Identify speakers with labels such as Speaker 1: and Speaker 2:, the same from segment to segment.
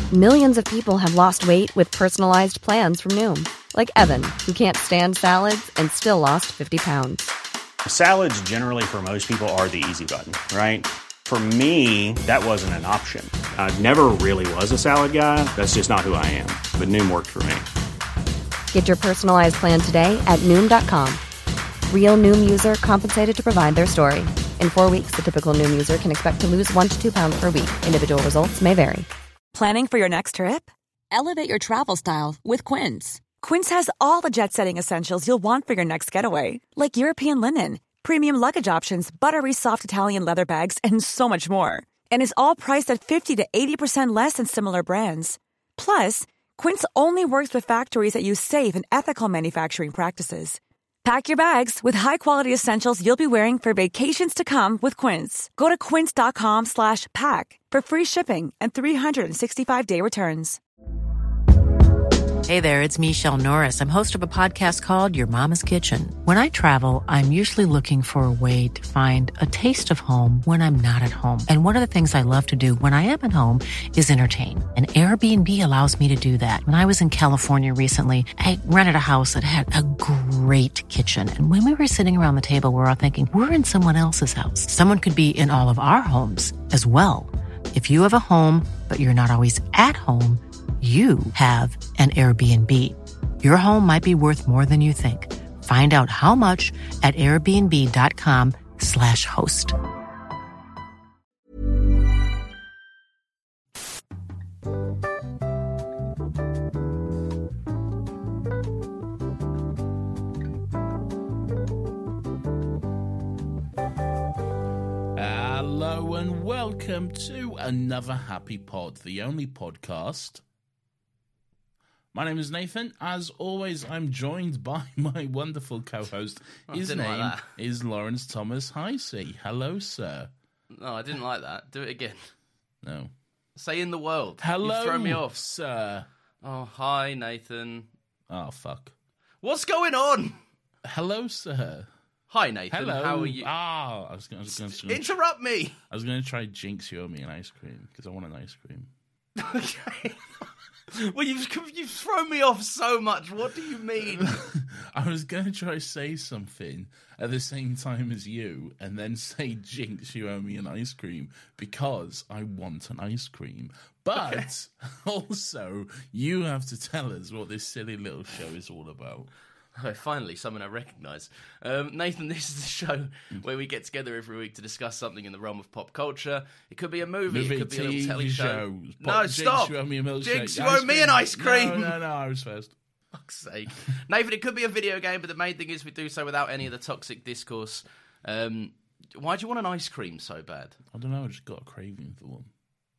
Speaker 1: Millions of people have lost weight with personalized plans from Noom. Like Evan, who can't stand salads and still lost 50 pounds.
Speaker 2: Salads generally for most people are the easy button, right? For me, that wasn't an option. I never really was a salad guy. That's just not who I am. But Noom worked for me.
Speaker 1: Get your personalized plan today at Noom.com. Real Noom user compensated to provide their story. In 4 weeks, the typical Noom user can expect to lose 1 to 2 pounds per week. Individual results may vary.
Speaker 3: Planning for your next trip? Elevate your travel style with Quince. Quince has all the jet-setting essentials you'll want for your next getaway, like European linen, premium luggage options, buttery soft Italian leather bags, and so much more. And is all priced at 50 to 80% less than similar brands. Plus, Quince only works with factories that use safe and ethical manufacturing practices. Pack your bags with high-quality essentials you'll be wearing for vacations to come with Quince. Go to quince.com/pack for free shipping and 365-day returns.
Speaker 4: Hey there, it's Michelle Norris. I'm host of a podcast called Your Mama's Kitchen. When I travel, I'm usually looking for a way to find a taste of home when I'm not at home. And one of the things I love to do when I am at home is entertain. And Airbnb allows me to do that. When I was in California recently, I rented a house that had a great kitchen. And when we were sitting around the table, we're all thinking, we're in someone else's house. Someone could be in all of our homes as well. If you have a home, but you're not always at home, you have an Airbnb. Your home might be worth more than you think. Find out how much at airbnb.com/host.
Speaker 5: Hello and welcome to another Happy Pod, the only podcast. My name is Nathan. As always, I'm joined by my wonderful co-host. His name is Lawrence Thomas Heisey. Hello, sir.
Speaker 6: No, I didn't like that. Do it again.
Speaker 5: No.
Speaker 6: Say in the world.
Speaker 5: Hello,
Speaker 6: You've thrown me off.
Speaker 5: sir.
Speaker 6: Oh, hi, Nathan.
Speaker 5: Oh, fuck.
Speaker 6: What's going on?
Speaker 5: Hello, sir.
Speaker 6: Hi, Nathan.
Speaker 5: Hello.
Speaker 6: How are you?
Speaker 5: Ah, I was going to
Speaker 6: Interrupt me.
Speaker 5: I was going to try jinx you owe me an ice cream because I want an ice cream.
Speaker 6: Okay. Well, you've thrown me off so much. What do you mean?
Speaker 5: I was going to try to say something at the same time as you and then say, jinx, you owe me an ice cream because I want an ice cream. But also, you have to tell us what this silly little show is all about.
Speaker 6: Oh, finally, someone I recognise. Nathan, this is the show where we get together every week to discuss something in the realm of pop culture. It could be a movie, it could be a little telly show. No, stop!
Speaker 5: Jinx, you owe me a milkshake.
Speaker 6: Jinx, you owe me an ice cream!
Speaker 5: No, I was first.
Speaker 6: Fuck's sake. Nathan, it could be a video game, but the main thing is we do so without any of the toxic discourse. Why do you want an ice cream so bad?
Speaker 5: I don't know, I just got a craving for one.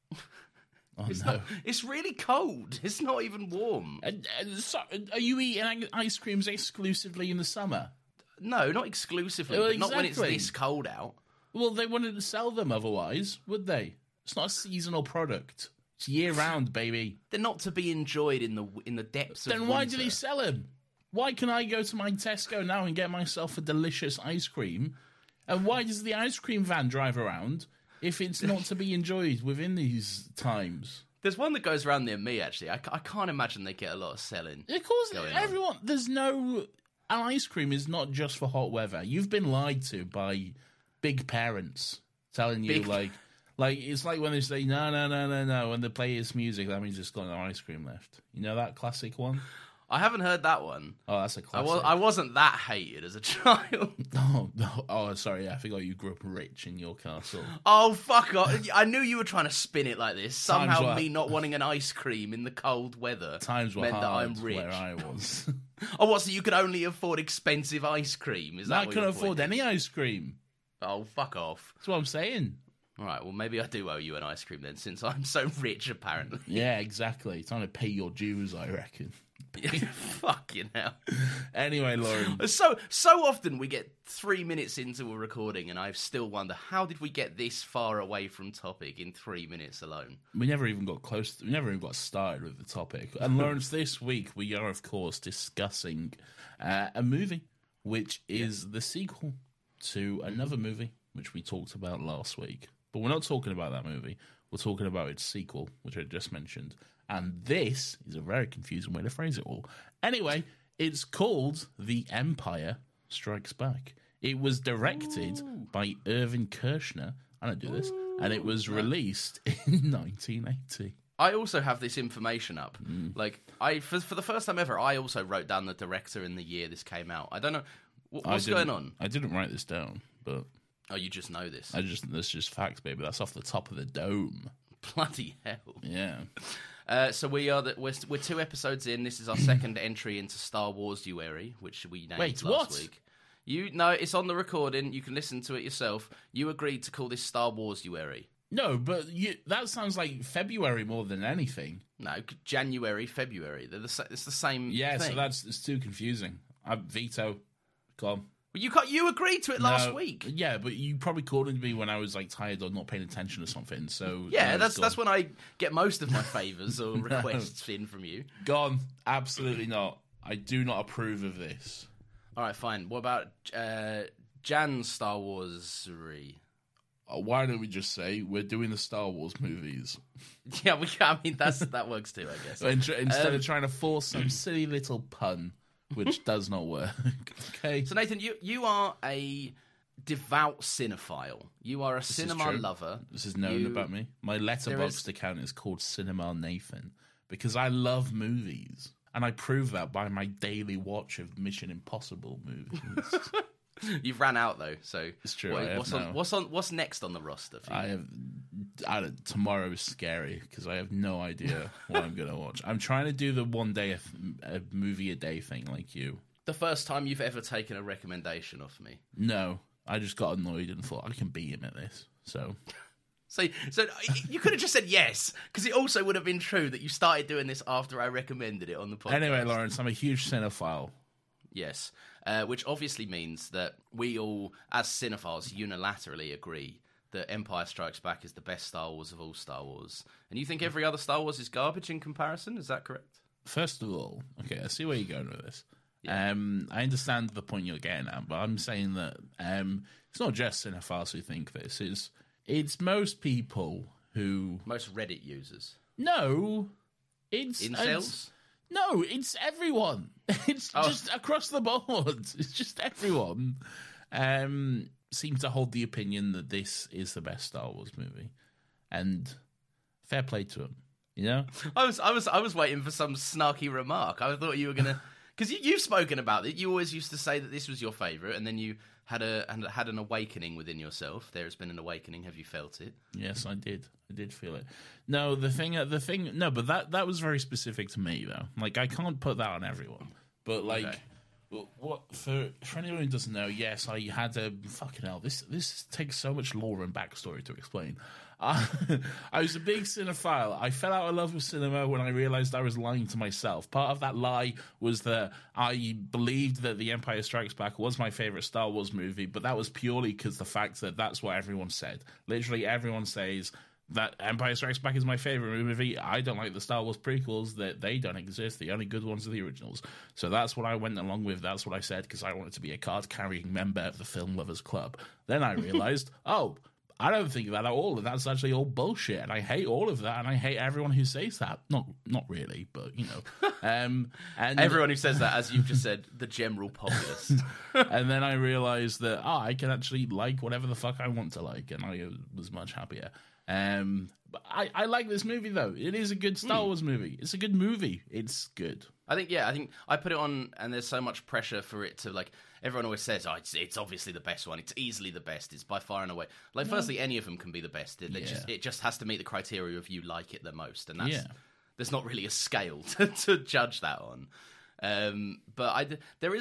Speaker 5: Oh,
Speaker 6: It's really cold. It's not even warm.
Speaker 5: So, are you eating ice creams exclusively in the summer?
Speaker 6: No, not exclusively.
Speaker 5: Well,
Speaker 6: but not when it's
Speaker 5: exactly.
Speaker 6: this cold out.
Speaker 5: Well, they wouldn't sell them otherwise, would they? It's not a seasonal product. It's year round, baby.
Speaker 6: They're not to be enjoyed in the depths of
Speaker 5: Then why
Speaker 6: winter.
Speaker 5: do they sell them? Why can I go to my Tesco now and get myself a delicious ice cream? And why does the ice cream van drive around if it's not to be enjoyed within these times?
Speaker 6: There's one that goes around near me, actually. I can't imagine they get a lot of selling.
Speaker 5: Of course,
Speaker 6: going
Speaker 5: everyone. There's no. An ice cream is not just for hot weather. You've been lied to by big parents telling you like it's like when they say no when they play this music, that means it's got no ice cream left. You know that classic one?
Speaker 6: I haven't heard that one.
Speaker 5: Oh, that's a classic.
Speaker 6: I wasn't that hated as a child.
Speaker 5: Oh, sorry. I forgot you grew up rich in your castle.
Speaker 6: Oh, fuck off. I knew you were trying to spin it like this. Somehow
Speaker 5: were-
Speaker 6: me not wanting an ice cream in the cold weather
Speaker 5: Times were
Speaker 6: meant
Speaker 5: hard
Speaker 6: that I'm rich.
Speaker 5: where I was.
Speaker 6: Oh, what, so you could only afford expensive ice cream? Is that
Speaker 5: I
Speaker 6: what
Speaker 5: couldn't
Speaker 6: your
Speaker 5: afford
Speaker 6: point is?
Speaker 5: any ice cream.
Speaker 6: Oh, fuck off.
Speaker 5: That's what I'm saying.
Speaker 6: All right, well, maybe I do owe you an ice cream then, since I'm so rich, apparently.
Speaker 5: Yeah, exactly. Time to pay your dues, I reckon.
Speaker 6: Fucking hell.
Speaker 5: Anyway, Lauren.
Speaker 6: So often we get 3 minutes into a recording and I still wonder, how did we get this far away from topic in 3 minutes alone?
Speaker 5: We never even got close. We never even got started with the topic. And Lawrence, this week we are, of course, discussing a movie, which is the sequel to another movie, which we talked about last week. But we're not talking about that movie. we're talking about its sequel, which I just mentioned. And this is a very confusing way to phrase it all. Anyway, it's called The Empire Strikes Back. It was directed by Irvin Kershner. I don't do this. And it was released in 1980.
Speaker 6: I also have this information up. Like, for the first time ever, I also wrote down the director and the year this came out. I don't know. What's going on?
Speaker 5: I didn't write this down, but...
Speaker 6: Oh, you just know this?
Speaker 5: That's just facts, baby. That's off the top of the dome.
Speaker 6: Bloody hell.
Speaker 5: Yeah.
Speaker 6: So we're 2 episodes in. This is our second entry into Star Wars Uary, which we named last week. It's on the recording. You can listen to it yourself. You agreed to call this Star Wars Uary.
Speaker 5: No, but that sounds like February more than anything.
Speaker 6: No, January, February. It's the same thing.
Speaker 5: So it's too confusing. I veto. Go on.
Speaker 6: Well, you agreed to it last week.
Speaker 5: Yeah, but you probably called to me when I was like tired or not paying attention or something. So
Speaker 6: yeah, that's when I get most of my favours or requests in from you.
Speaker 5: Gone. Absolutely not. I do not approve of this.
Speaker 6: All right, fine. What about Jan's Star Wars?
Speaker 5: Why don't we just say we're doing the Star Wars movies?
Speaker 6: Yeah, I mean that works too, I guess.
Speaker 5: Instead of trying to force some silly little pun. Which does not work. Okay.
Speaker 6: So Nathan, you are a devout cinephile. You are a cinema lover.
Speaker 5: This is known about me. My Letterboxd account is called Cinema Nathan because I love movies, and I prove that by my daily watch of Mission Impossible movies.
Speaker 6: You've ran out though, so
Speaker 5: it's true.
Speaker 6: What's next on the roster for you?
Speaker 5: Tomorrow is scary because I have no idea what I'm going to watch. I'm trying to do the one day a movie a day thing like you.
Speaker 6: The first time you've ever taken a recommendation off me?
Speaker 5: No, I just got annoyed and thought I can beat him at this. So
Speaker 6: you could have just said yes, because it also would have been true that you started doing this after I recommended it on the podcast.
Speaker 5: Anyway, Lawrence, I'm a huge cinephile.
Speaker 6: Yes, which obviously means that we all, as cinephiles, unilaterally agree that Empire Strikes Back is the best Star Wars of all Star Wars. And you think every other Star Wars is garbage in comparison? Is that correct?
Speaker 5: First of all, okay, I see where you're going with this.
Speaker 6: Yeah.
Speaker 5: I understand the point you're getting at, but I'm saying that it's not just cinephiles who think this. It's most people who...
Speaker 6: Most Reddit users.
Speaker 5: No. It's...
Speaker 6: Incels?
Speaker 5: No, it's everyone. It's just across the board. It's just everyone. Seem to hold the opinion that this is the best Star Wars movie, and fair play to them. You know,
Speaker 6: I was waiting for some snarky remark. I thought you were gonna, because you've spoken about it. You always used to say that this was your favourite, and then you had an awakening within yourself. There has been an awakening. Have you felt it?
Speaker 5: Yes, I did. I did feel it. No, the thing. No, but that was very specific to me though. Like I can't put that on everyone. But like. Okay. What for anyone who doesn't know, yes, I had a fucking hell. This takes so much lore and backstory to explain. I was a big cinephile. I fell out of love with cinema when I realized I was lying to myself. Part of that lie was that I believed that The Empire Strikes Back was my favorite Star Wars movie, but that was purely because the fact that that's what everyone said. Literally, everyone says that Empire Strikes Back is my favorite movie. I don't like the Star Wars prequels. That they don't exist. The only good ones are the originals. So that's what I went along with. That's what I said because I wanted to be a card-carrying member of the Film Lovers Club. Then I realized, I don't think that at all. That's actually all bullshit, and I hate all of that, and I hate everyone who says that. Not really, but you know, and
Speaker 6: everyone who says that, as you've just said, the general populace.
Speaker 5: And then I realized that I can actually like whatever the fuck I want to like, and I was much happier. But I like this movie though. It is a good Star Wars movie. It's a good movie. It's good.
Speaker 6: I think I put it on, and there's so much pressure for it to like. Everyone always says, it's obviously the best one. It's easily the best. It's by far and away. Like, firstly, any of them can be the best. It just has to meet the criteria of you like it the most, and there's not really a scale to judge that on. But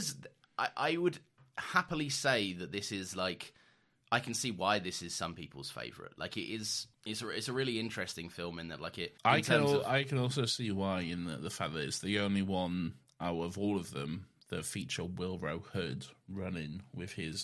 Speaker 6: I would happily say that this is like. I can see why this is some people's favorite. Like it's a really interesting film in that like it. I
Speaker 5: can also see why in the fact that it's the only one out of all of them that feature Wilro Hood running with his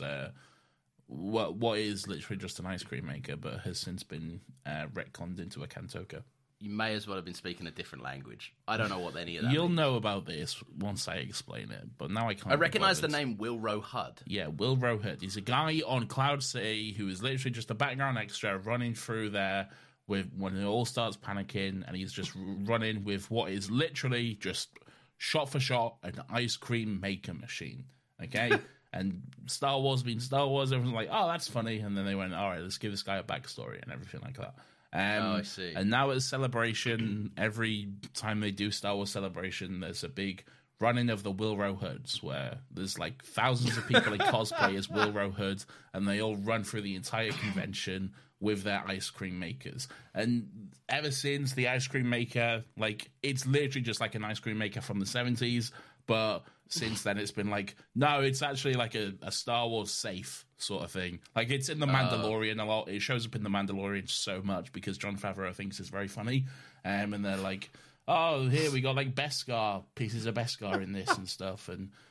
Speaker 5: what is literally just an ice cream maker, but has since been retconned into a Cantoka.
Speaker 6: You may as well have been speaking a different language. I don't know what any of that
Speaker 5: You'll
Speaker 6: means.
Speaker 5: know about this once I explain it, but now I can't.
Speaker 6: I recognise the name Wilro Hood.
Speaker 5: Yeah, Wilro Hood. He's a guy on Cloud City who is literally just a background extra running through there when it all starts panicking, and he's just running with what is literally just shot for shot an ice cream maker machine. Okay. And Star Wars being Star Wars, everyone's like, oh, that's funny. And then they went, all right, let's give this guy a backstory and everything like that.
Speaker 6: I see.
Speaker 5: And now at Celebration, every time they do Star Wars Celebration, there's a big running of the Wilro Hoods, where there's like thousands of people in cosplay as Wilro Hoods, and they all run through the entire convention with their ice cream makers. And ever since the ice cream maker, like, it's literally just like an ice cream maker from the 70s, but since then it's been like, no, it's actually like a Star Wars safe sort of thing. Like, it's in The Mandalorian a lot. It shows up in The Mandalorian so much because Jon Favreau thinks it's very funny. And they're like, oh, here we got like Beskar, pieces of Beskar in this and stuff.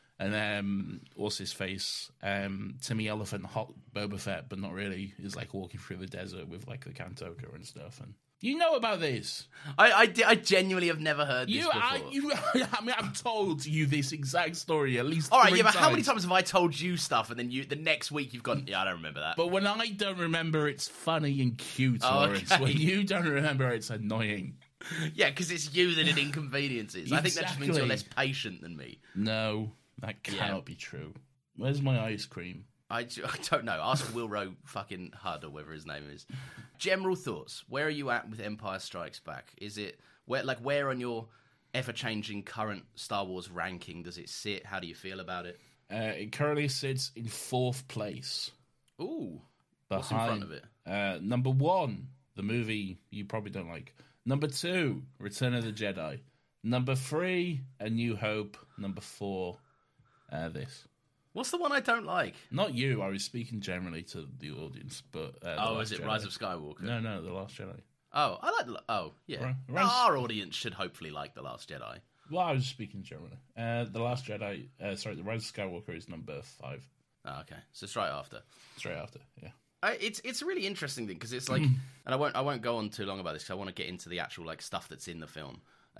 Speaker 5: And what's his face? Timmy Elephant, hot Boba Fett, but not really, is like walking through the desert with like the Kantoka and stuff. And you know about this.
Speaker 6: I genuinely have never heard this before.
Speaker 5: I mean, I've told you this exact story at least
Speaker 6: all right,
Speaker 5: 3
Speaker 6: yeah, but
Speaker 5: times.
Speaker 6: how many times have I told you stuff and then the next week you've gone, yeah, I don't remember that.
Speaker 5: But when I don't remember, it's funny and cute, Lawrence.
Speaker 6: Okay.
Speaker 5: When you don't remember, it's annoying.
Speaker 6: Yeah, because it's you that it inconveniences. I think that just means you're less patient than me.
Speaker 5: No, that cannot be true. Where's my ice cream?
Speaker 6: I don't know. Ask Wilro fucking Hud or whatever his name is. General thoughts. Where are you at with Empire Strikes Back? Is it where on your ever-changing current Star Wars ranking does it sit? How do you feel about it?
Speaker 5: It currently sits in 4th place.
Speaker 6: Ooh. What's in front of it?
Speaker 5: Number 1, the movie you probably don't like. Number 2, Return of the Jedi. Number 3, A New Hope. Number 4, this.
Speaker 6: What's the one I don't like?
Speaker 5: Not you. I was speaking generally to the audience, but
Speaker 6: is it Jedi. Rise of Skywalker?
Speaker 5: No, The Last Jedi.
Speaker 6: Oh, I like. Yeah. Our audience should hopefully like The Last Jedi.
Speaker 5: Well, I was speaking generally. The Last Jedi. The Rise of Skywalker is number 5.
Speaker 6: Oh, okay, so straight after.
Speaker 5: Straight after, yeah.
Speaker 6: It's a really interesting thing because it's like, and I won't go on too long about this because I want to get into the actual like stuff that's in the film.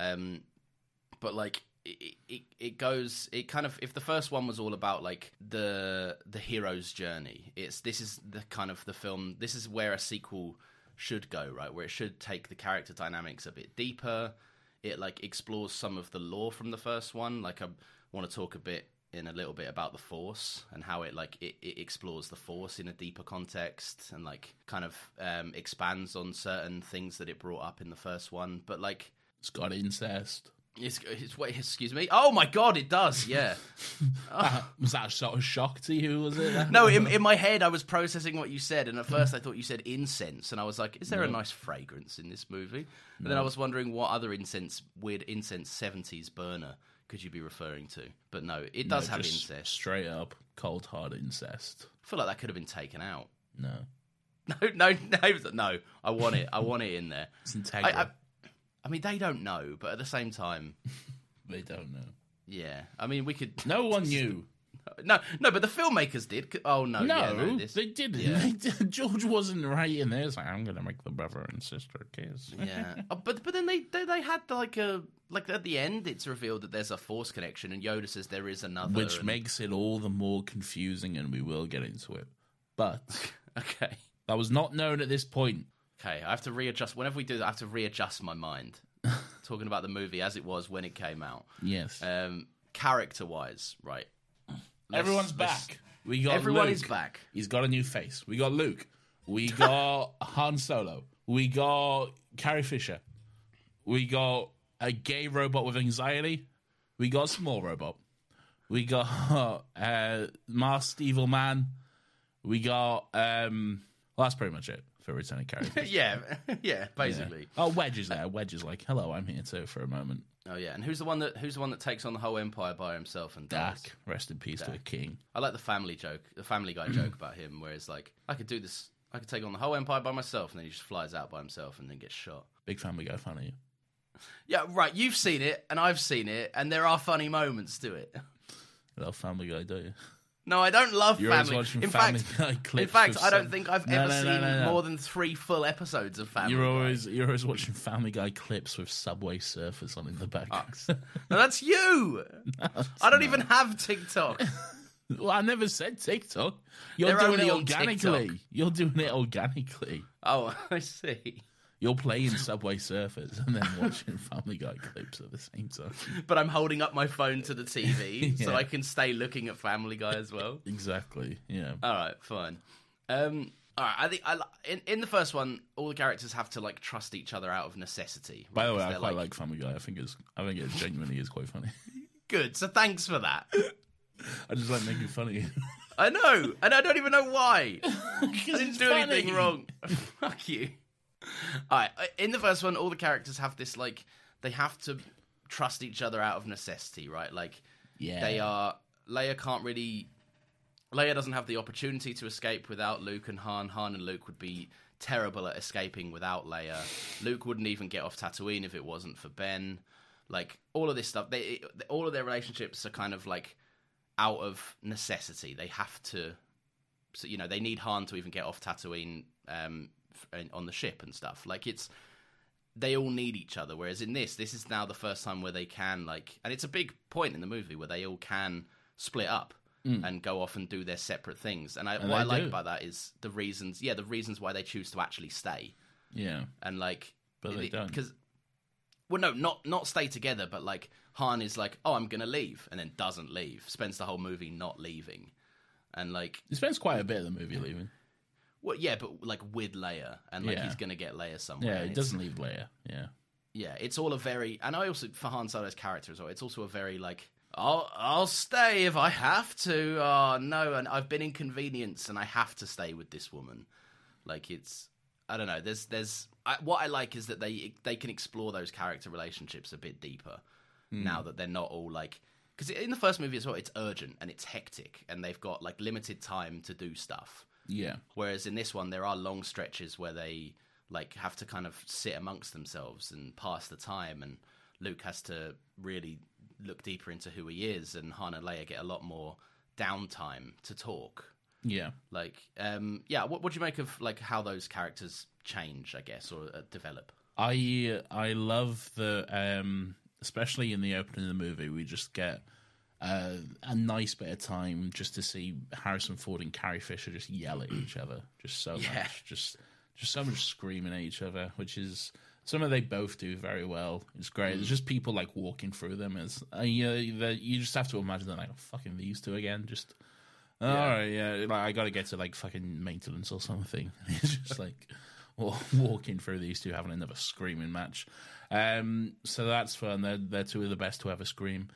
Speaker 6: But like. It goes kind of, if the first one was all about like the hero's journey, this is the kind of the film, this is where a sequel should go, right? Where it should take the character dynamics a bit deeper. It like explores some of the lore from the first one. Like I want to talk a little bit about the Force and how it explores the Force in a deeper context and like kind of expands on certain things that it brought up in the first one. But like,
Speaker 5: it's got incest.
Speaker 6: Wait, excuse me? Oh my god, it does, yeah.
Speaker 5: Was that a sort of shock to you, was it?
Speaker 6: No, in my head I was processing what you said, and at first I thought you said incense, and I was like, is there a nice fragrance in this movie? And then I was wondering what other weird incense 70s burner could you be referring to? But no, it does have incest.
Speaker 5: Straight up, cold hard incest.
Speaker 6: I feel like that could have been taken out.
Speaker 5: No.
Speaker 6: No, I want it. I want it in there.
Speaker 5: It's integral.
Speaker 6: I mean, they don't know, but at the same time...
Speaker 5: They don't know.
Speaker 6: Yeah. I mean, we could...
Speaker 5: No one knew.
Speaker 6: No, but the filmmakers did. Oh, no.
Speaker 5: They didn't. Yeah. George wasn't right in there. It's like, I'm going to make the brother and sister kiss.
Speaker 6: Yeah. But then they had like at the end, it's revealed that there's a Force connection, and Yoda says there is another.
Speaker 5: Which makes it all the more confusing, and we will get into it. But...
Speaker 6: Okay.
Speaker 5: That was not known at this point.
Speaker 6: Okay, I have to readjust. Whenever we do that, I have to readjust my mind. Talking about the movie as it was when it came out.
Speaker 5: Yes.
Speaker 6: Character-wise, right.
Speaker 5: Everyone's back. We got
Speaker 6: Everyone
Speaker 5: Luke.
Speaker 6: is back.
Speaker 5: He's got a new face. We got Luke. We got Han Solo. We got Carrie Fisher. We got a gay robot with anxiety. We got a small robot. We got Masked Evil Man. We got... well, that's pretty much it for returning characters.
Speaker 6: yeah, basically.
Speaker 5: Yeah. Oh, Wedge is there. Wedge is like, hello, I'm here too for a moment.
Speaker 6: Oh yeah, and who's the one that takes on the whole empire by himself and dies?
Speaker 5: Dak, rest in peace to a king.
Speaker 6: I like the Family Guy joke about him, where it's like, I could do this, I could take on the whole empire by myself, and then he just flies out by himself and then gets shot.
Speaker 5: Big Family Guy fan of you.
Speaker 6: Yeah, right. You've seen it, and I've seen it, and there are funny moments to it.
Speaker 5: You love Family Guy, don't you?
Speaker 6: No, I don't love
Speaker 5: You're
Speaker 6: Family.
Speaker 5: Always watching
Speaker 6: in
Speaker 5: Family
Speaker 6: fact,
Speaker 5: Guy clips
Speaker 6: I don't think I've ever seen more than 3 full episodes of Family Guy.
Speaker 5: You're always watching Family Guy clips with Subway Surfers on in the back.
Speaker 6: No, that's you. No, I don't even have TikTok.
Speaker 5: Well, I never said You're doing it organically.
Speaker 6: TikTok.
Speaker 5: You're doing it organically.
Speaker 6: Oh, I see.
Speaker 5: You're playing Subway Surfers and then watching Family Guy clips at the same time.
Speaker 6: But I'm holding up my phone to the TV so I can stay looking at Family Guy as well.
Speaker 5: Exactly, yeah.
Speaker 6: All right, fine. All right, I think in the first one, all the characters have to like trust each other out of necessity.
Speaker 5: By the way, I quite like Family Guy. I think it genuinely is quite funny.
Speaker 6: Good, so thanks for that.
Speaker 5: I just like making fun of you.
Speaker 6: I know, and I don't even know why. I didn't do
Speaker 5: funny.
Speaker 6: anything wrong. Fuck you. All right, in the first one, all the characters have this like they have to trust each other out of necessity, right? Like, Leia doesn't have the opportunity to escape without Luke and Han. Han and Luke would be terrible at escaping without Leia. Luke wouldn't even get off Tatooine if it wasn't for Ben. Like, all of this stuff, all of their relationships are kind of like out of necessity. They have to, so, you know, they need Han to even get off Tatooine on the ship and stuff. Like, they all need each other. Whereas in this is now the first time where they can, like, and it's a big point in the movie where they all can split up. And go off and do their separate things. And what I like about that is the reasons why they choose to actually stay.
Speaker 5: Yeah.
Speaker 6: And like...
Speaker 5: But they don't.
Speaker 6: Because, well, no, not stay together, but like, Han is like, oh, I'm going to leave, and then doesn't leave. Spends the whole movie not leaving. And like...
Speaker 5: He spends quite a bit of the movie leaving.
Speaker 6: Well, yeah, but like with Leia, and like he's going to get Leia somewhere.
Speaker 5: Yeah, he doesn't leave Leia, yeah.
Speaker 6: Yeah, it's all a very... And I also, for Han Solo's character as well, it's also a very like... I'll stay if I have to. Oh, no, and I've been inconvenienced and I have to stay with this woman. Like, it's... I don't know. What I like is that they can explore those character relationships a bit deeper now that they're not all, like... Because in the first movie as well, it's urgent and it's hectic and they've got, like, limited time to do stuff.
Speaker 5: Yeah.
Speaker 6: Whereas in this one, there are long stretches where they, like, have to kind of sit amongst themselves and pass the time, and Luke has to really... look deeper into who he is, and Han and Leia get a lot more downtime to talk.
Speaker 5: Yeah.
Speaker 6: Like, what do you make of, like, how those characters change, I guess, or develop?
Speaker 5: I love the, especially in the opening of the movie, we just get a nice bit of time just to see Harrison Ford and Carrie Fisher just yell at each other. Just so much. Just so much screaming at each other, which is... Something they both do very well. It's great. There's just people like walking through them. It's you just have to imagine they're like, oh, fucking these two again. Just all right, yeah. Like, I got to get to like fucking maintenance or something. It's just like walking through these two having another screaming match. So that's fun. They're two of the best to ever scream.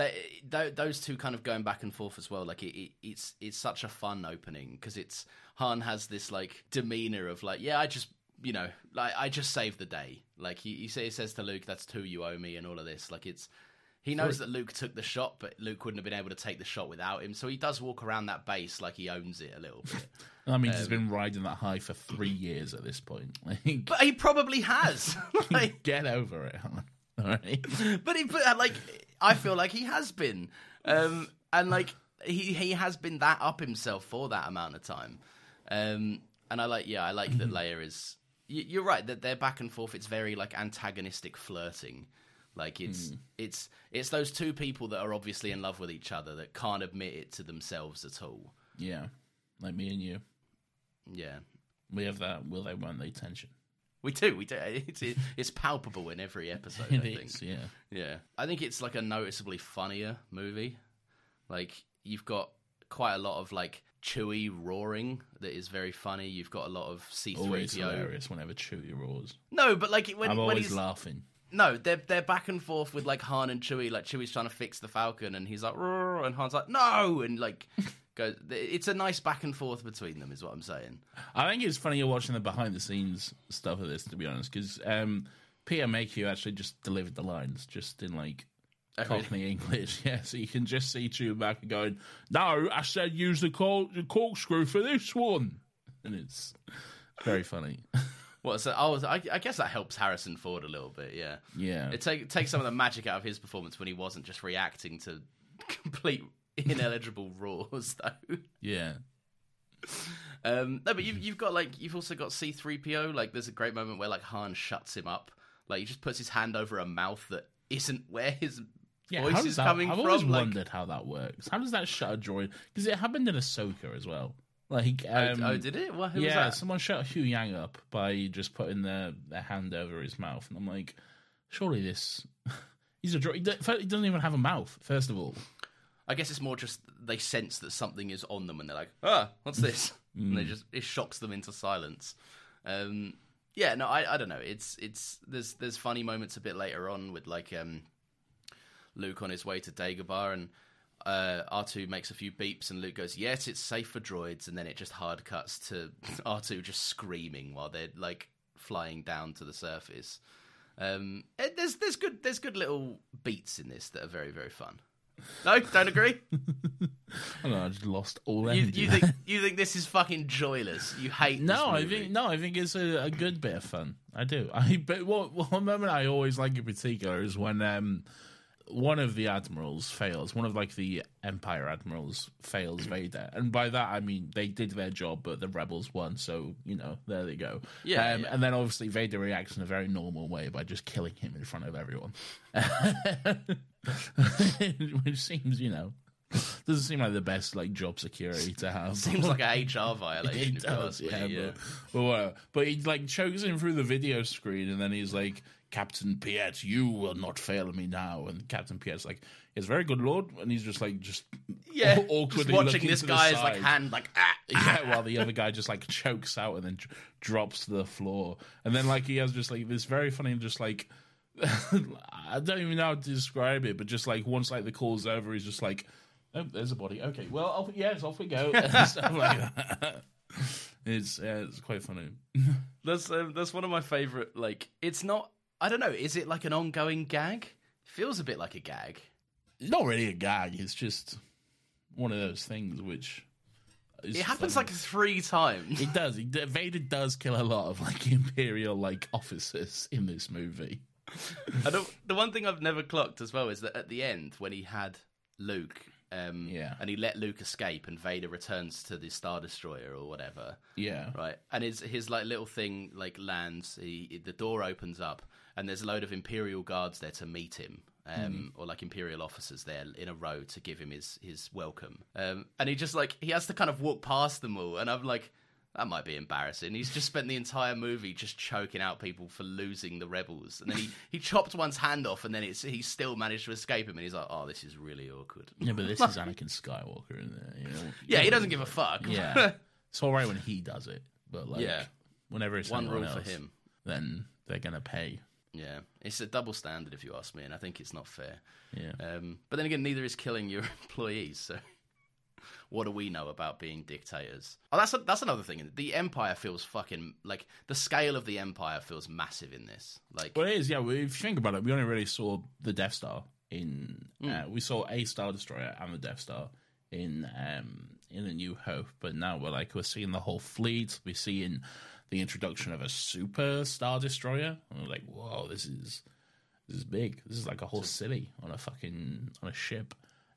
Speaker 6: Those two kind of going back and forth as well. Like it's such a fun opening because it's Han has this like demeanor of like, yeah, I just. You know, like, I just saved the day. Like, he says to Luke, that's 2 you owe me, and all of this. Like, he knows that Luke took the shot, but Luke wouldn't have been able to take the shot without him. So he does walk around that base like he owns it a little bit.
Speaker 5: I mean, he's been riding that high for 3 years at this point. Like,
Speaker 6: but he probably has. Like,
Speaker 5: get over it, Han. All right.
Speaker 6: But I feel like he has been. And, like, he has been that up himself for that amount of time. And I like that Leia is... You're right that they're back and forth. It's very like antagonistic flirting. Like it's those two people that are obviously in love with each other that can't admit it to themselves at all.
Speaker 5: Yeah, like me and you.
Speaker 6: Yeah,
Speaker 5: we have that will they won't they tension.
Speaker 6: We do. It's palpable in every episode. I think. Yeah. I think it's like a noticeably funnier movie. Like you've got quite a lot of like Chewie roaring that is very funny. You've got a lot of C-3PO.
Speaker 5: Always hilarious whenever Chewie roars.
Speaker 6: No, but like
Speaker 5: I'm always laughing.
Speaker 6: No, they're back and forth with like Han and Chewie. Like Chewie's trying to fix the Falcon, and he's like, roar, and Han's like, no, and like goes. It's a nice back and forth between them, is what I'm saying.
Speaker 5: I think it's funny you're watching the behind the scenes stuff of this, to be honest, because Peter Mayhew actually just delivered the lines just in like. Cockney English, yeah, so you can just see Chewbacca going, no, I said use the corkscrew for this one. And it's very funny.
Speaker 6: Well, so I guess that helps Harrison Ford a little bit, yeah.
Speaker 5: Yeah.
Speaker 6: It takes some of the magic out of his performance when he wasn't just reacting to complete ineligible roars, though.
Speaker 5: Yeah.
Speaker 6: No, but you've also got C-3PO. Like, there's a great moment where like Han shuts him up. Like, he just puts his hand over a mouth that isn't where his voice is coming from.
Speaker 5: I've always wondered how that works. How does that shut a droid? Because it happened in Ahsoka as well. Like,
Speaker 6: did it? Who was that?
Speaker 5: Someone shut Hu Yang up by just putting their hand over his mouth, and I'm like, surely this. He's a droid. He doesn't even have a mouth. First of all,
Speaker 6: I guess it's more just they sense that something is on them, and they're like, what's this? And it shocks them into silence. Yeah, no, I don't know. There's funny moments a bit later on with like Luke on his way to Dagobah, and R2 makes a few beeps, and Luke goes, "Yes, it's safe for droids," and then it just hard cuts to R2 just screaming while they're like flying down to the surface. There's good little beats in this that are very, very fun. No, don't agree.
Speaker 5: I don't know, I just lost all energy.
Speaker 6: You think this is fucking joyless? You hate this movie.
Speaker 5: I think it's a good bit of fun. I do. But one moment I always like in particular is when one of the admirals fails. One of like the Empire admirals fails Vader, and by that I mean they did their job, but the rebels won. So there they go.
Speaker 6: Yeah.
Speaker 5: And then obviously Vader reacts in a very normal way by just killing him in front of everyone, which seems doesn't seem like the best like job security to have.
Speaker 6: Seems like an HR violation.
Speaker 5: It does, but he like chokes him through the video screen, and then he's like, "Captain Piet, you will not fail me now." And Captain Piet's like, "Yes, very good, Lord." And he's just awkwardly
Speaker 6: just watching this guy's
Speaker 5: like
Speaker 6: hand like
Speaker 5: while the other guy just like chokes out and then drops to the floor. And then like he has just like this very funny just like I don't even know how to describe it, but just like once like the call's over, he's just like, "Oh, there's a body. Okay, well, off we go." And stuff like that. It's quite funny.
Speaker 6: That's one of my favorite. Like, it's not. I don't know. Is it like an ongoing gag? It feels a bit like a gag.
Speaker 5: It's not really a gag. It's just one of those things which.
Speaker 6: It happens like 3 times.
Speaker 5: It does. Vader does kill a lot of like Imperial like officers in this movie.
Speaker 6: The one thing I've never clocked as well is that at the end when he had Luke. And he let Luke escape, and Vader returns to the Star Destroyer or whatever.
Speaker 5: Yeah,
Speaker 6: right. And his like little thing like lands. The door opens up, and there's a load of Imperial guards there to meet him, or like Imperial officers there in a row to give him his welcome. And he just like he has to kind of walk past them all, and I'm like, that might be embarrassing. He's just spent the entire movie just choking out people for losing the rebels. And then he chopped one's hand off, and then he still managed to escape him. And he's like, "Oh, this is really awkward."
Speaker 5: Yeah, but this is Anakin Skywalker, isn't it?
Speaker 6: Yeah, he doesn't give a fuck.
Speaker 5: Yeah. It's all right when he does it, but like whenever it's one rule else, for him, then they're going to pay.
Speaker 6: Yeah, it's a double standard if you ask me, and I think it's not fair.
Speaker 5: Yeah.
Speaker 6: But then again, neither is killing your employees, so... What do we know about being dictators? Oh, that's another thing. The Empire feels fucking like the scale of the Empire feels massive in this. Like,
Speaker 5: well, it is. Yeah, if you think about it, we only really saw the Death Star in. We saw a Star Destroyer and the Death Star in A New Hope, but now we're seeing the whole fleet. We're seeing the introduction of a super Star Destroyer, and we're like, whoa, this is big. This is like a whole city on a ship.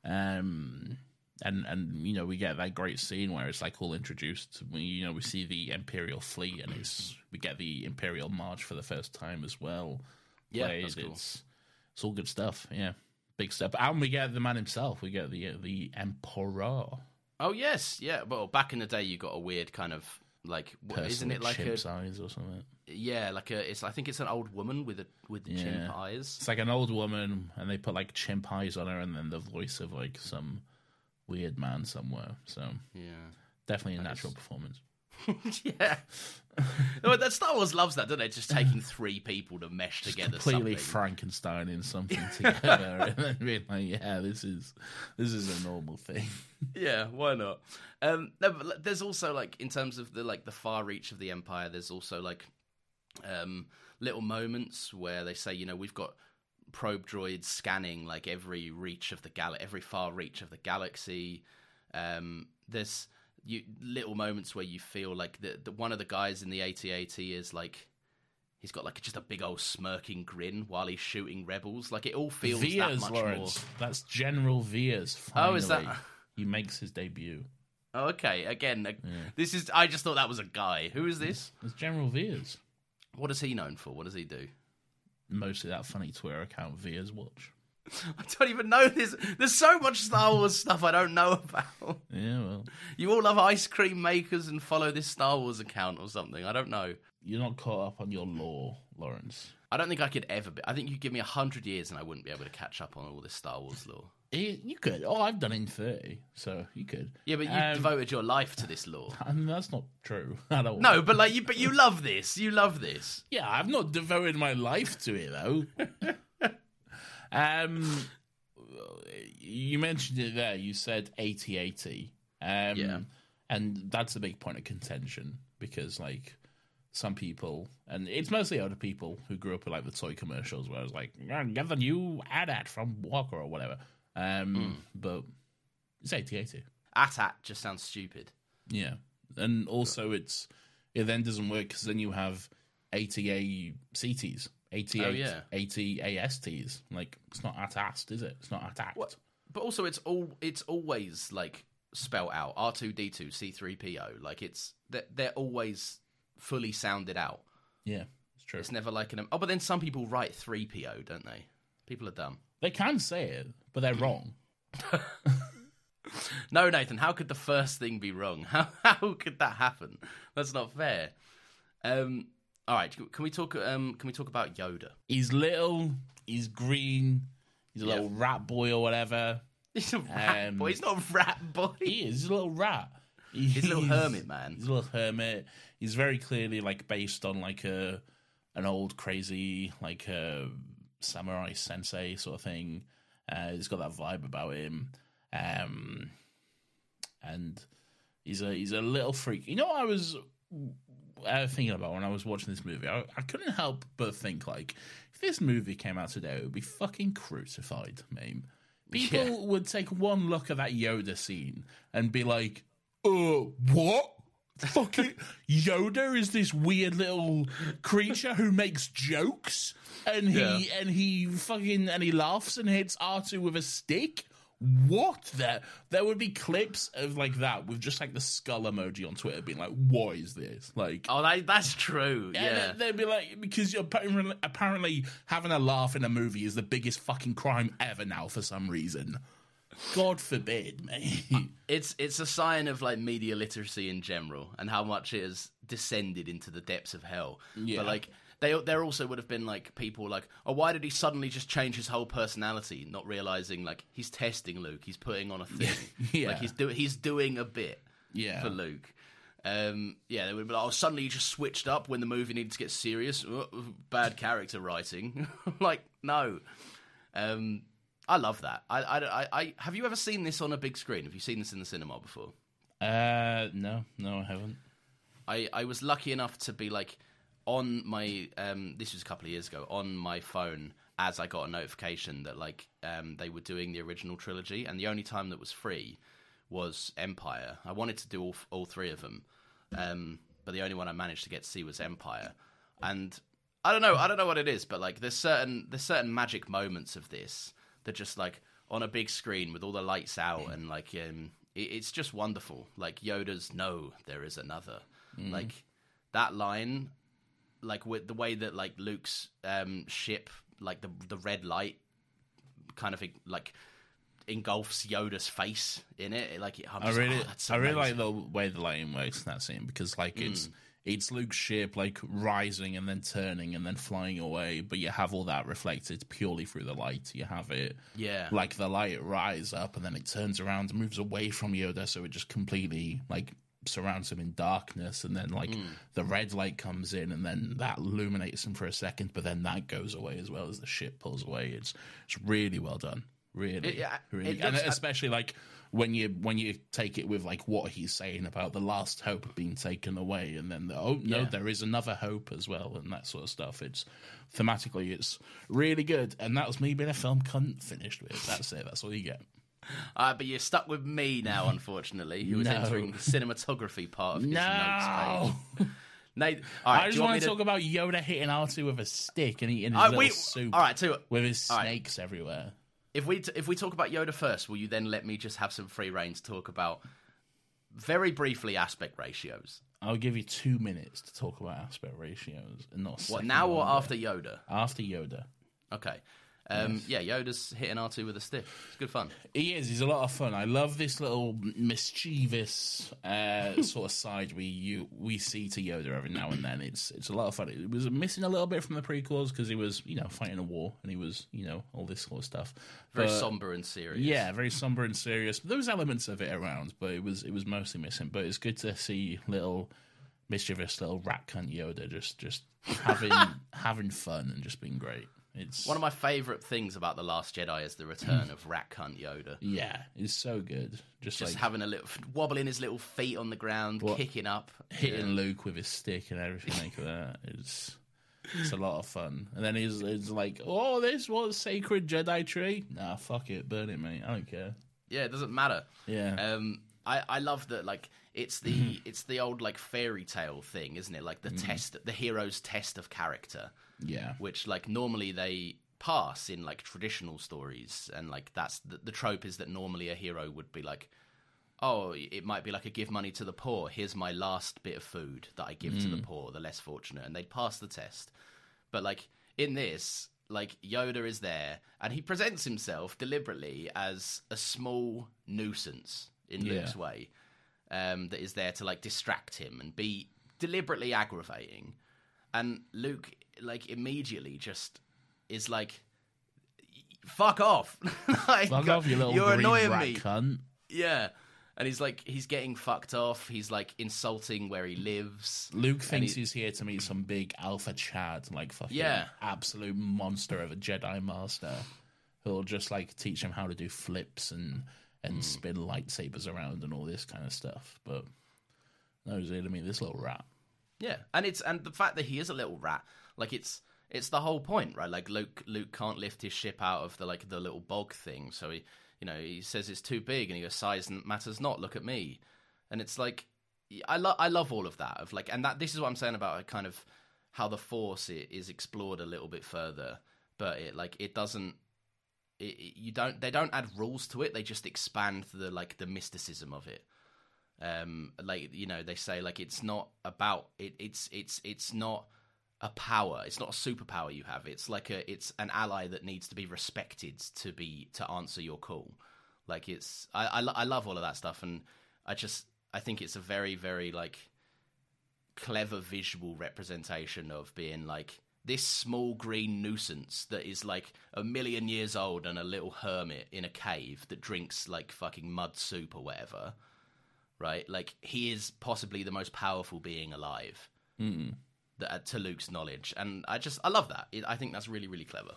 Speaker 5: And we get that great scene where it's like all introduced. We see the Imperial fleet, and we get the Imperial March for the first time as well.
Speaker 6: Yeah, that's cool.
Speaker 5: It's all good stuff. Yeah, big step. And we get the man himself. We get the Emperor.
Speaker 6: Oh yes, yeah. Well, back in the day, you got a weird kind of like, isn't it like
Speaker 5: chimp's eyes or something?
Speaker 6: Yeah, like I think it's an old woman with chimp eyes.
Speaker 5: It's like an old woman, and they put like chimp eyes on her, and then the voice of like some weird man somewhere. So definitely a natural performance.
Speaker 6: Yeah. That Star Wars loves that, don't they? Just taking 3 people to mesh together.
Speaker 5: Completely Frankenstein in something together, and then being like, "Yeah, this is a normal thing."
Speaker 6: Yeah, why not? No, but there's also like in terms of the far reach of the Empire. There's also like little moments where they say, we've got probe droids scanning like every far reach of the galaxy. There's little moments where you feel like the one of the guys in the AT-AT is like he's got like just a big old smirking grin while he's shooting rebels. Like it all feels
Speaker 5: Veers,
Speaker 6: that much
Speaker 5: Lawrence.
Speaker 6: more.
Speaker 5: That's General Veers. Finally.
Speaker 6: Oh, is that?
Speaker 5: He makes his debut.
Speaker 6: Oh, okay. Again, this is. I just thought that was a guy. Who is this?
Speaker 5: It's General Veers.
Speaker 6: What is he known for? What does he do?
Speaker 5: Mostly that funny Twitter account, Veers Watch.
Speaker 6: I don't even know this. There's so much Star Wars stuff I don't know about.
Speaker 5: Yeah, well.
Speaker 6: You all love ice cream makers and follow this Star Wars account or something. I don't know.
Speaker 5: You're not caught up on your lore, Lawrence.
Speaker 6: I don't think I could ever be. I think you give me 100 years and I wouldn't be able to catch up on all this Star Wars lore.
Speaker 5: You could. Oh, I've done it in 30, so you could.
Speaker 6: Yeah, but you devoted your life to this lore.
Speaker 5: I mean, that's not true. I don't.
Speaker 6: No, but you love this. You love this.
Speaker 5: Yeah, I've not devoted my life to it though. You mentioned it there. You said 80-80.
Speaker 6: Yeah.
Speaker 5: And that's a big point of contention because, like, some people, and it's mostly older people who grew up with, like, the toy commercials where I was like, get the new AT-AT from Walker or whatever. But it's 80-80.
Speaker 6: AT-AT just sounds stupid.
Speaker 5: Yeah. And also it then doesn't work because then you have 80-ACTs. 88, 80 ASTs. Like, it's not AT-AST, is it? It's not AT-ACT.
Speaker 6: What? But also, it's always like spelled out. R2D2, C3PO. Like they're always fully sounded out.
Speaker 5: Yeah, it's true.
Speaker 6: It's never like an. Oh, but then some people write 3PO, don't they? People are dumb.
Speaker 5: They can say it, but they're wrong.
Speaker 6: No, Nathan. How could the first thing be wrong? How could that happen? That's not fair. All right, can we talk about Yoda?
Speaker 5: He's little, he's green, he's a little rat boy or whatever.
Speaker 6: He's a rat boy. He's not a rat boy.
Speaker 5: He is. He's a little rat.
Speaker 6: He's a little hermit, man.
Speaker 5: He's a little hermit. He's very clearly like based on like an old crazy like samurai sensei sort of thing. He's got that vibe about him, and he's a little freak. You know what I was thinking about when I was watching this movie? I couldn't help but think, like, if this movie came out today, it would be fucking crucified, mate. People would take one look at that Yoda scene and be like, what? Fucking Yoda is this weird little creature who makes jokes and he laughs and hits R2 with a stick? What? There would be clips of like that with just like the skull emoji on Twitter being like, what is this? Like,
Speaker 6: oh, that's true. Yeah,
Speaker 5: they'd be like, because you're apparently having a laugh in a movie is the biggest fucking crime ever now for some reason. God forbid, mate.
Speaker 6: It's a sign of like media literacy in general and how much it has descended into the depths of hell. Yeah. But like there also would have been like people like, oh, why did he suddenly just change his whole personality? Not realizing like he's testing Luke, he's putting on a thing.
Speaker 5: Yeah.
Speaker 6: Like he's doing a bit for Luke. They would be like, oh, suddenly you just switched up when the movie needed to get serious. Bad character writing. Like, no. I love that. I have you ever seen this on a big screen? Have you seen this in the cinema before?
Speaker 5: No, I haven't.
Speaker 6: I was lucky enough to be like on my this was a couple of years ago on my phone as I got a notification that like they were doing the original trilogy, and the only time that was free was Empire. I wanted to do all three of them, but the only one I managed to get to see was Empire. And I don't know what it is, but like there's certain magic moments of this that just like on a big screen with all the lights out and like it's just wonderful. Like Yoda's "No, there is another." Like that line, like with the way that like Luke's ship, like the red light, kind of like engulfs Yoda's face in it. Like I
Speaker 5: really like the way the lighting works in that scene because like it's Luke's ship like rising and then turning and then flying away, but you have all that reflected purely through the light. You have it, like the light rise up and then it turns around and moves away from Yoda, so it just completely like surrounds him in darkness, and then like the red light comes in and then that illuminates him for a second, but then that goes away as well as the ship pulls away. It's really well done. Really, and especially like when you take it with like what he's saying about the last hope being taken away, and then there is another hope as well, and that sort of stuff. It's thematically, it's really good, and that was me being a film cunt finished with. That's it. That's all you get.
Speaker 6: But you're stuck with me now, unfortunately, who is entering the cinematography part of this notes page. Nate,
Speaker 5: I just want to talk about Yoda hitting R2 with a stick and eating his little soup.
Speaker 6: All right,
Speaker 5: with his snakes everywhere.
Speaker 6: If we talk about Yoda first, will you then let me just have some free reign to talk about, very briefly, aspect ratios?
Speaker 5: I'll give you 2 minutes to talk about aspect ratios, and not a second.
Speaker 6: What, now or after Yoda?
Speaker 5: After Yoda.
Speaker 6: Okay. Yoda's hitting R2 with a stick. It's good fun.
Speaker 5: He is. He's a lot of fun. I love this little mischievous sort of side we see to Yoda every now and then. It's a lot of fun. It was missing a little bit from the prequels because he was, fighting a war and he was, all this sort of stuff.
Speaker 6: Very somber and serious.
Speaker 5: Yeah, very somber and serious. There was elements of it around, but it was mostly missing. But it's good to see little mischievous little rat cunt Yoda just having fun and just being great. It's
Speaker 6: one of my favourite things about The Last Jedi is the return of rat cunt Yoda.
Speaker 5: Yeah, it's so good. Just like,
Speaker 6: having a little wobbling his little feet on the ground, kicking up,
Speaker 5: hitting Luke with his stick and everything like that. It's a lot of fun. And then he's like, "Oh, this was sacred Jedi tree." Nah, fuck it, burn it, mate. I don't care.
Speaker 6: Yeah, it doesn't matter.
Speaker 5: Yeah.
Speaker 6: I love that. Like, it's the old like fairy tale thing, isn't it? Like the hero's test of character.
Speaker 5: Yeah.
Speaker 6: Which, like, normally they pass in, like, traditional stories. And, like, that's the trope is that normally a hero would be like, oh, it might be like a give money to the poor. Here's my last bit of food that I give to the poor, the less fortunate. And they'd pass the test. But, like, in this, like, Yoda is there. And he presents himself deliberately as a small nuisance in Luke's way. That is there to, like, distract him and be deliberately aggravating. And Luke, like, immediately just is like, fuck off. Like,
Speaker 5: fuck off, you little
Speaker 6: you're
Speaker 5: green
Speaker 6: annoying
Speaker 5: rat
Speaker 6: me.
Speaker 5: Cunt.
Speaker 6: Yeah. And he's getting fucked off. He's, like, insulting where he lives.
Speaker 5: Luke thinks he's here to meet some big alpha Chad, like, fucking absolute monster of a Jedi master who'll just, like, teach him how to do flips and spin lightsabers around and all this kind of stuff. But no, he's here to meet this little rat.
Speaker 6: Yeah, and the fact that he is a little rat, like, it's the whole point, right? Like, Luke can't lift his ship out of the little bog thing, so he says it's too big, and he goes, size matters not. Look at me, and it's like, I love all of that, of like, and this is what I'm saying about kind of how the Force is explored a little bit further, but they don't add rules to it. They just expand the mysticism of it. They say, like, it's not about it. It's not a power. It's not a superpower you have. It's like it's an ally that needs to be respected to answer your call. Like, I love all of that stuff, and I think it's a very, very, like, clever visual representation of being like this small green nuisance that is like 1,000,000 years old and a little hermit in a cave that drinks like fucking mud soup or whatever. Right, like, he is possibly the most powerful being alive, to Luke's knowledge, and I love that. I think that's really, really clever.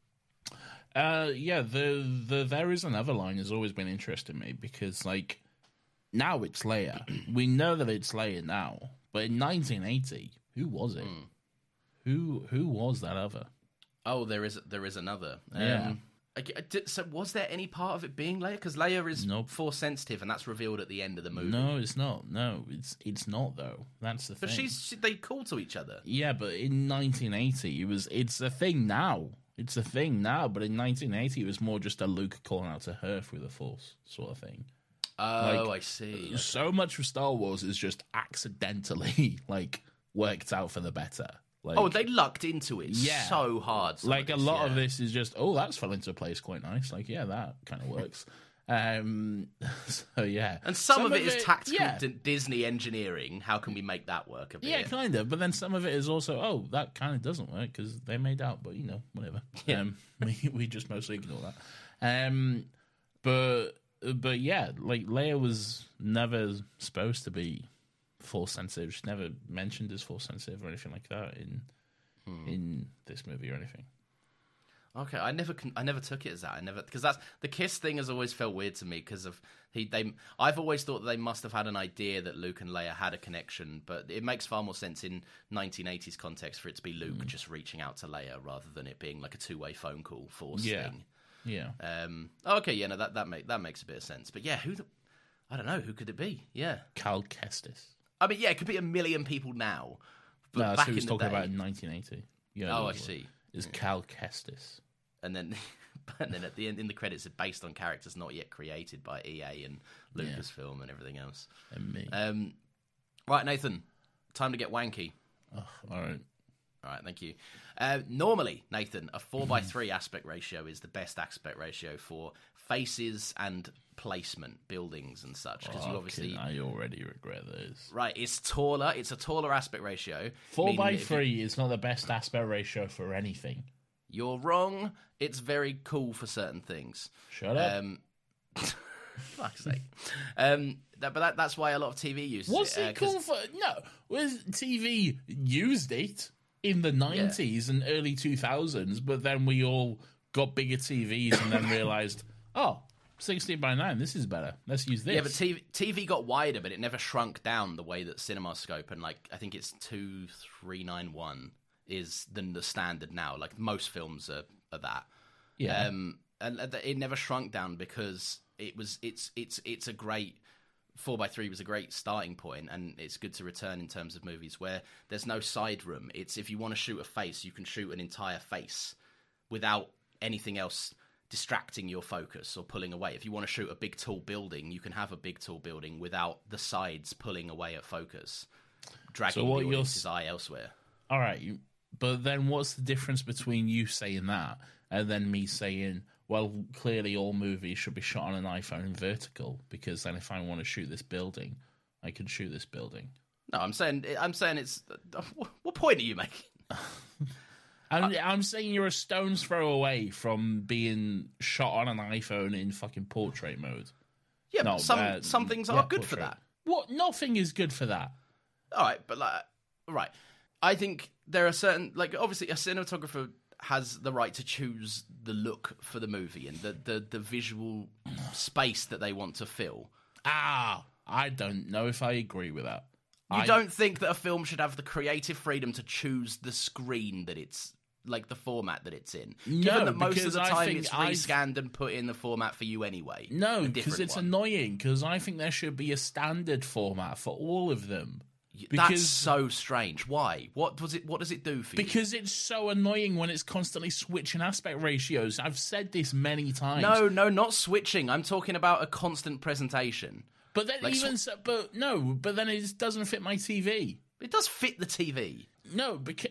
Speaker 5: The there is another line has always been interesting to me because, like, now it's Leia. We know that it's Leia now, but in 1980, who was it? Who was that other?
Speaker 6: Oh, there is another.
Speaker 5: Yeah.
Speaker 6: So was there any part of it being Leia? Because Leia is Force sensitive, and that's revealed at the end of the movie.
Speaker 5: No, it's not. No, it's not, though. That's the thing.
Speaker 6: But they call to each other.
Speaker 5: Yeah, but in 1980, it's a thing now. It's a thing now, but in 1980, it was more just a Luke calling out to her through the Force sort of thing.
Speaker 6: Oh, I see. Okay.
Speaker 5: So much for Star Wars is just accidentally, like, worked out for the better. Like,
Speaker 6: they lucked into it so hard.
Speaker 5: Like, a lot of this is just, that's fell into place quite nice. Like, yeah, that kind of works. So, yeah.
Speaker 6: And some of it is tactical Disney engineering. How can we make that work a bit?
Speaker 5: Yeah, kind of. But then some of it is also, that kind of doesn't work because they made out. But, whatever. Yeah. We just mostly ignore that. But yeah, like, Leia was never supposed to be Force sensitive. She's never mentioned as Force sensitive or anything like that in this movie or anything.
Speaker 6: Okay, I never took it as that. Because that's the kiss thing has always felt weird to me because of I've always thought that they must have had an idea that Luke and Leia had a connection, but it makes far more sense in 1980s context for it to be Luke just reaching out to Leia rather than it being like a two-way phone call Force thing.
Speaker 5: Yeah.
Speaker 6: Okay, yeah, no, that makes a bit of sense. But yeah, I don't know, who could it be? Yeah.
Speaker 5: Cal Kestis.
Speaker 6: I mean, yeah, it could be 1,000,000 people now. But
Speaker 5: no, that's
Speaker 6: back
Speaker 5: who he was
Speaker 6: in
Speaker 5: talking
Speaker 6: the day,
Speaker 5: about in 1980. Yeah,
Speaker 6: I see.
Speaker 5: Is Cal Kestis.
Speaker 6: And then at the end, in the credits, it's based on characters not yet created by EA and Lucasfilm and everything else.
Speaker 5: And me.
Speaker 6: Right, Nathan, time to get wanky.
Speaker 5: Oh, all right.
Speaker 6: All right, thank you. Normally, Nathan, a 4:3 aspect ratio is the best aspect ratio for faces and placement, buildings and such. Because you obviously,
Speaker 5: I already regret this.
Speaker 6: Right, it's taller. It's a taller aspect ratio.
Speaker 5: 4:3 is not the best aspect ratio for anything.
Speaker 6: You're wrong. It's very cool for certain things.
Speaker 5: Shut up.
Speaker 6: Fuck's sake. That's why a lot of TV uses
Speaker 5: What's it cool for? No, TV used it in the 90s and early 2000s, but then we all got bigger TVs and then realised, 16:9, this is better. Let's use this.
Speaker 6: Yeah, but TV got wider, but it never shrunk down the way that CinemaScope and, like, I think it's 2391 is the standard now. Like, most films are that.
Speaker 5: Yeah.
Speaker 6: And it never shrunk down because it's a great 4:3 was a great starting point, and it's good to return in terms of movies where there's no side room. It's if you want to shoot a face, you can shoot an entire face without anything else distracting your focus or pulling away. If you want to shoot a big tall building, you can have a big tall building without the sides pulling away at focus, dragging the audience's eye elsewhere.
Speaker 5: All right, but then what's the difference between you saying that and then me saying, well, clearly all movies should be shot on an iPhone vertical, because then if I want to shoot this building, I can shoot this building.
Speaker 6: No, I'm saying it's... What point are you making?
Speaker 5: I'm saying you're a stone's throw away from being shot on an iPhone in fucking portrait mode.
Speaker 6: Yeah, but some things are good for that.
Speaker 5: What? Nothing is good for that.
Speaker 6: All right, but right. I think there are certain... Like, obviously, a cinematographer has the right to choose the look for the movie and the visual space that they want to fill.
Speaker 5: I don't know if I agree with that.
Speaker 6: You don't think that a film should have the creative freedom to choose the screen that it's, like, the format that it's in?
Speaker 5: No,
Speaker 6: given that most of the time
Speaker 5: think
Speaker 6: it's rescanned and put in the format for you anyway.
Speaker 5: No, because it's annoying, because I think there should be a standard format for all of them.
Speaker 6: That's so strange. Why? What does it do for you?
Speaker 5: Because it's so annoying when it's constantly switching aspect ratios. I've said this many times.
Speaker 6: No, not switching. I'm talking about a constant presentation.
Speaker 5: But then but then it doesn't fit my TV.
Speaker 6: It does fit the TV.
Speaker 5: No, because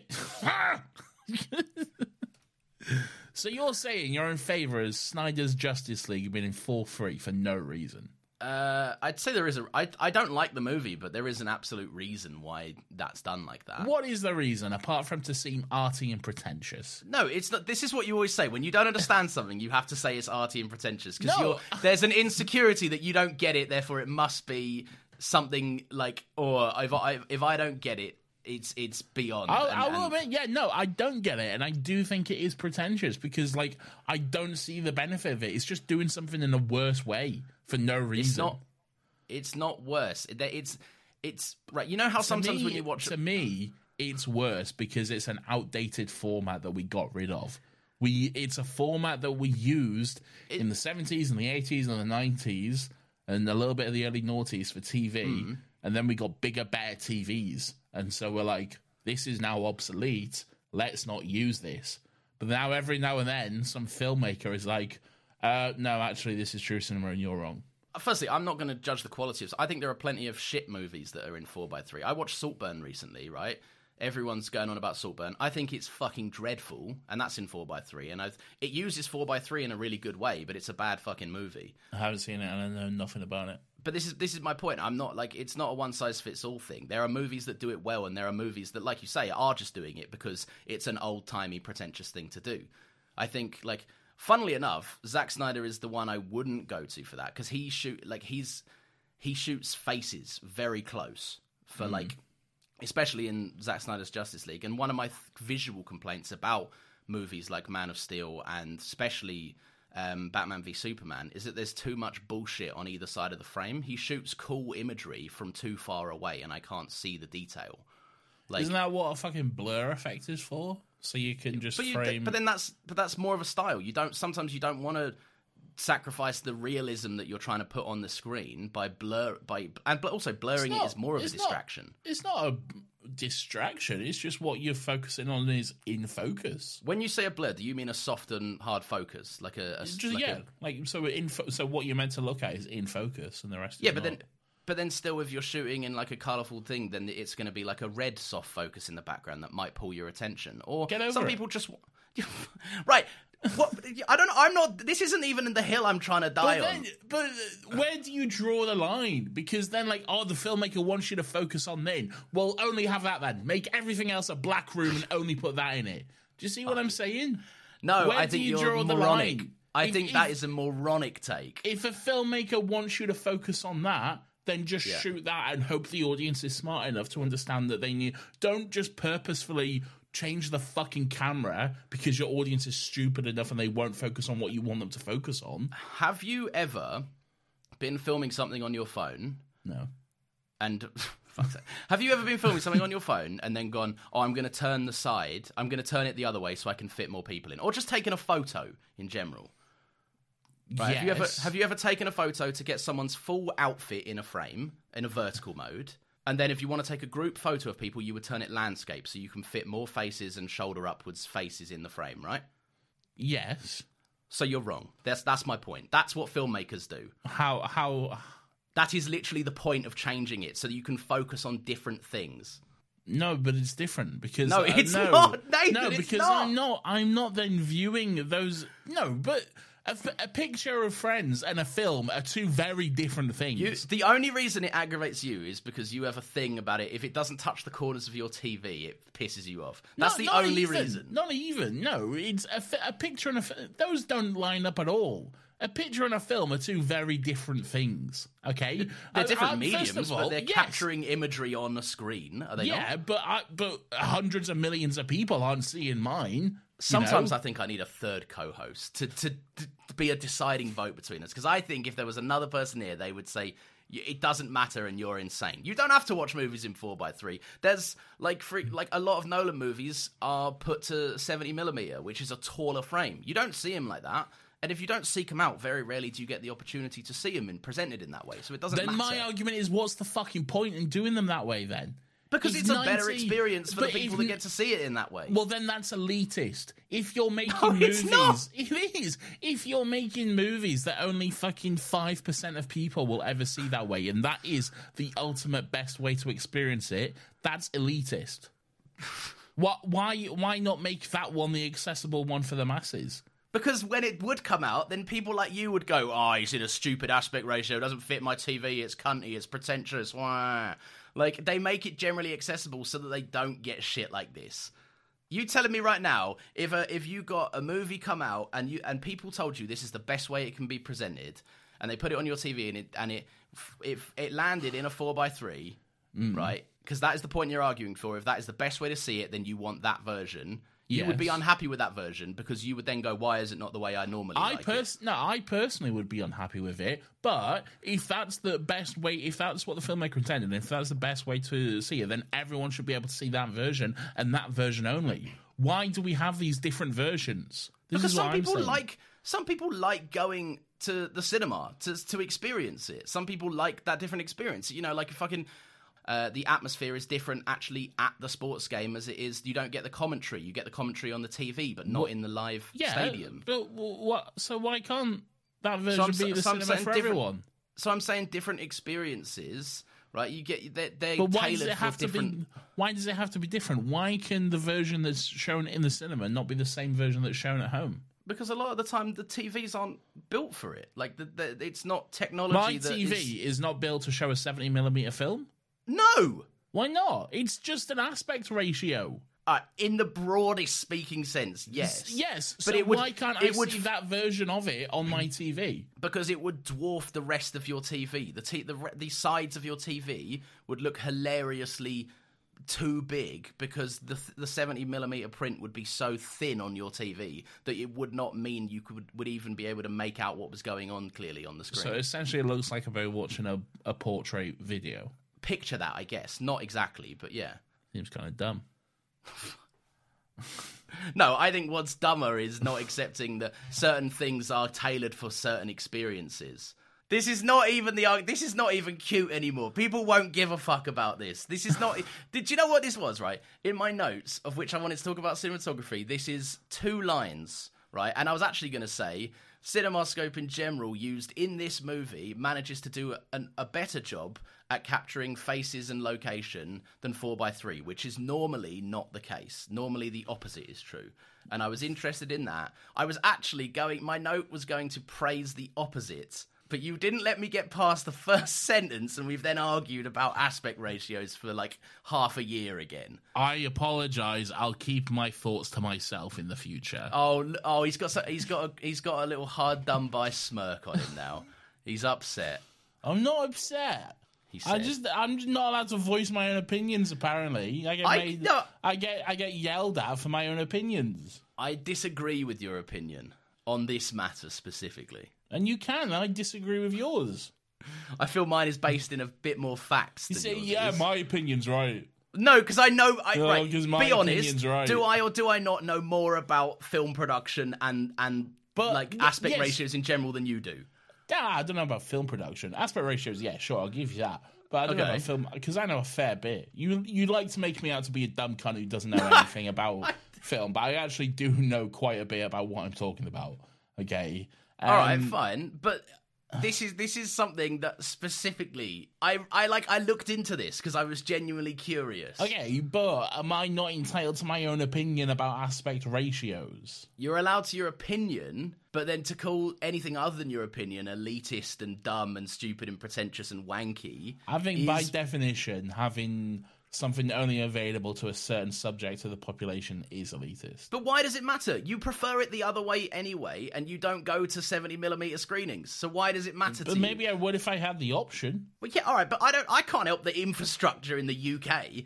Speaker 5: So you're saying you're in favour of Snyder's Justice League being in 4:3 for no reason?
Speaker 6: I'd say there is I don't like the movie, but there is an absolute reason why that's done like that.
Speaker 5: What is the reason, apart from to seem arty and pretentious?
Speaker 6: No, it's not. This is what you always say. When you don't understand something, you have to say it's arty and pretentious, because there's an insecurity that you don't get it, therefore it must be something like, or if I don't get it, it's beyond.
Speaker 5: I will admit, I don't get it, and I do think it is pretentious, because, like, I don't see the benefit of it. It's just doing something in a worse way for no reason.
Speaker 6: It's not worse. It's right. You know how sometimes when you watch...
Speaker 5: To me, it's worse because it's an outdated format that we got rid of. It's a format that we used in the 70s and the 80s and the 90s and a little bit of the early noughties for TV, and then we got bigger, better TVs. And so we're like, this is now obsolete. Let's not use this. But now, every now and then, some filmmaker is like, no, actually, this is true cinema and you're wrong.
Speaker 6: Firstly, I'm not going to judge the quality of... I think there are plenty of shit movies that are in 4:3. I watched Saltburn recently, right? Everyone's going on about Saltburn. I think it's fucking dreadful, and that's in 4:3. And it uses 4:3 in a really good way, but it's a bad fucking movie.
Speaker 5: I haven't seen it, and I know nothing about it.
Speaker 6: But this is my point. I'm not like, it's not a one-size-fits-all thing. There are movies that do it well, and there are movies that, like you say, are just doing it because it's an old-timey, pretentious thing to do. I think, like, funnily enough, Zack Snyder is the one I wouldn't go to for that, because he shoots faces very close for, like, especially in Zack Snyder's Justice League. And one of my visual complaints about movies like Man of Steel and especially Batman v Superman is that there's too much bullshit on either side of the frame. He shoots cool imagery from too far away, and I can't see the detail. Like,
Speaker 5: isn't that what a fucking blur effect is for? So you can just frame...
Speaker 6: But that's more of a style. Sometimes you don't want to sacrifice the realism that you're trying to put on the screen and also blurring it is more of a distraction.
Speaker 5: It's not a distraction. It's just what you're focusing on is in focus.
Speaker 6: When you say a blur, do you mean a soft and hard focus, so what you're meant to look at is in focus, and the rest.
Speaker 5: But
Speaker 6: But then still, if you're shooting in like a colourful thing, then it's going to be like a red soft focus in the background that might pull your attention. Or some people just... Right. What? I don't know. I'm not... This isn't even the hill I'm trying to die on.
Speaker 5: But where do you draw the line? Because then, like, the filmmaker wants you to focus on then. Well, only have that then. Make everything else a black room and only put that in it. Do you see what I'm saying?
Speaker 6: No,
Speaker 5: where
Speaker 6: I think you're
Speaker 5: draw the
Speaker 6: moronic.
Speaker 5: line?
Speaker 6: I think that is a moronic take.
Speaker 5: If a filmmaker wants you to focus on that, then just shoot that and hope the audience is smart enough to understand that they need... Don't just purposefully change the fucking camera because your audience is stupid enough and they won't focus on what you want them to focus on.
Speaker 6: Have you ever been filming something on your phone?
Speaker 5: No.
Speaker 6: And... Have you ever been filming something on your phone and then gone, I'm going to turn the side, I'm going to turn it the other way so I can fit more people in? Or just taking a photo in general? Right?
Speaker 5: Yes.
Speaker 6: Have you ever taken a photo to get someone's full outfit in a frame, in a vertical mode, and then if you want to take a group photo of people, you would turn it landscape so you can fit more faces and shoulder upwards faces in the frame, right?
Speaker 5: Yes.
Speaker 6: So you're wrong. That's my point. That's what filmmakers do.
Speaker 5: How...
Speaker 6: That is literally the point of changing it, so that you can focus on different things.
Speaker 5: No, but it's different because
Speaker 6: no, it's not. Nathan,
Speaker 5: no,
Speaker 6: it's
Speaker 5: because
Speaker 6: not.
Speaker 5: I'm not then viewing those. No, but a picture of friends and a film are two very different things.
Speaker 6: The only reason it aggravates you is because you have a thing about it. If it doesn't touch the corners of your TV, it pisses you off. That's the only reason.
Speaker 5: Not even. No, it's a picture and those don't line up at all. A picture and a film are two very different things, okay?
Speaker 6: They're different mediums, but they're capturing imagery on a screen, are they not?
Speaker 5: Yeah, but hundreds of millions of people aren't seeing mine.
Speaker 6: Sometimes I think I need a third co-host to be a deciding vote between us, because I think if there was another person here, they would say, it doesn't matter and you're insane. You don't have to watch movies in 4:3. There's, like a lot of Nolan movies are put to 70mm, which is a taller frame. You don't see them like that. And if you don't seek them out, very rarely do you get the opportunity to see them presented in that way. So it doesn't matter. Then
Speaker 5: my argument is, what's the fucking point in doing them that way then?
Speaker 6: Because it's a better experience for the people that get to see it in that way.
Speaker 5: Well, then that's elitist. If you're making movies...
Speaker 6: It's not.
Speaker 5: It is. If you're making movies that only fucking 5% of people will ever see that way, and that is the ultimate best way to experience it, that's elitist. Why not make that one the accessible one for the masses?
Speaker 6: Because when it would come out, then people like you would go, he's in a stupid aspect ratio, it doesn't fit my TV, it's cunty, it's pretentious. Wah. Like, they make it generally accessible so that they don't get shit like this. You telling me right now, if you got a movie come out and people told you this is the best way it can be presented, and they put it on your TV and it landed in a 4:3, right? Because that is the point you're arguing for. If that is the best way to see it, then you want that version. You would be unhappy with that version because you would then go, why is it not the way I normally like it?
Speaker 5: No, I personally would be unhappy with it. But if that's the best way, if that's what the filmmaker intended, if that's the best way to see it, then everyone should be able to see that version and that version only. Why do we have these different versions?
Speaker 6: Because some people like going to the cinema to experience it. Some people like that different experience. You know, like a fucking... the atmosphere is different actually at the sports game as it is. You don't get the commentary. You get the commentary on the TV, but not in the live stadium.
Speaker 5: But what? So why can't that version be the cinema for everyone?
Speaker 6: So I'm saying different experiences, right? You get they're
Speaker 5: but why
Speaker 6: tailored
Speaker 5: does it have
Speaker 6: for different.
Speaker 5: Why does it have to be different? Why can the version that's shown in the cinema not be the same version that's shown at home?
Speaker 6: Because a lot of the time the TVs aren't built for it. Like it's not technology.
Speaker 5: My TV is not built to show a 70mm film.
Speaker 6: No!
Speaker 5: Why not? It's just an aspect ratio.
Speaker 6: In the broadest speaking sense, yes.
Speaker 5: Yes, but why can't I see that version of it on my TV?
Speaker 6: Because it would dwarf the rest of your TV. The sides of your TV would look hilariously too big because the 70mm print would be so thin on your TV that it would not mean you would even be able to make out what was going on clearly on the screen.
Speaker 5: So essentially it looks like about watching a portrait video.
Speaker 6: Picture that, I guess. Not exactly, but yeah.
Speaker 5: Seems kind of dumb.
Speaker 6: No, I think what's dumber is not accepting that certain things are tailored for certain experiences. This is not even cute anymore. People won't give a fuck about this. This is not... Did you know what this was, right? In my notes, of which I wanted to talk about cinematography, this is 2 lines, right? And I was actually going to say... CinemaScope in general, used in this movie, manages to do a better job at capturing faces and location than 4x3, which is normally not the case. Normally the opposite is true. And I was interested in that. I was actually my note was going to praise the opposite, but you didn't let me get past the first sentence, and we've then argued about aspect ratios for like half a year again.
Speaker 5: I apologise. I'll keep my thoughts to myself in the future.
Speaker 6: Oh, he's got a little hard done by smirk on him now. He's upset.
Speaker 5: I'm not upset. I'm just not allowed to voice my own opinions. Apparently, I get yelled at for my own opinions.
Speaker 6: I disagree with your opinion on this matter specifically.
Speaker 5: And you can. I disagree with yours.
Speaker 6: I feel mine is based in a bit more facts than yours.
Speaker 5: Yeah, my opinion's right.
Speaker 6: No, because I know... right,
Speaker 5: my
Speaker 6: be honest,
Speaker 5: right.
Speaker 6: do I or do I not know more about film production and aspect ratios in general than you do?
Speaker 5: Yeah, I don't know about film production. Aspect ratios, yeah, sure, I'll give you that. But I don't know about film, because I know a fair bit. You like to make me out to be a dumb cunt who doesn't know anything about film, but I actually do know quite a bit about what I'm talking about, okay?
Speaker 6: All right, fine, but this is something that specifically I looked into this because I was genuinely curious.
Speaker 5: Okay, but am I not entitled to my own opinion about aspect ratios?
Speaker 6: You're allowed to your opinion, but then to call anything other than your opinion elitist and dumb and stupid and pretentious and wanky.
Speaker 5: I think by definition, having something only available to a certain subject of the population is elitist.
Speaker 6: But why does it matter? You prefer it the other way anyway, and you don't go to 70mm screenings. So why does it matter to you?
Speaker 5: Maybe I would if I had the option.
Speaker 6: Well, yeah, all right, but I can't help the infrastructure in the UK.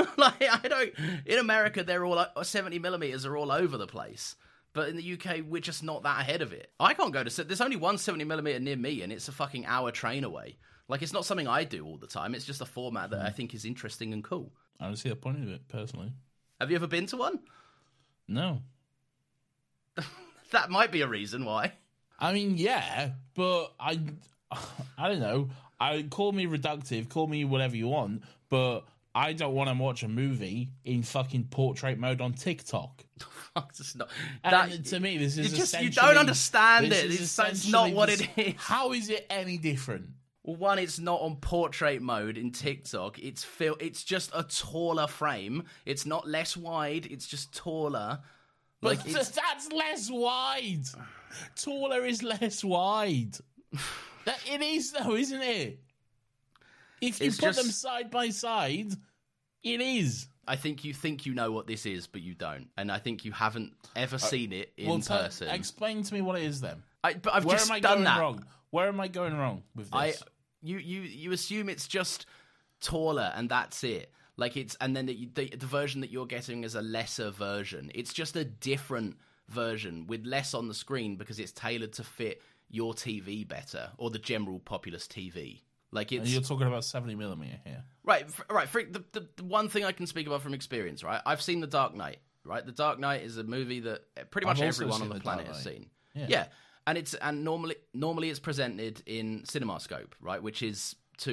Speaker 6: In America, they're all 70mm are all over the place. But in the UK, we're just not that ahead of it. I can't go to... There's only one 70mm near me, and it's a fucking hour train away. Like, it's not something I do all the time. It's just a format that I think is interesting and cool.
Speaker 5: I don't see the point of it, personally.
Speaker 6: Have you ever been to one?
Speaker 5: No.
Speaker 6: That might be a reason why.
Speaker 5: I mean, yeah, but I don't know. Call me reductive, call me whatever you want, but I don't want to watch a movie in fucking portrait mode on TikTok. To me, this is essentially...
Speaker 6: You don't understand it. It's not what it is.
Speaker 5: How is it any different?
Speaker 6: Well, one, it's not on portrait mode in TikTok. It's just a taller frame. It's not less wide. It's just taller.
Speaker 5: But that's less wide. Taller is less wide. It is, though, isn't it? If you put them side by side, it is.
Speaker 6: I think you know what this is, but you don't. And I think you haven't ever seen it in person.
Speaker 5: Explain to me what it is, then.
Speaker 6: But I've just done that.
Speaker 5: Wrong? Where am I going wrong with this?
Speaker 6: You assume it's just taller and that's it. Like and then the version that you're getting is a lesser version. It's just a different version with less on the screen because it's tailored to fit your TV better or the general populace TV. Like it's.
Speaker 5: And you're talking about 70mm here,
Speaker 6: right? The one thing I can speak about from experience, right? I've seen The Dark Knight. Right, The Dark Knight is a movie that pretty much everyone on the planet has seen. Yeah. And normally it's presented in CinemaScope, right, which is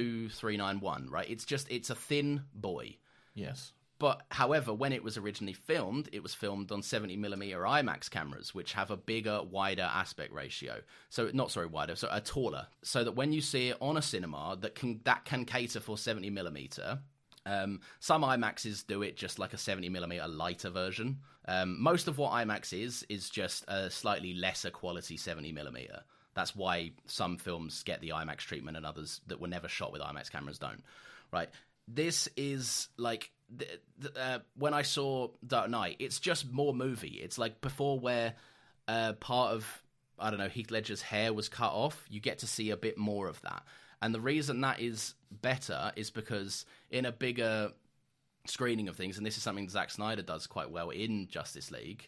Speaker 6: 2391, right? It's a thin boy.
Speaker 5: Yes.
Speaker 6: But however, when it was originally filmed, it was filmed on 70mm IMAX cameras, which have a bigger, wider aspect ratio. So a taller. So that when you see it on a cinema that can cater for 70mm. Some IMAXs do it just like a 70mm lighter version. Most of what IMAX is just a slightly lesser quality 70mm. That's why some films get the IMAX treatment and others that were never shot with IMAX cameras don't. Right? This is like when I saw Dark Knight, it's just more movie. It's like before where part of Heath Ledger's hair was cut off. You get to see a bit more of that. And the reason that is better is because in a bigger screening of things, and this is something Zack Snyder does quite well in Justice League,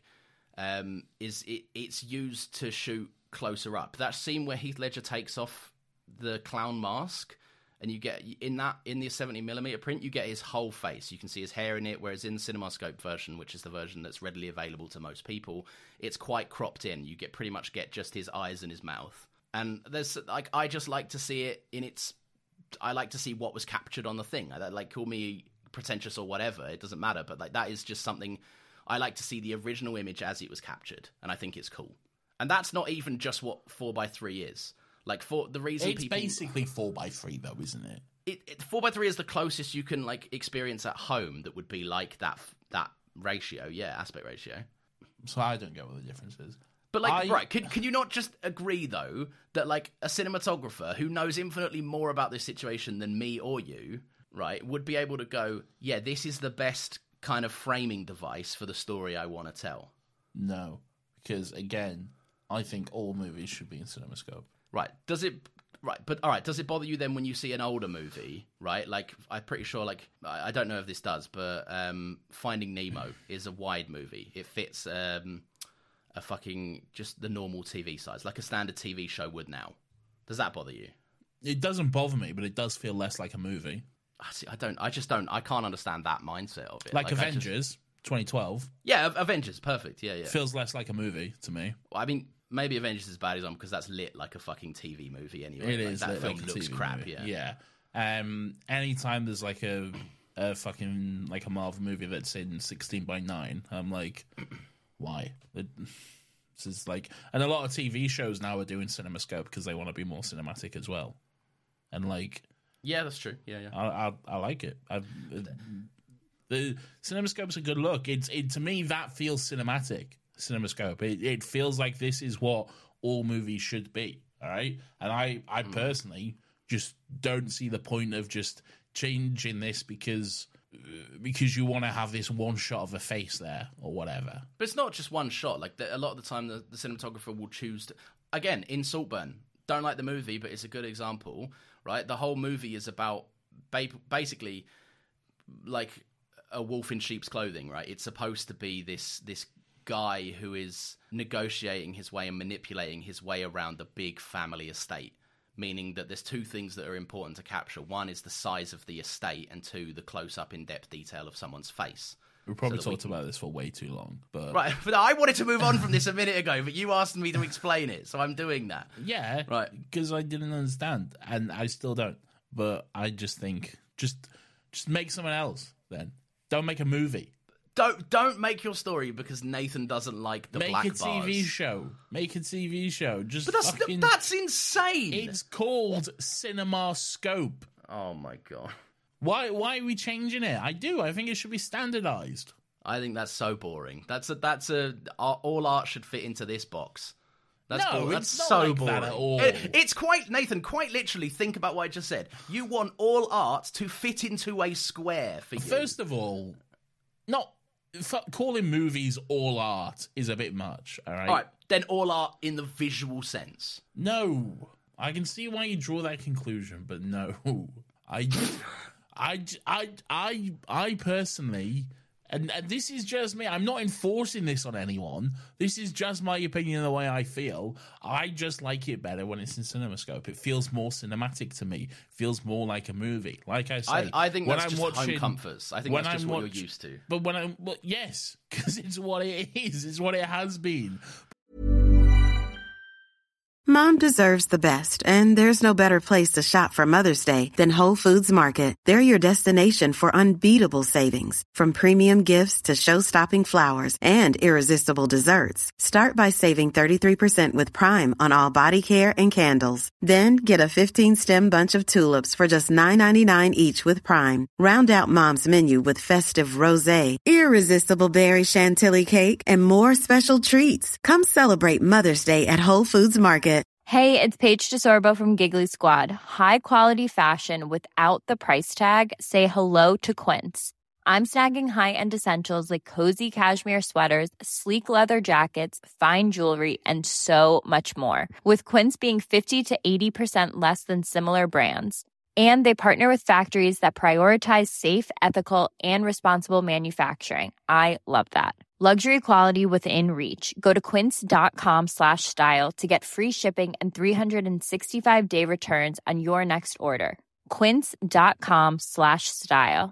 Speaker 6: it's used to shoot closer up. That scene where Heath Ledger takes off the clown mask, and you get in the 70mm print, you get his whole face. You can see his hair in it, whereas in the CinemaScope version, which is the version that's readily available to most people, it's quite cropped in. You pretty much get just his eyes and his mouth. And there's I just like to see it in its. I like to see what was captured on the thing. Call me pretentious or whatever, it doesn't matter. But that is just something I like to see the original image as it was captured, and I think it's cool. And that's not even just what 4x3 is. Like, for the reason
Speaker 5: it's basically 4x3, though, isn't it?
Speaker 6: 4x3 is the closest you can, like, experience at home that would be like that ratio, aspect ratio.
Speaker 5: So I don't get what the difference is.
Speaker 6: But, like, right, can you not just agree, though, that, like, a cinematographer who knows infinitely more about this situation than me or you, right, would be able to go, yeah, this is the best kind of framing device for the story I want to tell?
Speaker 5: No, because, again, I think all movies should be in CinemaScope.
Speaker 6: Right, does it bother you then when you see an older movie, right? Like, I'm pretty sure, like, I don't know if this does, but Finding Nemo is a wide movie. It fits... a fucking just the normal TV size, like a standard TV show would now. Does that bother you?
Speaker 5: It doesn't bother me, but it does feel less like a movie.
Speaker 6: I can't understand that mindset of it.
Speaker 5: Like Avengers, 2012.
Speaker 6: Yeah, Avengers, perfect. Yeah.
Speaker 5: Feels less like a movie to me.
Speaker 6: Well, I mean, maybe Avengers is as bad as I'm because that's lit like a fucking TV movie anyway.
Speaker 5: It is.
Speaker 6: That film
Speaker 5: like
Speaker 6: looks
Speaker 5: TV
Speaker 6: crap.
Speaker 5: Movie.
Speaker 6: Yeah.
Speaker 5: Anytime there's like a fucking like a Marvel movie that's in 16:9, I'm like, why? This is like, and a lot of TV shows now are doing CinemaScope because they want to be more cinematic as well, and like,
Speaker 6: yeah, that's true. Yeah.
Speaker 5: I like it. The CinemaScope's a good look. It to me that feels cinematic. CinemaScope. It feels like this is what all movies should be. All right, and I personally just don't see the point of just changing this because you want to have this one shot of a face there or whatever.
Speaker 6: But it's not just one shot. Like, a lot of the time, the cinematographer will choose to... Again, in Saltburn, don't like the movie, but it's a good example, right? The whole movie is about basically like a wolf in sheep's clothing, right? It's supposed to be this guy who is negotiating his way and manipulating his way around the big family estate. Meaning that there's two things that are important to capture. One is the size of the estate, and two, the close-up, in-depth detail of someone's face.
Speaker 5: We probably talked about this for way too long. But
Speaker 6: right, but I wanted to move on from this a minute ago, but you asked me to explain it, so I'm doing that.
Speaker 5: Yeah,
Speaker 6: right,
Speaker 5: because I didn't understand, and I still don't. But I just think, just make someone else then. Don't make a movie.
Speaker 6: Don't make your story because Nathan doesn't like the black bars.
Speaker 5: Make a TV show. Make a TV show. Just
Speaker 6: but that's insane.
Speaker 5: It's called CinemaScope.
Speaker 6: Oh my god.
Speaker 5: Why are we changing it? I think it should be standardized.
Speaker 6: I think that's so boring. That's all art should fit into this box. That's
Speaker 5: it's
Speaker 6: so
Speaker 5: not like
Speaker 6: boring.
Speaker 5: That at all.
Speaker 6: It's quite, Nathan, quite literally, think about what I just said. You want all art to fit into a square for you.
Speaker 5: First of all, calling movies all art is a bit much, all right?
Speaker 6: All right, then all art in the visual sense.
Speaker 5: No. I can see why you draw that conclusion, but no. I personally, and this is just me, I'm not enforcing this on anyone. This is just my opinion and the way I feel. I just like it better when it's in CinemaScope. It feels more cinematic to me. Feels more like a movie. Like I say,
Speaker 6: I think that's just home comforts. I think that's just what you're used to.
Speaker 5: But yes, because it's what it is. It's what it has been.
Speaker 7: Mom deserves the best, and there's no better place to shop for Mother's Day than Whole Foods Market. They're your destination for unbeatable savings, from premium gifts to show-stopping flowers and irresistible desserts. Start by saving 33% with Prime on all body care and candles. Then get a 15-stem bunch of tulips for just $9.99 each with Prime. Round out Mom's menu with festive rosé, irresistible berry chantilly cake, and more special treats. Come celebrate Mother's Day at Whole Foods Market.
Speaker 8: Hey, it's Paige DeSorbo from Giggly Squad. High quality fashion without the price tag. Say hello to Quince. I'm snagging high-end essentials like cozy cashmere sweaters, sleek leather jackets, fine jewelry, and so much more. With Quince being 50 to 80% less than similar brands. And they partner with factories that prioritize safe, ethical, and responsible manufacturing. I love that. Luxury quality within reach. Go to quince.com/style to get free shipping and 365-day returns on your next order. Quince.com/style.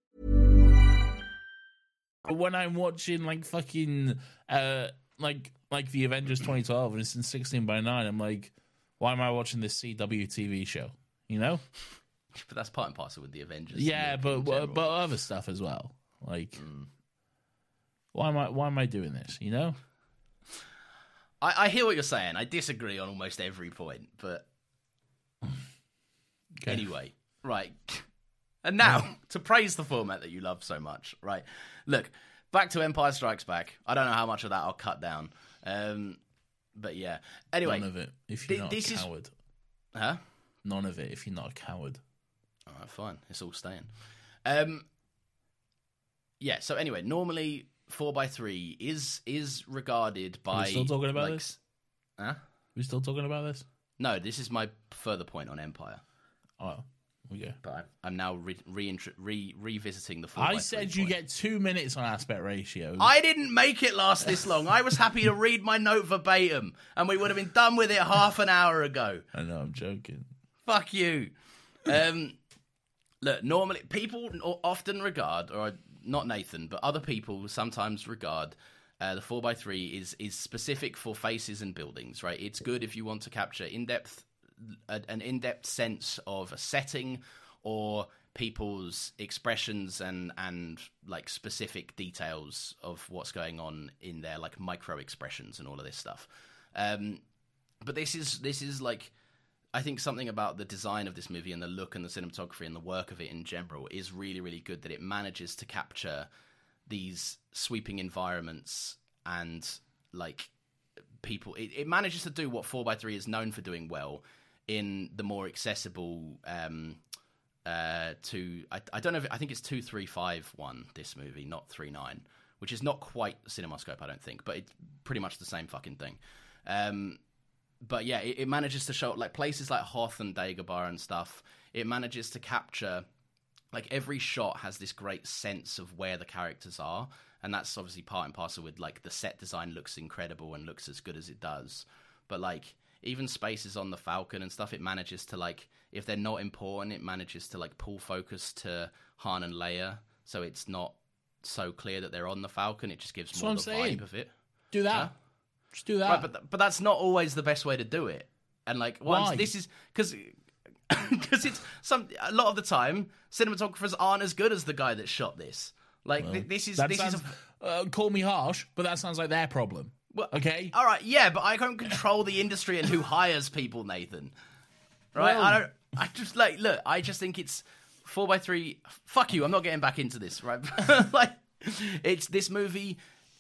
Speaker 5: When I'm watching like fucking like the Avengers 2012 and it's in 16:9, I'm like, why am I watching this CW TV show? You know?
Speaker 6: But that's part and parcel with the Avengers.
Speaker 5: Yeah, but other stuff as well. Like, why am I doing this? You know?
Speaker 6: I hear what you're saying. I disagree on almost every point, but anyway, right. And now, to praise the format that you love so much, right? Look, back to Empire Strikes Back. I don't know how much of that I'll cut down. But yeah. Anyway.
Speaker 5: None of it, if you're not a coward.
Speaker 6: Huh?
Speaker 5: None of it, if you're not a coward.
Speaker 6: All right, fine. It's all staying. Yeah, so anyway, normally 4x3 is regarded by...
Speaker 5: Are we still talking about this?
Speaker 6: Huh?
Speaker 5: Are we still talking about this?
Speaker 6: No, this is my further point on Empire.
Speaker 5: Oh, okay.
Speaker 6: But I'm now revisiting the 4x3
Speaker 5: I said you
Speaker 6: point.
Speaker 5: get 2 minutes on aspect ratios.
Speaker 6: I didn't make it last this long. I was happy to read my note verbatim, and we would have been done with it half an hour ago.
Speaker 5: I know, I'm joking.
Speaker 6: Fuck you. Look, normally, people often regard, or not Nathan, but other people sometimes regard the 4x3 is specific for faces and buildings, right? It's good if you want to capture an in-depth sense of a setting or people's expressions and like specific details of what's going on in their like micro expressions and all of this stuff. But this is like, I think something about the design of this movie and the look and the cinematography and the work of it in general is really, really good, that it manages to capture these sweeping environments and like people. It manages to do what 4x3 is known for doing well in the more accessible I don't know if I think it's 2351 this movie, not 39, which is not quite CinemaScope, I don't think, but it's pretty much the same fucking thing. But yeah, it manages to show like places like Hoth and Dagobah and stuff. It manages to capture, like, every shot has this great sense of where the characters are, and that's obviously part and parcel with like the set design looks incredible and looks as good as it does. But like even spaces on the Falcon and stuff, it manages to, like, if they're not important, it manages to like pull focus to Han and Leia, so it's not so clear that they're on the Falcon. It just gives more the vibe of it.
Speaker 5: Do that.
Speaker 6: Huh?
Speaker 5: Just do that.
Speaker 6: Right, but that's not always the best way to do it. And like,
Speaker 5: why?
Speaker 6: This is because it's a lot of the time cinematographers aren't as good as the guy that shot this. Like, well, this is
Speaker 5: call me harsh, but that sounds like their problem. Well, okay,
Speaker 6: all right, yeah, but I don't control the industry and who hires people, Nathan. Right? Well, I just think it's 4x3. Fuck you, I'm not getting back into this. Right? Like, it's this movie.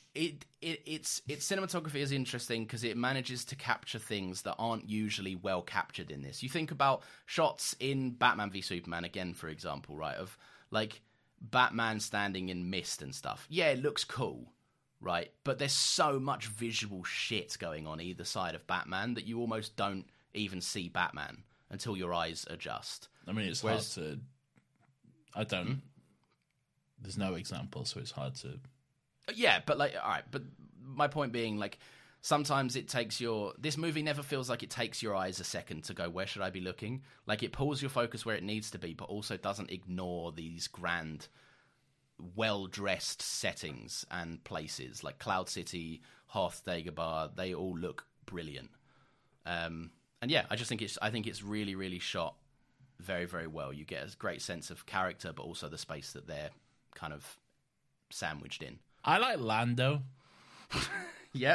Speaker 6: Its cinematography is interesting because it manages to capture things that aren't usually well captured in this. You think about shots in Batman v Superman again, for example, right? Of like Batman standing in mist and stuff. Yeah, it looks cool, right? But there's so much visual shit going on either side of Batman that you almost don't even see Batman until your eyes adjust.
Speaker 5: I mean, it's hard to... I don't... There's no example, so it's hard to...
Speaker 6: Yeah, but like, all right, but my point being, like, sometimes it takes this movie never feels like it takes your eyes a second to go, where should I be looking? Like, it pulls your focus where it needs to be, but also doesn't ignore these grand, well-dressed settings and places, like Cloud City, Hoth, Dagobah. They all look brilliant. And yeah, I think it's really, really shot very, very well. You get a great sense of character, but also the space that they're kind of sandwiched in.
Speaker 5: I like Lando.
Speaker 6: Yeah.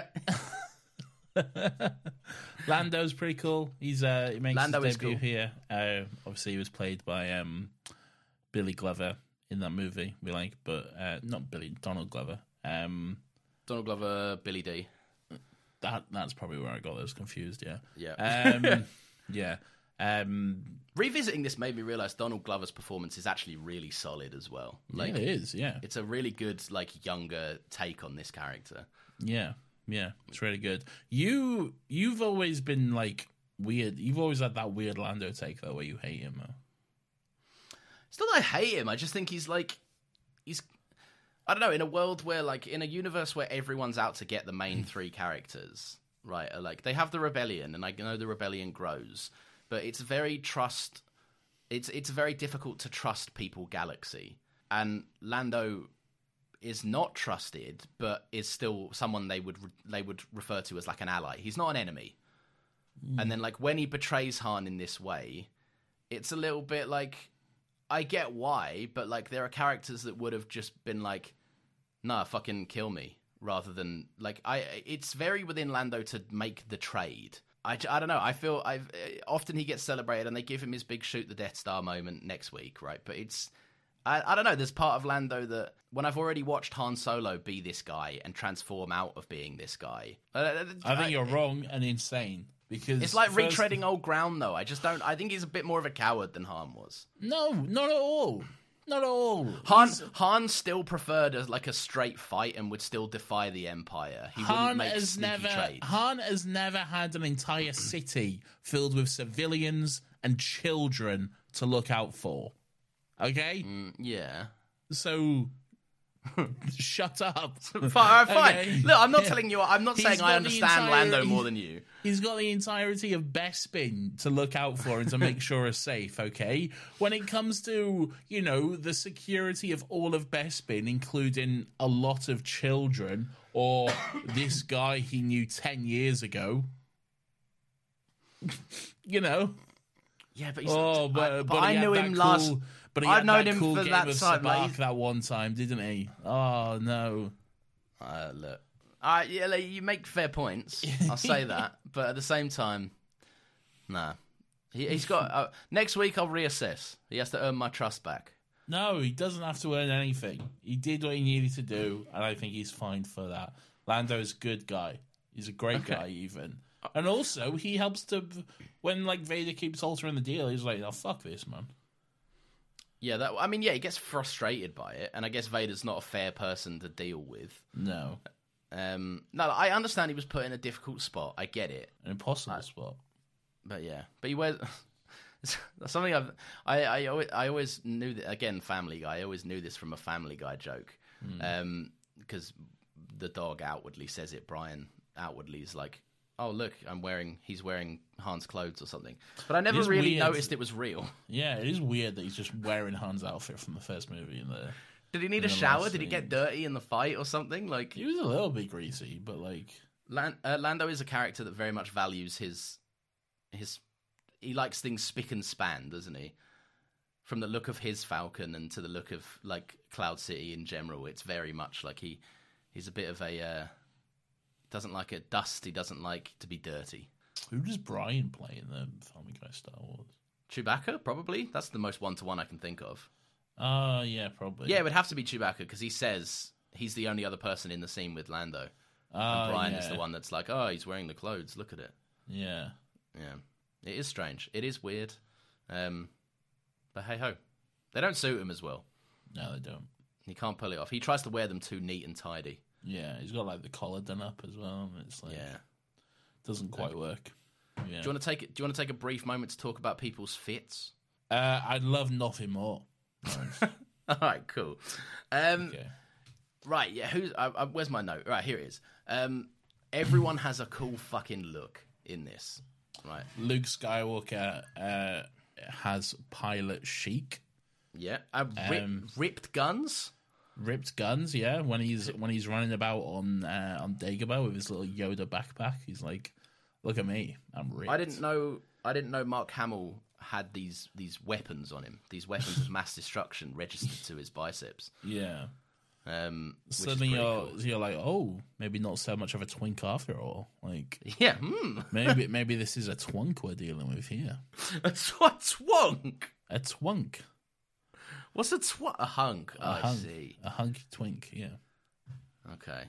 Speaker 5: Lando's pretty cool. He makes
Speaker 6: Lando
Speaker 5: his debut
Speaker 6: cool.
Speaker 5: here. Obviously, he was played by Billy Glover in that movie. We like, but not Donald Glover.
Speaker 6: Donald Glover, Billy D.
Speaker 5: That's probably where I got those confused. Yeah.
Speaker 6: Yeah.
Speaker 5: Yeah.
Speaker 6: Revisiting this made me realize Donald Glover's performance is actually really solid as well. Like,
Speaker 5: yeah, it is. Yeah,
Speaker 6: it's a really good, like, younger take on this character.
Speaker 5: Yeah, it's really good. You've always been like weird. You've always had that weird Lando take though, where you hate him.
Speaker 6: It's not that I hate him. I just think he's I don't know. In a world where, like, in a universe where everyone's out to get the main three characters, right? Like, they have the rebellion, and I know the rebellion grows. But it's very it's very difficult to trust people galaxy. And Lando is not trusted, but is still someone they would refer to as like an ally. He's not an enemy. And then, like, when he betrays Han in this way, it's a little bit like, I get why, but like, there are characters that would have just been like, nah, fucking kill me. rather than like it's very within Lando to make the trade. I don't know. I feel often he gets celebrated and they give him his big shoot the Death Star moment next week, right? But it's I don't know. There's part of Lando that when I've already watched Han Solo be this guy and transform out of being this guy,
Speaker 5: I think you're wrong and insane because
Speaker 6: it's like retreading old ground. Though I just don't. I think he's a bit more of a coward than Han was.
Speaker 5: No, not at all. Not at all.
Speaker 6: Han still preferred as like a straight fight and would still defy the Empire. He wouldn't make sneaky trades.
Speaker 5: Han has never had an entire city filled with civilians and children to look out for. Okay?
Speaker 6: Yeah.
Speaker 5: So shut up.
Speaker 6: Fine.
Speaker 5: Okay?
Speaker 6: Look, I'm not telling you. I'm not saying I understand Lando more than you.
Speaker 5: He's got the entirety of Bespin to look out for and to make sure is safe, okay? When it comes to, the security of all of Bespin, including a lot of children, or this guy he knew 10 years ago,
Speaker 6: Yeah, but he's
Speaker 5: but
Speaker 6: I knew him last...
Speaker 5: But he
Speaker 6: I've
Speaker 5: had
Speaker 6: known
Speaker 5: that
Speaker 6: him
Speaker 5: cool
Speaker 6: for
Speaker 5: game
Speaker 6: that
Speaker 5: of
Speaker 6: time.
Speaker 5: Sabacc that one time, didn't he? Oh, no.
Speaker 6: Look. You make fair points. I'll say that. But at the same time, nah. He's got... next week, I'll reassess. He has to earn my trust back.
Speaker 5: No, he doesn't have to earn anything. He did what he needed to do, and I think he's fine for that. Lando's a good guy. He's a great guy, even. And also, he helps to... When, Vader keeps altering the deal, he's like, oh, fuck this, man.
Speaker 6: Yeah, he gets frustrated by it, and I guess Vader's not a fair person to deal with.
Speaker 5: No.
Speaker 6: No, I understand he was put in a difficult spot. I get it.
Speaker 5: An impossible spot.
Speaker 6: But yeah. But he wears... something I always knew that, again, Family Guy, I always knew this from a Family Guy joke. Because the dog outwardly says it, Brian outwardly is like, oh, look, he's wearing Han's clothes or something. But I never really noticed it was real.
Speaker 5: Yeah, it is weird that he's just wearing Han's outfit from the first movie.
Speaker 6: Did he need a shower? Did he get dirty in the fight or something?
Speaker 5: He was a little bit greasy, but
Speaker 6: Lando is a character that very much values his... He likes things spick and span, doesn't he? From the look of his Falcon and to the look of, Cloud City in general, it's very much like he's a bit of a... doesn't like it dust. He doesn't like to be dirty.
Speaker 5: Who does Brian play in the Family Guy Star Wars?
Speaker 6: Chewbacca, probably. That's the most one-to-one I can think of.
Speaker 5: Yeah, probably.
Speaker 6: Yeah, it would have to be Chewbacca because he says he's the only other person in the scene with Lando. And Brian is the one that's like, oh, he's wearing the clothes. Look at it.
Speaker 5: Yeah.
Speaker 6: Yeah. It is strange. It is weird. But hey-ho. They don't suit him as well.
Speaker 5: No, they don't.
Speaker 6: He can't pull it off. He tries to wear them too neat and tidy.
Speaker 5: Yeah, he's got the collar done up as well. And it's doesn't quite work. Yeah.
Speaker 6: Do you want to take a brief moment to talk about people's fits?
Speaker 5: I'd love nothing more.
Speaker 6: All right, cool.
Speaker 5: Okay.
Speaker 6: Right, yeah. Where's my note? Right, here it is. Everyone has a cool fucking look in this. Right.
Speaker 5: Luke Skywalker has pilot chic.
Speaker 6: Yeah. Ripped guns.
Speaker 5: Ripped guns, yeah. When he's running about on Dagobah with his little Yoda backpack, he's like, "Look at me, I'm ripped."
Speaker 6: I didn't know Mark Hamill had these weapons on him. These weapons of mass destruction registered to his biceps.
Speaker 5: Yeah.
Speaker 6: Suddenly
Speaker 5: you're like, oh, maybe not so much of a twink after all.
Speaker 6: Yeah.
Speaker 5: Maybe this is a twunk we're dealing with here.
Speaker 6: A twunk.
Speaker 5: A twunk.
Speaker 6: What's a hunk? I see.
Speaker 5: A hunky twink, yeah.
Speaker 6: Okay.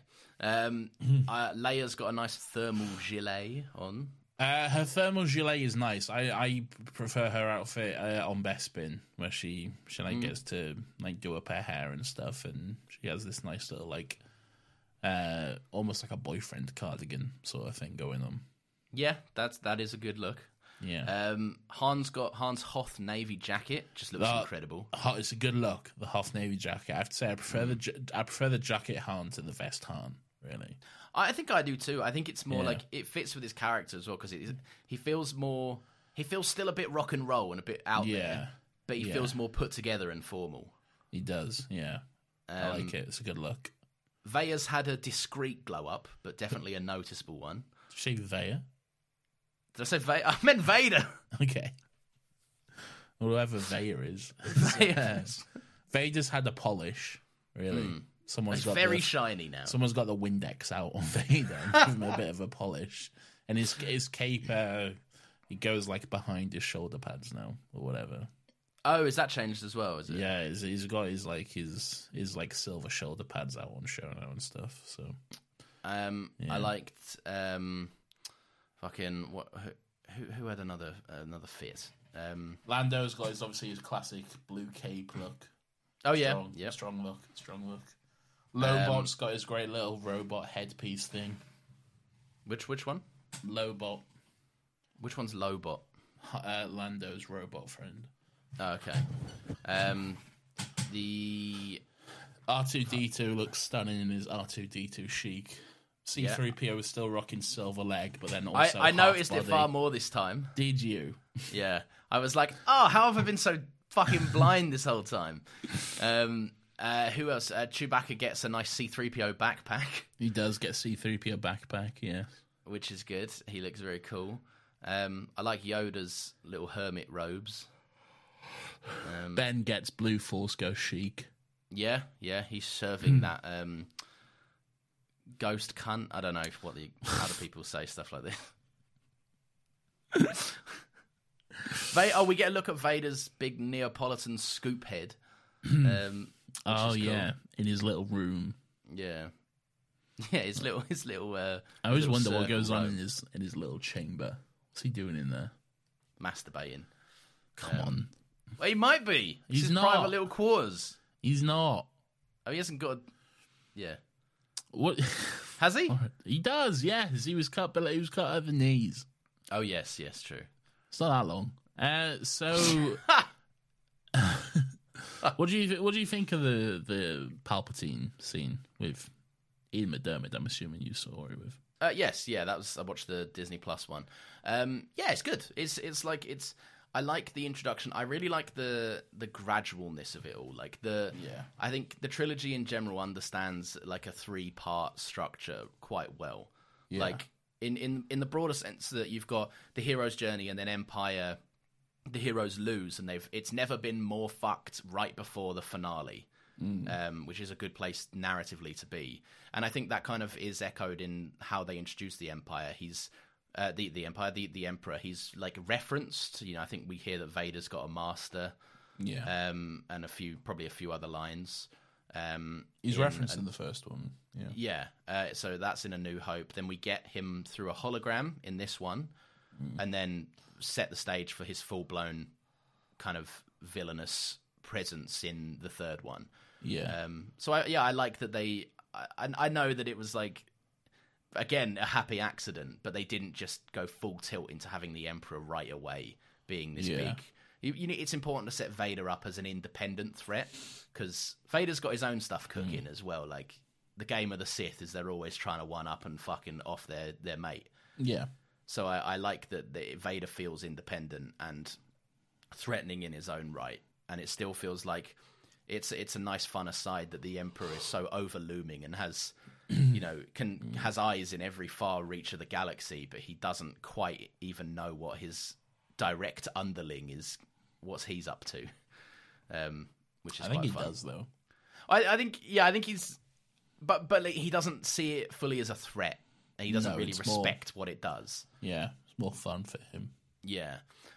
Speaker 6: Leia's got a nice thermal gilet on.
Speaker 5: Her thermal gilet is nice. I prefer her outfit on Bespin, where she gets to do up her hair and stuff, and she has this nice little almost like a boyfriend cardigan sort of thing going on.
Speaker 6: Yeah, that is a good look.
Speaker 5: Yeah.
Speaker 6: Han's Hoth Navy jacket just looks incredible.
Speaker 5: It's a good look. The Hoth Navy jacket. I have to say, I prefer the jacket Han to the vest Han. Really.
Speaker 6: I think I do too. I think it's more it fits with his character as well because he feels still a bit rock and roll and a bit out there, but he feels more put together and formal.
Speaker 5: He does, yeah. I like it. It's a good look.
Speaker 6: Veia's had a discreet glow up, but definitely a noticeable one.
Speaker 5: Did you say Veia?
Speaker 6: Did I say Veia? I meant Vader.
Speaker 5: Okay. Whoever Veia is. Vader's had a polish, really. Someone's
Speaker 6: It's
Speaker 5: got
Speaker 6: very shiny now.
Speaker 5: Someone's got the Windex out on Vader and give him a bit of a polish. And his cape, he goes like behind his shoulder pads now, or whatever.
Speaker 6: Oh, is that changed as well? Is it?
Speaker 5: Yeah, he's got his silver shoulder pads out on show now and stuff. So,
Speaker 6: I liked fucking what? Who had another fit?
Speaker 5: Lando's got his classic blue cape look.
Speaker 6: Oh yeah,
Speaker 5: strong look. Lobot's got his great little robot headpiece thing.
Speaker 6: Which one?
Speaker 5: Lobot.
Speaker 6: Which one's Lobot?
Speaker 5: Lando's robot friend.
Speaker 6: Oh, okay. The
Speaker 5: R2-D2 looks stunning in his R2-D2 chic. C-3PO is still rocking silver leg, but then also
Speaker 6: I noticed
Speaker 5: half
Speaker 6: it
Speaker 5: body.
Speaker 6: far more this time.
Speaker 5: Did you?
Speaker 6: Yeah. I was like, oh, how have I been so fucking blind this whole time? Who else? Chewbacca gets a nice C-3PO backpack.
Speaker 5: He does get C-3PO backpack, yeah.
Speaker 6: Which is good. He looks very cool. I like Yoda's little hermit robes.
Speaker 5: Ben gets blue Force Ghost chic.
Speaker 6: Yeah, he's serving that ghost cunt. I don't know how do people say stuff like this. We get a look at Vader's big Neapolitan scoop head.
Speaker 5: Oh yeah, in his little room.
Speaker 6: Yeah, his little.
Speaker 5: I always wonder what goes on
Speaker 6: robe.
Speaker 5: in his little chamber. What's he doing in there?
Speaker 6: Masturbating.
Speaker 5: Come on.
Speaker 6: Well, he might be.
Speaker 5: He's
Speaker 6: his
Speaker 5: not.
Speaker 6: private little quarters.
Speaker 5: He's not.
Speaker 6: Oh, he hasn't got. Yeah.
Speaker 5: What?
Speaker 6: Has he?
Speaker 5: He does. Yes, he was cut. But he was cut at the knees.
Speaker 6: Oh yes, true.
Speaker 5: It's not that long. So, what do you think of the Palpatine scene with Ian McDiarmid? I'm assuming you saw it with.
Speaker 6: Yes, I watched the Disney Plus one. It's good. I like the introduction. I really like the gradualness of it all. I think the trilogy in general understands like a 3-part structure quite well.
Speaker 5: Yeah.
Speaker 6: Like in the broader sense that you've got the hero's journey and then Empire, the heroes lose, and it's never been more fucked right before the finale. Which is a good place narratively to be, and I think that kind of is echoed in how they introduce the Empire. He's the Emperor. He's like referenced. I think we hear that Vader's got a master, and probably a few other lines.
Speaker 5: He's referenced in the first one.
Speaker 6: So that's in A New Hope. Then we get him through a hologram in this one, and then set the stage for his full blown kind of villainous presence in the third one. I like that they. I know that it was like, again, a happy accident, but they didn't just go full tilt into having the Emperor right away being this big. It's important to set Vader up as an independent threat, because Vader's got his own stuff cooking as well. Like the game of the Sith is they're always trying to one up and fucking off their mate.
Speaker 5: Yeah.
Speaker 6: So I like that Vader feels independent and threatening in his own right, and it still feels like it's a nice fun aside that the Emperor is so overlooming and has has eyes in every far reach of the galaxy, but he doesn't quite even know what his direct underling is, what he's up to, which is
Speaker 5: I think
Speaker 6: quite
Speaker 5: he
Speaker 6: fun.
Speaker 5: does though.
Speaker 6: I think he's, but like, he doesn't see it fully as a threat. He doesn't really respect what it does.
Speaker 5: Yeah, it's more fun for him.
Speaker 6: Yeah,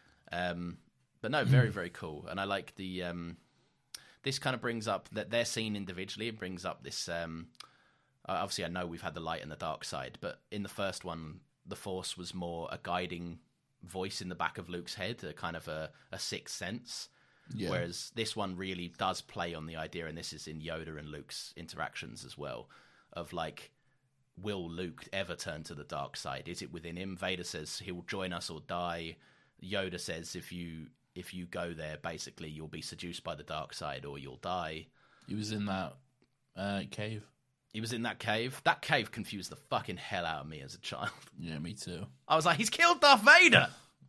Speaker 6: but no, very very cool, and I like the. This kind of brings up that they're seen individually. It brings up this. Obviously, I know we've had the light and the dark side, but in the first one, the Force was more a guiding voice in the back of Luke's head, a kind of a sixth sense. Yeah. Whereas this one really does play on the idea, and this is in Yoda and Luke's interactions as well, of like, will Luke ever turn to the dark side? Is it within him? Vader says he'll join us or die. Yoda says if you go there, basically you'll be seduced by the dark side or you'll die.
Speaker 5: He was in that cave.
Speaker 6: He was in that cave. That cave confused the fucking hell out of me as a child.
Speaker 5: Yeah, me too.
Speaker 6: I was like, he's killed Darth Vader!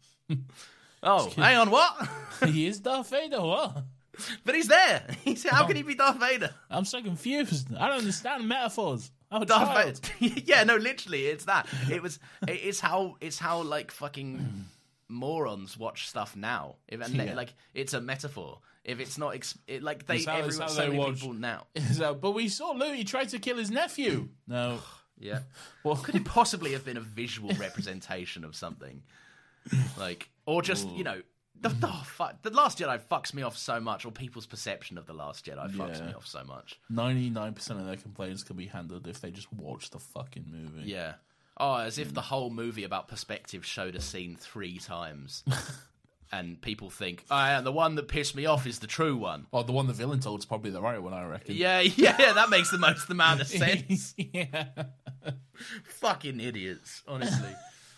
Speaker 6: Hang on, what?
Speaker 5: He is Darth Vader, what?
Speaker 6: But he's there. How can he be Darth Vader?
Speaker 5: I'm so confused. I don't understand metaphors. Oh,
Speaker 6: Darth Vader. Yeah, no, literally, it's that. It's how like fucking morons watch stuff now. Like it's a metaphor. If it's not, like people now.
Speaker 5: But we saw Louis try to kill his nephew. No,
Speaker 6: yeah. Well, could it possibly have been a visual representation of something, like, or just The Last Jedi fucks me off so much, or people's perception of The Last Jedi fucks me off so much.
Speaker 5: 99% of their complaints can be handled if they just watch the fucking movie.
Speaker 6: Yeah. Oh, as if the whole movie about perspective showed a scene 3 times. And people think, oh, yeah, the one that pissed me off is the true one.
Speaker 5: Oh, the one the villain told is probably the right one, I reckon.
Speaker 6: Yeah, that makes the most amount of sense.
Speaker 5: Yeah.
Speaker 6: Fucking idiots, honestly.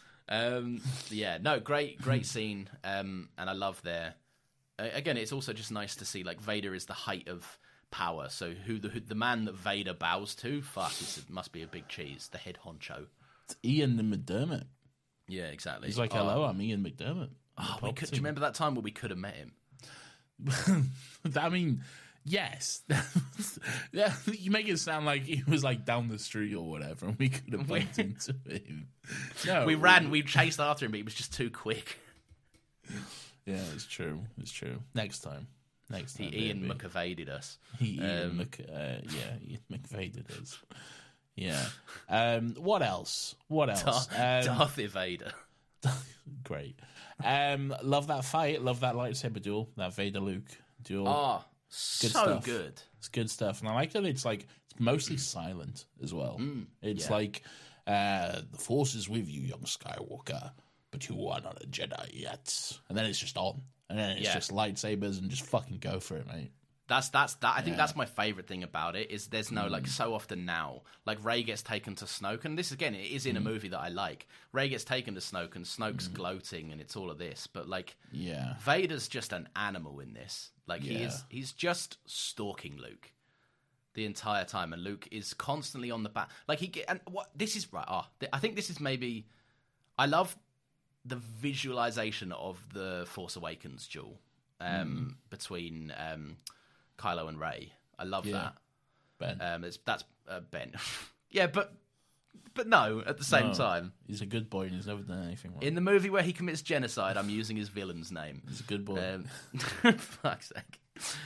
Speaker 6: Great scene, and I love there. Again, it's also just nice to see, like, Vader is the height of power, so who the man that Vader bows to, it must be a big cheese, the head honcho.
Speaker 5: It's Ian McDermott.
Speaker 6: Yeah, exactly.
Speaker 5: He's like, hello, I'm Ian McDermott.
Speaker 6: Do you remember that time where we could have met him?
Speaker 5: I mean, yes. Yeah, you make it sound like he was like down the street or whatever, and we could have bumped into him. No,
Speaker 6: we chased after him, but he was just too quick.
Speaker 5: Yeah, it's true. Next time.
Speaker 6: Ian McEvaded us.
Speaker 5: Ian McEvaded us. Yeah. What else?
Speaker 6: Darth Vader.
Speaker 5: Great. Love that fight. Love that lightsaber duel. That Vader Luke duel.
Speaker 6: Oh,
Speaker 5: good
Speaker 6: so
Speaker 5: stuff.
Speaker 6: good.
Speaker 5: It's good stuff, and I like that it's mostly silent as well. It's like the Force is with you, young Skywalker, but you are not a Jedi yet. And then it's just on, and then it's just lightsabers and just fucking go for it, mate.
Speaker 6: That's I think that's my favorite thing about it is there's no like so often now like Rey gets taken to Snoke, and this again it is in a movie that I like. Rey gets taken to Snoke and Snoke's gloating and it's all of this, but like Vader's just an animal in this. Like he's just stalking Luke the entire time, and Luke is constantly on the back. Like I think this is maybe I love the visualization of the Force Awakens duel between Kylo and Rey. I love that.
Speaker 5: Ben.
Speaker 6: That's Ben. Yeah, but no, at the same time.
Speaker 5: He's a good boy and he's never done anything wrong.
Speaker 6: In the movie where he commits genocide, I'm using his villain's name.
Speaker 5: He's a good boy.
Speaker 6: Fuck's sake.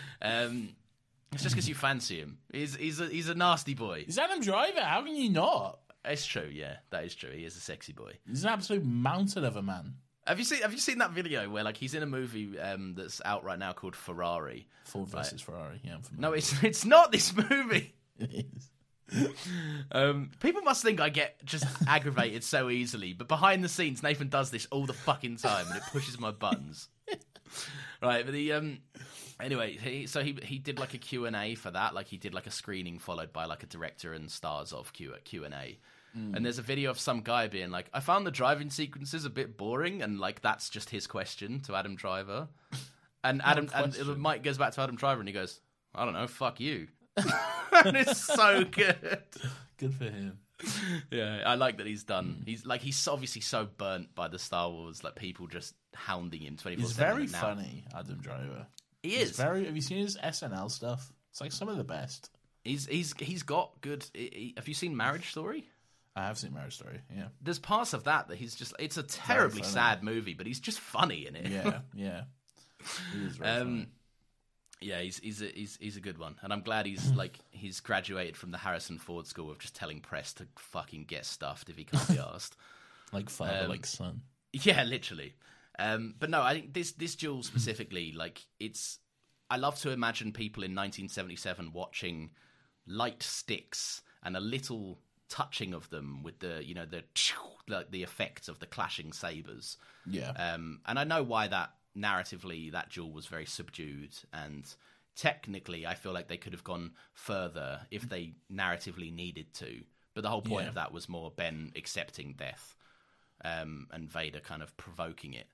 Speaker 6: It's just because you fancy him. He's a nasty boy.
Speaker 5: He's Adam Driver. How can you not?
Speaker 6: It's true, yeah. That is true. He is a sexy boy.
Speaker 5: He's an absolute mountain of a man.
Speaker 6: Have you seen that video where like he's in a movie that's out right now called Ferrari?
Speaker 5: Ford versus Ferrari. Yeah.
Speaker 6: No, it's not this movie.
Speaker 5: It is.
Speaker 6: People must think I get just aggravated so easily, but behind the scenes, Nathan does this all the fucking time, and it pushes my buttons. Right, but anyway, he did like a Q&A for that, like he did like a screening followed by like a director and stars of Q&A. And there's a video of some guy being like, I found the driving sequences a bit boring, and like that's just his question to Adam Driver. And the mic goes back to Adam Driver and he goes, I don't know, fuck you. And it's so good.
Speaker 5: Good for him.
Speaker 6: Yeah, I like that he's done. He's obviously so burnt by the Star Wars, like people just hounding him 24/7.
Speaker 5: He's very funny, Adam Driver.
Speaker 6: He's
Speaker 5: very. Have you seen his SNL stuff? It's like some of the best.
Speaker 6: He's got good. Have you seen Marriage Story?
Speaker 5: I have seen Marriage Story, yeah.
Speaker 6: There's parts of that he's just... It's a terribly sad movie, but he's just funny in it.
Speaker 5: Yeah. He is very funny.
Speaker 6: Yeah, he's a good one. And I'm glad he's graduated from the Harrison Ford school of just telling press to fucking get stuffed if he can't be asked.
Speaker 5: Like father, like son.
Speaker 6: Yeah, literally. But no, I think this duel specifically, like, it's... I love to imagine people in 1977 watching light sticks and a little... touching of them with the the effects of the clashing sabers.
Speaker 5: Yeah.
Speaker 6: And I know why that narratively that duel was very subdued, and technically I feel like they could have gone further if they narratively needed to. But the whole point of that was more Ben accepting death, and Vader kind of provoking it.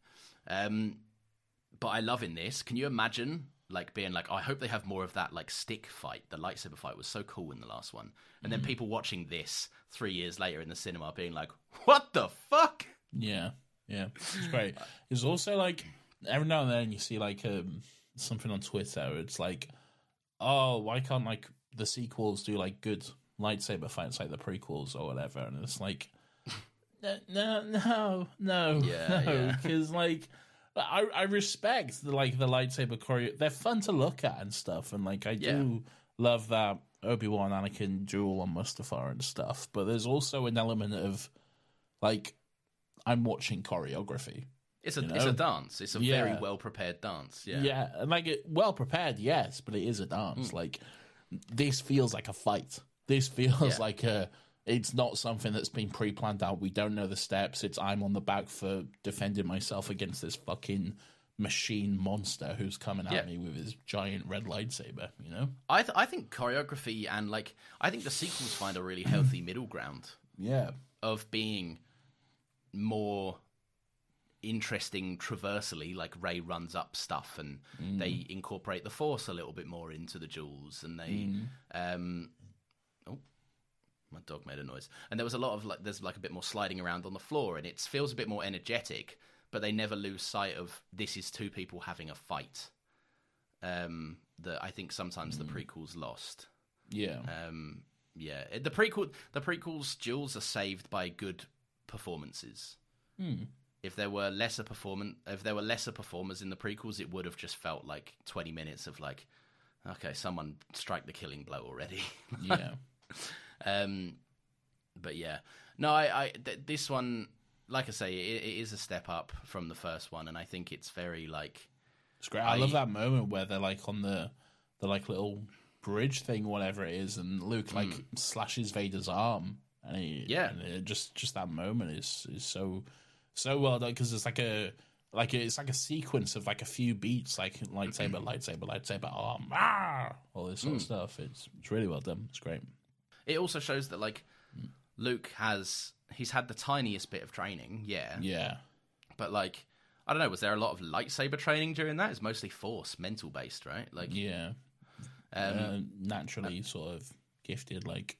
Speaker 6: But I love in this. Can you imagine like being like, oh, I hope they have more of that like stick fight. The lightsaber fight was so cool in the last one. And then people watching this 3 years later in the cinema being like, what the fuck?
Speaker 5: Yeah. It's great. It's also like every now and then you see like something on Twitter. It's like, oh, why can't like the sequels do like good lightsaber fights like the prequels or whatever? And it's like, No, because like I respect the lightsaber choreo. They're fun to look at and stuff, and like I do love that Obi-Wan Anakin duel on Mustafar and stuff. But there's also an element of like I'm watching choreography.
Speaker 6: It's a dance. It's a very well prepared dance.
Speaker 5: Yeah, and like well prepared, yes, but it is a dance. Like this feels like a fight. This feels like it's not something that's been pre-planned out. We don't know the steps. It's I'm on the back foot defending myself against this fucking machine monster who's coming at me with his giant red lightsaber, you know?
Speaker 6: I think choreography and, like, I think the sequels find a really healthy middle ground.
Speaker 5: Yeah.
Speaker 6: Of being more interesting traversally, like Rey runs up stuff and they incorporate the Force a little bit more into the duels, and they my dog made a noise. And there was a lot of there's a bit more sliding around on the floor, and it feels a bit more energetic, but they never lose sight of this is two people having a fight. That I think sometimes the prequels lost.
Speaker 5: Yeah.
Speaker 6: The prequels duels are saved by good performances. If there were lesser performers in the prequels, it would have just felt like 20 minutes of like, okay, someone strike the killing blow already.
Speaker 5: Yeah.
Speaker 6: But yeah, no, this one, like I say, it is a step up from the first one, and I think it's very like,
Speaker 5: it's great. I love that moment where they're like on the like little bridge thing, whatever it is, and Luke like slashes Vader's arm, and and just that moment is so well done, because it's it's like a sequence of like a few beats, like lightsaber, arm, all this sort of stuff. It's really well done. It's great.
Speaker 6: It also shows that like Luke he's had the tiniest bit of training,
Speaker 5: yeah,
Speaker 6: but like I don't know, was there a lot of lightsaber training during that? It's mostly Force, mental based, right? Like
Speaker 5: naturally sort of gifted, like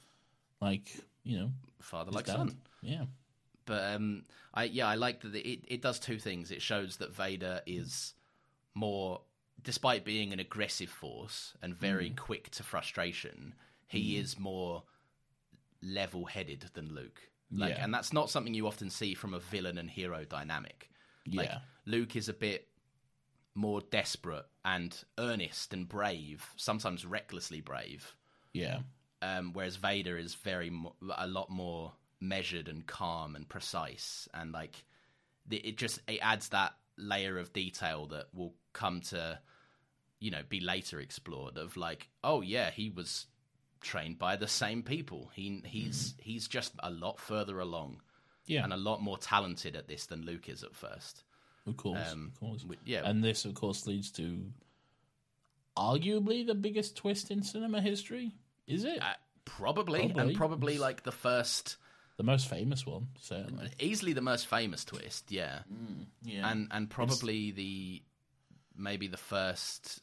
Speaker 5: you know,
Speaker 6: father like son,
Speaker 5: yeah.
Speaker 6: But I like that it does two things. It shows that Vader is more, despite being an aggressive Force and very quick to frustration, he is more level-headed than Luke. And that's not something you often see from a villain and hero dynamic. Like, Luke is a bit more desperate and earnest and brave, sometimes recklessly brave.
Speaker 5: Yeah.
Speaker 6: Whereas Vader is a lot more measured and calm and precise, and like it adds that layer of detail that will come to, you know, be later explored, of like, oh yeah, he was trained by the same people. He's just a lot further along, and a lot more talented at this than Luke is at first.
Speaker 5: Of course. And this, of course, leads to arguably the biggest twist in cinema history. Is it?
Speaker 6: Probably, like the
Speaker 5: most famous one, certainly.
Speaker 6: Easily the most famous twist, yeah. And probably maybe the first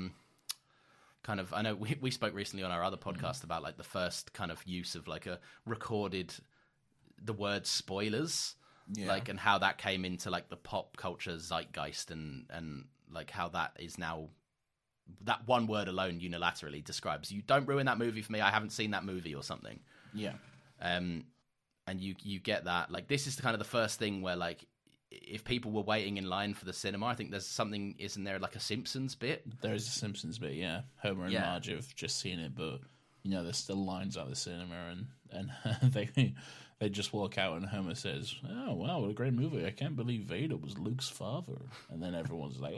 Speaker 6: kind of, I know we spoke recently on our other podcast about like the first kind of use of like a recorded, the word spoilers, like, and how that came into like the pop culture zeitgeist, and like how that is now, that one word alone unilaterally describes, you don't ruin that movie for me, I haven't seen that movie or something.
Speaker 5: Yeah.
Speaker 6: And you get that, like, this is kind of the first thing where, like, if people were waiting in line for the cinema, I think there's something, isn't there, like a Simpsons bit?
Speaker 5: There is a Simpsons bit, yeah. Homer and Marge have just seen it, but, you know, there's still lines at the cinema, and they just walk out, and Homer says, oh, wow, what a great movie. I can't believe Vader was Luke's father. And then everyone's like,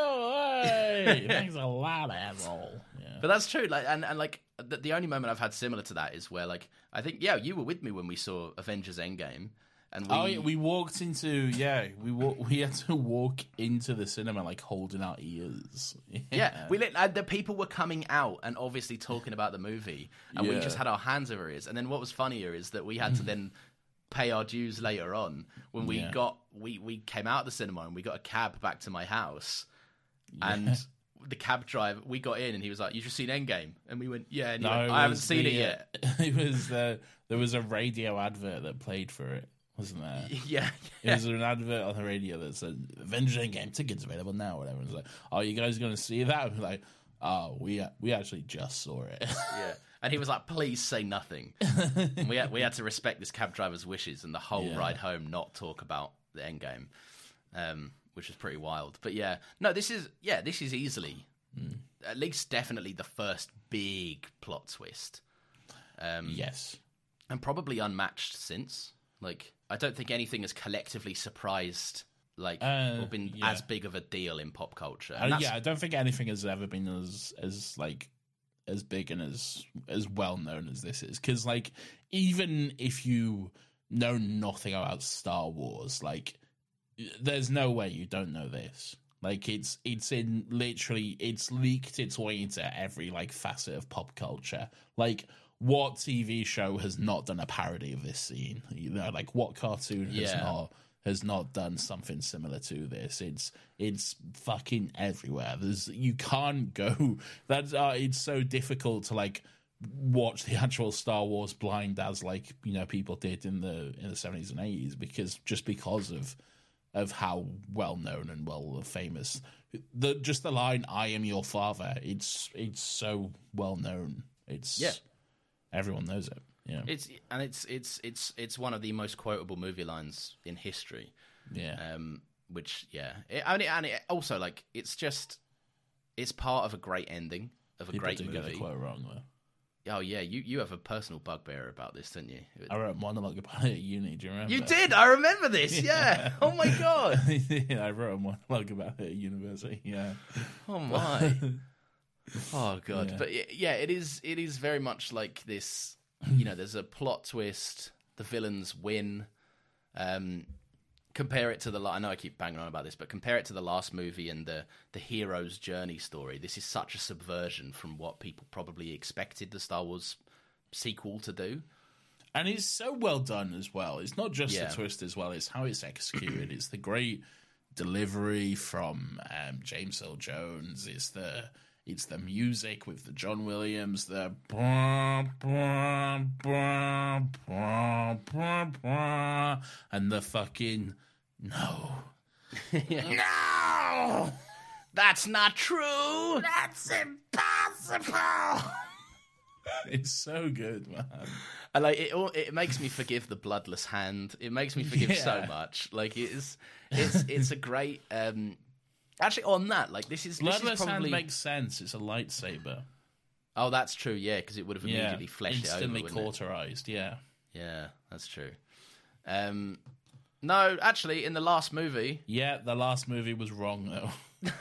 Speaker 5: hey, thanks a lot, asshole. Yeah.
Speaker 6: But that's true, like, and like, the only moment I've had similar to that is where, like, I think, you were with me when we saw Avengers Endgame. And
Speaker 5: we walked into, we had to walk into the cinema, like, holding our ears.
Speaker 6: The people were coming out and obviously talking about the movie, and we just had our hands over our ears. And then what was funnier is that we had to then pay our dues later on when we came out of the cinema and we got a cab back to my house, and the cab driver, we got in and he was like, "You just seen Endgame?" And we went, "Yeah." And I haven't seen it yet.
Speaker 5: It was there was a radio advert that played for it, wasn't there?
Speaker 6: Yeah.
Speaker 5: It was an advert on the radio that said, "Avengers Endgame tickets available now," or whatever. It was like, "Oh, you guys going to see that?" I was like, Oh, we actually just saw it.
Speaker 6: Yeah. And he was like, please say nothing. And we had to respect this cab driver's wishes and the whole ride home not talk about the end game, which was pretty wild. But this is easily, at least definitely the first big plot twist.
Speaker 5: Yes.
Speaker 6: And probably unmatched since. Like, I don't think anything has collectively surprised, like, or been as big of a deal in pop culture.
Speaker 5: I don't think anything has ever been as big and as well known as this is. Because, like, even if you know nothing about Star Wars, like, there's no way you don't know this. Like, it's leaked its way into every, like, facet of pop culture. Like, what TV show has not done a parody of this scene? You know, like, what cartoon has not done something similar to this? It's fucking everywhere. You can't go. It's so difficult to, like, watch the actual Star Wars blind as, like, you know, people did in the 70s and 80s because of how well known and well famous the line "I am your father." It's so well known. Everyone knows it. Yeah,
Speaker 6: it's one of the most quotable movie lines in history.
Speaker 5: Yeah.
Speaker 6: Also, like, it's part of a great ending of a
Speaker 5: People
Speaker 6: great
Speaker 5: do
Speaker 6: movie.
Speaker 5: get the quote wrong though.
Speaker 6: Oh yeah, you have a personal bugbear about this, don't you?
Speaker 5: I wrote a monologue about it at uni. Do you remember?
Speaker 6: You did. I remember this. Yeah. Oh my god.
Speaker 5: Yeah, I wrote a monologue about it at university. Yeah.
Speaker 6: Oh my. Oh god.
Speaker 5: Yeah.
Speaker 6: But yeah, it is very much like this. You know, there's a plot twist. The villains win. Compare it to I know I keep banging on about this, but compare it to the last movie and the hero's journey story. This is such a subversion from what people probably expected the Star Wars sequel to do.
Speaker 5: And it's so well done as well. It's not just the twist as well, it's how it's executed. It's the great delivery from James Earl Jones. It's the music with the John Williams, the and the fucking no.
Speaker 6: No! That's not true!
Speaker 5: That's impossible! It's so good, man.
Speaker 6: And like it makes me forgive the bloodless hand. It makes me forgive so much. Like it's a great actually on that, like this is
Speaker 5: bloodless
Speaker 6: probably...
Speaker 5: hand makes sense. It's a lightsaber.
Speaker 6: Oh, that's true, yeah, because it would have immediately fleshed it over.
Speaker 5: Instantly cauterized, yeah.
Speaker 6: Yeah, that's true. No, actually, in the last movie...
Speaker 5: Yeah, the last movie was wrong, though.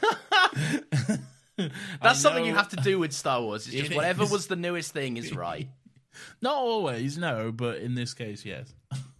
Speaker 6: That's something you have to do with Star Wars. It's just whatever was the newest thing is right.
Speaker 5: Not always, no, but in this case, yes.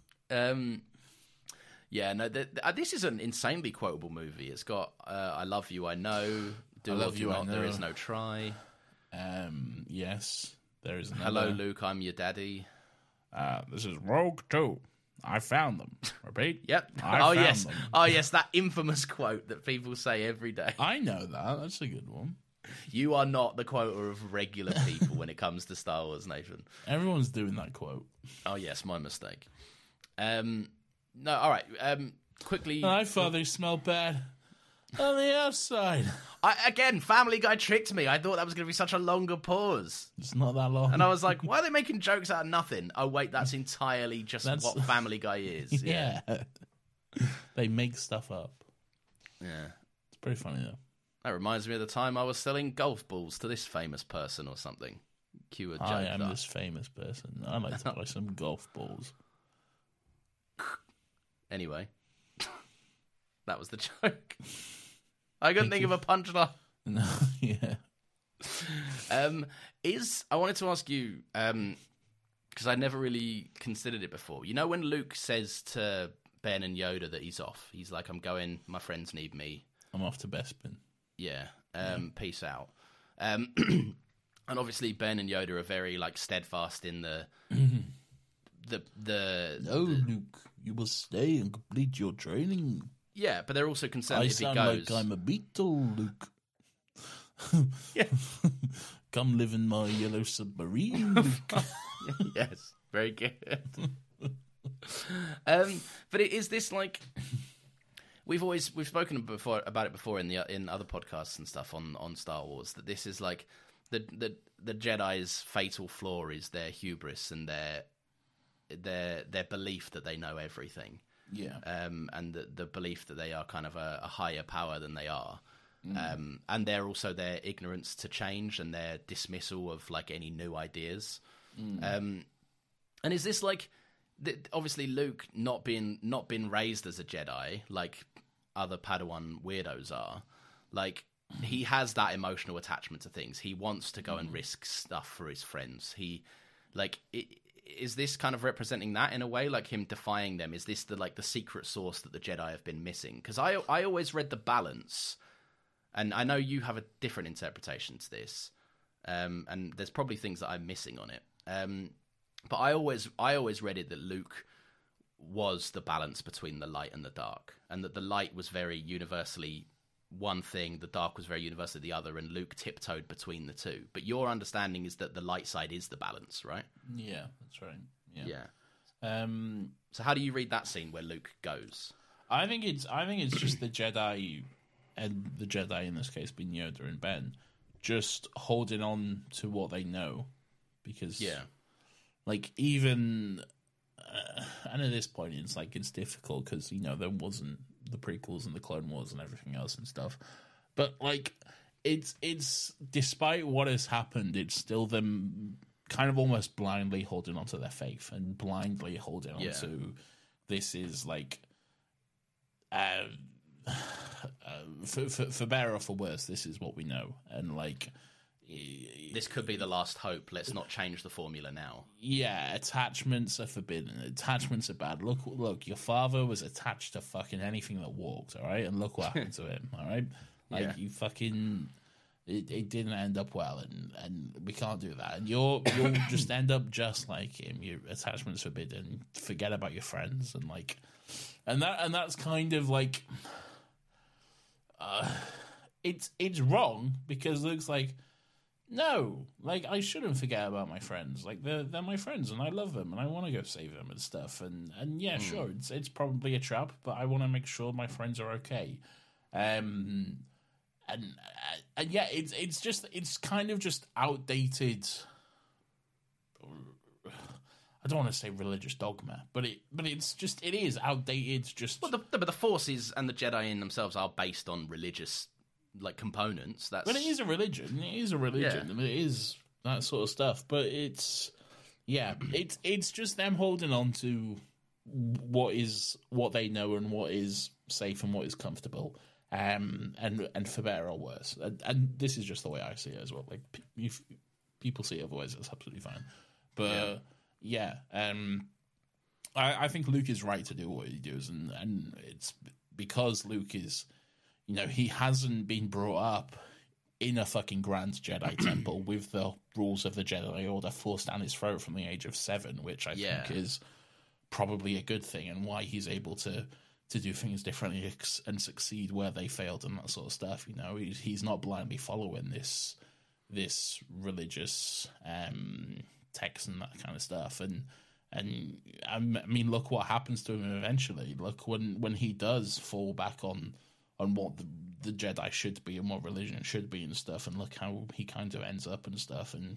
Speaker 6: Yeah, no, this is an insanely quotable movie. It's got I Love You, I Know, Do I Love You Not, There Is No Try.
Speaker 5: Yes, there is another.
Speaker 6: Hello, Luke, I'm your daddy.
Speaker 5: This is Rogue 2. I found them. Repeat.
Speaker 6: Yep.
Speaker 5: I found
Speaker 6: yes.
Speaker 5: them.
Speaker 6: Oh, yes, that infamous quote that people say every day.
Speaker 5: I know that. That's a good one.
Speaker 6: You are not the quoter of regular people when it comes to Star Wars, Nathan.
Speaker 5: Everyone's doing that quote.
Speaker 6: Oh, yes, my mistake. No, all right. Quickly.
Speaker 5: I thought they smelled bad on the outside.
Speaker 6: Again, Family Guy tricked me. I thought that was going to be such a longer pause.
Speaker 5: It's not that long.
Speaker 6: And I was like, why are they making jokes out of nothing? Oh, wait, that's entirely just what Family Guy is.
Speaker 5: Yeah. They make stuff up.
Speaker 6: Yeah.
Speaker 5: It's pretty funny, though.
Speaker 6: That reminds me of the time I was selling golf balls to this famous person or something. Cue a joke.
Speaker 5: I am this famous person. I like to buy some golf balls. Anyway.
Speaker 6: That was the joke. I couldn't think of a punchline.
Speaker 5: No, yeah.
Speaker 6: I wanted to ask you, because I never really considered it before. You know when Luke says to Ben and Yoda that he's off? He's like, I'm going, my friends need me.
Speaker 5: I'm off to Bespin.
Speaker 6: Yeah. Peace out. And obviously Ben and Yoda are very like steadfast in the
Speaker 5: No, Luke, you must stay and complete your training.
Speaker 6: Yeah, but they're also concerned if he goes...
Speaker 5: I sound like I'm a beetle, Luke.
Speaker 6: Yeah.
Speaker 5: Come live in my yellow submarine, Luke.
Speaker 6: Yes, very good. But it is this like... we've spoken about it before in other podcasts and stuff on Star Wars, that this is like the Jedi's fatal flaw is their hubris and their belief that they know everything.
Speaker 5: Yeah.
Speaker 6: And the belief that they are kind of a higher power than they are. And they're also their ignorance to change and their dismissal of like any new ideas. And is this like, obviously Luke not been raised as a Jedi like other Padawan weirdos are, like he has that emotional attachment to things. He wants to go and risk stuff for his friends. Is this kind of representing that in a way, like him defying them? Is this the secret sauce that the Jedi have been missing? Because I always read the balance, and I know you have a different interpretation to this, and there's probably things that I'm missing on it. But I always read it that Luke was the balance between the light and the dark, and that the light was very universally one thing, the dark was very universally the other, and Luke tiptoed between the two. But your understanding is that the light side is the balance, right?
Speaker 5: Yeah, that's right.
Speaker 6: Yeah. So how do you read that scene where Luke goes?
Speaker 5: I think it's just the Jedi, and the Jedi in this case being Yoda and Ben, just holding on to what they know, because like even and at this point it's difficult because there wasn't the prequels and the Clone Wars and everything else and stuff, but like it's despite what has happened, it's still them kind of almost blindly holding on to their faith and blindly holding on to this is like for better or for worse, this is what we know, and like
Speaker 6: this could be the last hope. Let's not change the formula now.
Speaker 5: Yeah, attachments are forbidden. Attachments are bad. Look, your father was attached to fucking anything that walked, all right? And look what happened to him, all right? Like, you fucking... It didn't end up well, and we can't do that. And you'll just end up just like him. Your attachment's forbidden. Forget about your friends, and like... And that's kind of like... It's wrong, because Luke's like... No, like, I shouldn't forget about my friends. Like, they're my friends, and I love them, and I want to go save them and stuff. And yeah, sure, it's probably a trap, but I want to make sure my friends are okay. And yeah, it's kind of just outdated. I don't want to say religious dogma, but it is outdated. Just
Speaker 6: but the Forces and the Jedi in themselves are based on religious like components.
Speaker 5: But it is a religion. It is a religion.
Speaker 6: Yeah.
Speaker 5: I mean, it is that sort of stuff. But it's just them holding on to what they know and what is safe and what is comfortable, and for better or worse. And this is just the way I see it as well. Like if people see it otherwise, that's absolutely fine. But I think Luke is right to do what he does, and it's because Luke is. He hasn't been brought up in a fucking Grand Jedi temple with the rules of the Jedi Order forced down his throat from the age of 7, which I think is probably a good thing, and why he's able to do things differently and succeed where they failed and that sort of stuff. He's not blindly following this religious text and that kind of stuff. And I mean, look what happens to him eventually. Look when he does fall back on what the Jedi should be and what religion should be and stuff, and look how he kind of ends up and stuff, and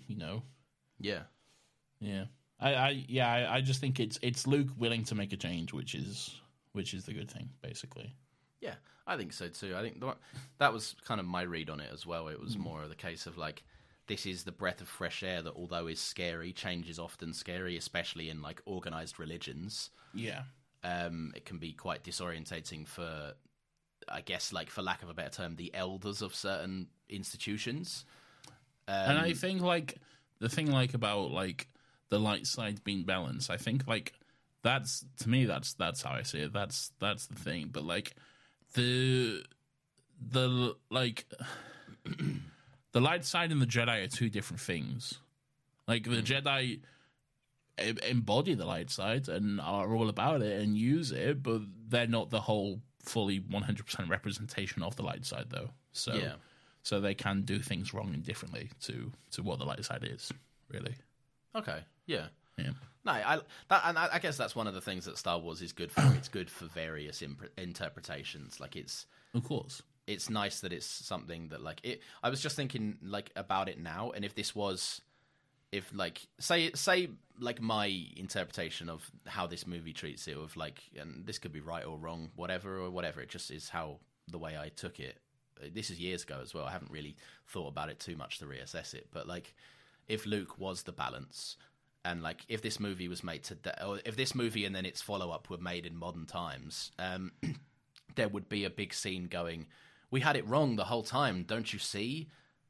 Speaker 5: I just think it's Luke willing to make a change, which is the good thing, basically.
Speaker 6: Yeah, I think so too. I think that was kind of my read on it as well. It was more of the case of like, this is the breath of fresh air that, although is scary, change is often scary, especially in like organized religions.
Speaker 5: Yeah,
Speaker 6: it can be quite disorientating for, I guess, like, for lack of a better term, the elders of certain institutions.
Speaker 5: And I think, like, the thing, like, about, like, the light side being balanced, I think, like, that's, to me, that's how I see it. That's the thing. But, like, the like, the light side and the Jedi are two different things. Like, the Jedi embody the light side and are all about it and use it, but they're not the whole fully 100% representation of the light side, though. So they can do things wrong and differently to what the light side is, really.
Speaker 6: Okay, yeah.
Speaker 5: Yeah.
Speaker 6: No, I guess that's one of the things that Star Wars is good for. It's good for various interpretations. Like
Speaker 5: of course,
Speaker 6: it's nice that it's something that like it. I was just thinking like about it now, and if this was, if like say like my interpretation of how this movie treats it, of like, and this could be right or wrong, whatever. It just is how the way I took it. This is years ago as well. I haven't really thought about it too much to reassess it, but like, if Luke was the balance. And like, if this movie was made today, or if this movie and then its follow-up were made in modern times, there would be a big scene going, "We had it wrong the whole time, don't you see?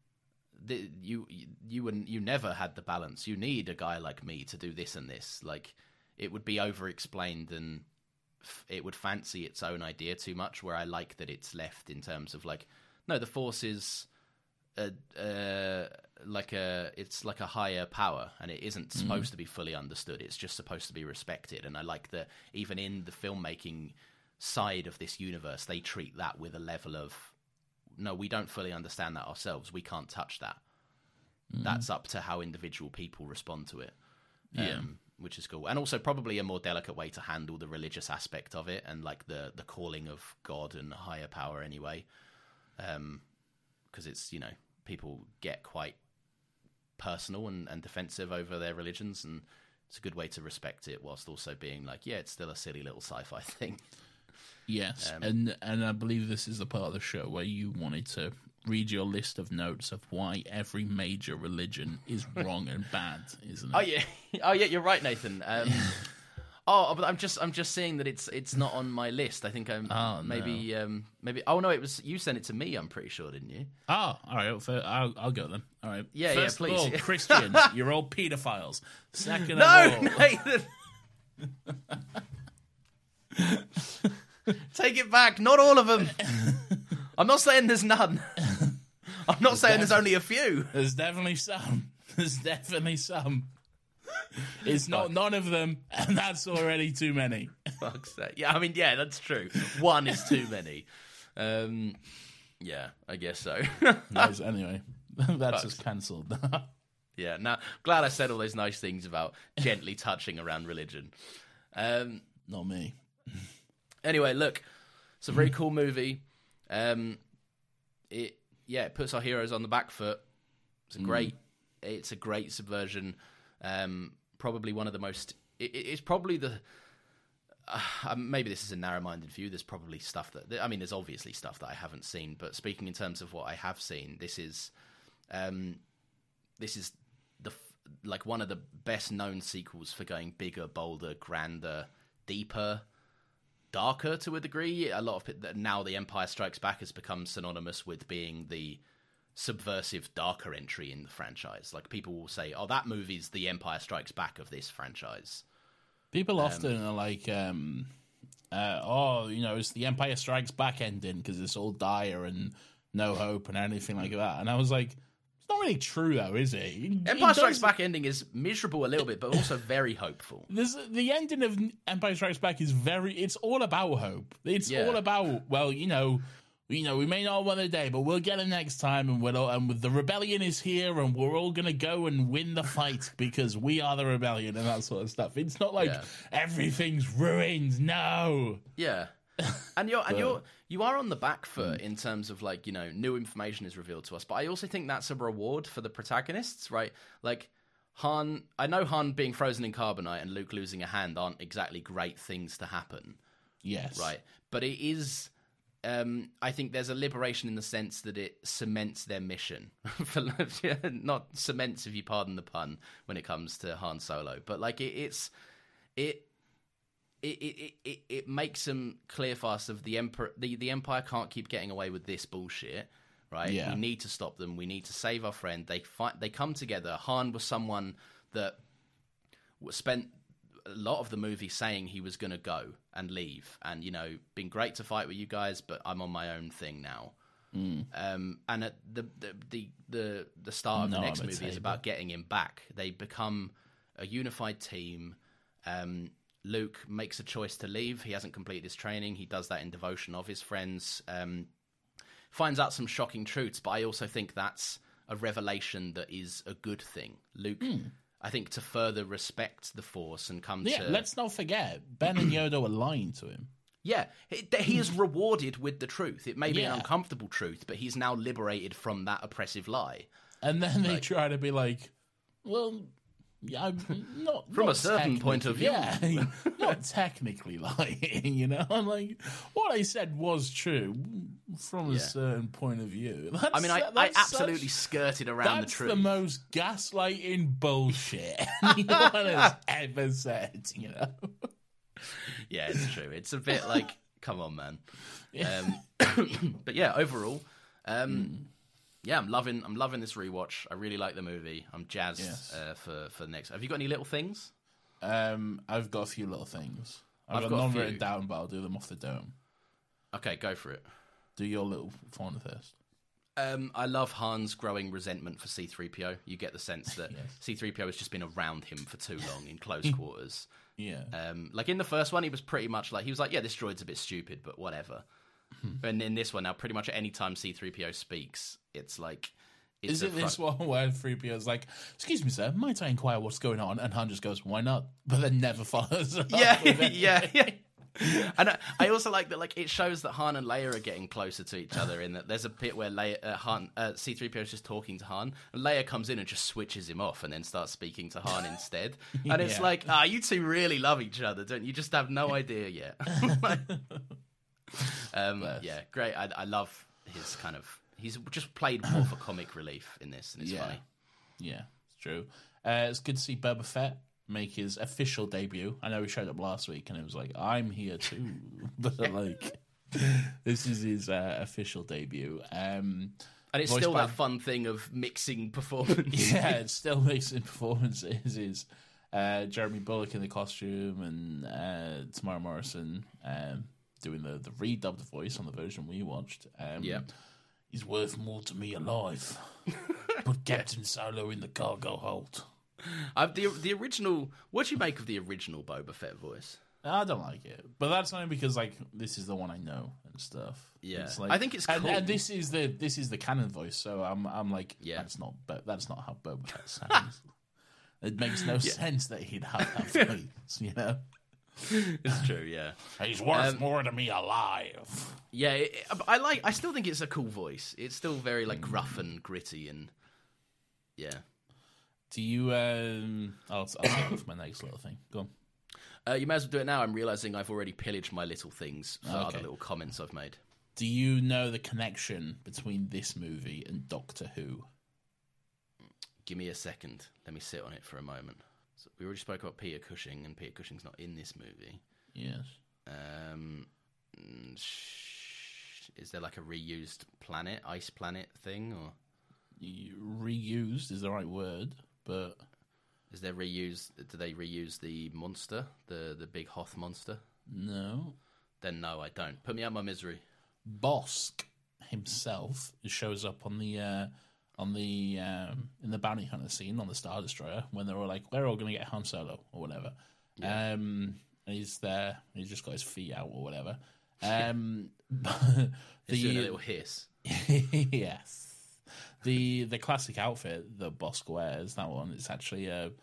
Speaker 6: You never had the balance. You need a guy like me to do this and this." Like, it would be over-explained, and it would fancy its own idea too much. Where I like that it's left in terms of like, no, the Force is it's like a higher power, and it isn't supposed to be fully understood. It's just supposed to be respected. And I like that even in the filmmaking side of this universe, they treat that with a level of, no, we don't fully understand that ourselves. We can't touch that. That's up to how individual people respond to it. Which is cool. And also probably a more delicate way to handle the religious aspect of it, and like the calling of God and higher power anyway. Because it's, you know, people get quite personal and defensive over their religions, and it's a good way to respect it whilst also being like, yeah, it's still a silly little sci-fi thing.
Speaker 5: Yes, and I believe this is the part of the show where you wanted to read your list of notes of why every major religion is wrong and bad, isn't it?
Speaker 6: Oh yeah, you're right, Nathan. But I'm just seeing that it's not on my list. I think maybe. Oh no, it was you sent it to me. I'm pretty sure, didn't you?
Speaker 5: Oh, all right. I'll go then. All right.
Speaker 6: Yeah,
Speaker 5: First
Speaker 6: please.
Speaker 5: of all, Christians, you're all paedophiles. Second of
Speaker 6: No,
Speaker 5: all,
Speaker 6: Nathan. Take it back. Not all of them. I'm not saying there's none. I'm not saying there's only a few.
Speaker 5: There's definitely some. It's not none of them, and that's already too many.
Speaker 6: Fuck's sake. Yeah, I mean, yeah, that's true. One is too many. Yeah, I guess so.
Speaker 5: Nice. Anyway, that's just cancelled.
Speaker 6: Yeah, now glad I said all those nice things about gently touching around religion.
Speaker 5: Not me.
Speaker 6: Anyway, look, it's a very cool movie. It puts our heroes on the back foot. It's a great subversion. Probably one of the most. It's probably the. Maybe this is a narrow-minded view. There's probably stuff that. I mean, there's obviously stuff that I haven't seen. But speaking in terms of what I have seen, this is like one of the best-known sequels for going bigger, bolder, grander, deeper, darker to a degree. A lot of now, The Empire Strikes Back has become synonymous with being the subversive, darker entry in the franchise. Like, people will say, "Oh, that movie's The Empire Strikes Back of this franchise."
Speaker 5: People often are like, it's The Empire Strikes Back ending because it's all dire and no hope and anything like that. And I was like, it's not really true, though, is it?
Speaker 6: Empire Strikes Back ending is miserable a little bit, but also very hopeful.
Speaker 5: The ending of Empire Strikes Back is it's all about hope. It's all about, we may not win the day, but we'll get it next time, and the rebellion is here, and we're all going to go and win the fight because we are the rebellion and that sort of stuff. It's not like everything's ruined. No.
Speaker 6: Yeah. And you are on the back foot in terms of, like, you know, new information is revealed to us, but I also think that's a reward for the protagonists, right? Like, I know Han being frozen in carbonite and Luke losing a hand aren't exactly great things to happen.
Speaker 5: Yes.
Speaker 6: Right. But it is. I think there's a liberation in the sense that it cements their mission. Not cements, if you pardon the pun, when it comes to Han Solo, but like it makes them clear fast of the Emperor. The Empire can't keep getting away with this bullshit, right?
Speaker 5: Yeah.
Speaker 6: We need to stop them. We need to save our friend. They come together. Han was someone that spent a lot of the movie saying he was going to go and leave, and, you know, been great to fight with you guys, but I'm on my own thing now. And at the start of the next movie is about getting him back. They become a unified team. Luke makes a choice to leave. He hasn't completed his training. He does that in devotion of his friends. Finds out some shocking truths, but I also think that's a revelation that is a good thing. Luke, I think to further respect the Force and come to...
Speaker 5: Yeah, let's not forget, Ben and Yoda were lying to him.
Speaker 6: Yeah, he is rewarded with the truth. It may be an uncomfortable truth, but he's now liberated from that oppressive lie.
Speaker 5: And then they try to be like, well, yeah, I'm not...
Speaker 6: From a certain point of view.
Speaker 5: Yeah, not technically lying, you know? I'm like, what I said was true from a certain point of view.
Speaker 6: I absolutely skirted around the truth.
Speaker 5: That's the most gaslighting bullshit anyone has ever said, you know?
Speaker 6: Yeah, it's true. It's a bit like, come on, man. But yeah, overall, I'm loving this rewatch. I really like the movie. I'm jazzed for the next. Have you got any little things?
Speaker 5: I've got a few little things. I've got none written down, but I'll do them off the dome.
Speaker 6: Okay, go for it.
Speaker 5: Do your little fauna first.
Speaker 6: I love Han's growing resentment for C-3PO. You get the sense that C-3PO has just been around him for too long in close quarters.
Speaker 5: Yeah.
Speaker 6: Like in the first one, he was pretty much like, yeah, this droid's a bit stupid, but whatever. And in this one now, pretty much at any time C-3PO speaks, it's like...
Speaker 5: Is it this one where 3PO's like, excuse me, sir, might I inquire what's going on? And Han just goes, why not? But then never follows up.
Speaker 6: Yeah. And I also like that, like, it shows that Han and Leia are getting closer to each other in that there's a bit where C-3PO is just talking to Han, and Leia comes in and just switches him off and then starts speaking to Han instead. And it's like, you two really love each other, don't you? Just have no idea yet. Yeah, great. I love his kind of... He's just played more for comic relief in this, and it's funny.
Speaker 5: Yeah, it's true. It's good to see Boba Fett make his official debut. I know he showed up last week, and it was like, I'm here too. But, like, this is his official debut. And
Speaker 6: it's still that fun thing of mixing performances.
Speaker 5: Yeah, it's still mixing performances. Is Jeremy Bulloch in the costume and Tamara Morrison doing the redubbed voice on the version we watched. He's worth more to me alive. Put Captain Solo in the cargo hold.
Speaker 6: The original... What do you make of the original Boba Fett voice?
Speaker 5: I don't like it, but that's only because like this is the one I know and stuff.
Speaker 6: Yeah,
Speaker 5: it's like,
Speaker 6: I think it's cool.
Speaker 5: And this is the canon voice, so I'm like, that's not how Boba Fett sounds. It makes no sense that he'd have that voice, you know.
Speaker 6: It's true, yeah.
Speaker 5: He's worth more to me alive.
Speaker 6: Yeah, I still think it's a cool voice. It's still very like gruff and gritty, and yeah.
Speaker 5: Do you? I'll take off my next little thing. Go
Speaker 6: on. You may as well do it now. I'm realizing I've already pillaged my little things for other little comments I've made.
Speaker 5: Do you know the connection between this movie and Doctor Who?
Speaker 6: Give me a second. Let me sit on it for a moment. So we already spoke about Peter Cushing, and Peter Cushing's not in this movie.
Speaker 5: Yes.
Speaker 6: Is there like a reused planet, ice planet thing, or
Speaker 5: reused is the right word, but
Speaker 6: is there reused? Do they reuse the monster, the big Hoth monster?
Speaker 5: No.
Speaker 6: Then no, I don't. Put me out of my misery.
Speaker 5: Bosk himself shows up on the in the bounty hunter scene on the Star Destroyer when they're all like, we're all going to get Han Solo or whatever. Yeah. And he's there. He's just got his feet out or whatever.
Speaker 6: He's doing a little hiss.
Speaker 5: Yes. The classic outfit that Bosk wears, that one, it's actually a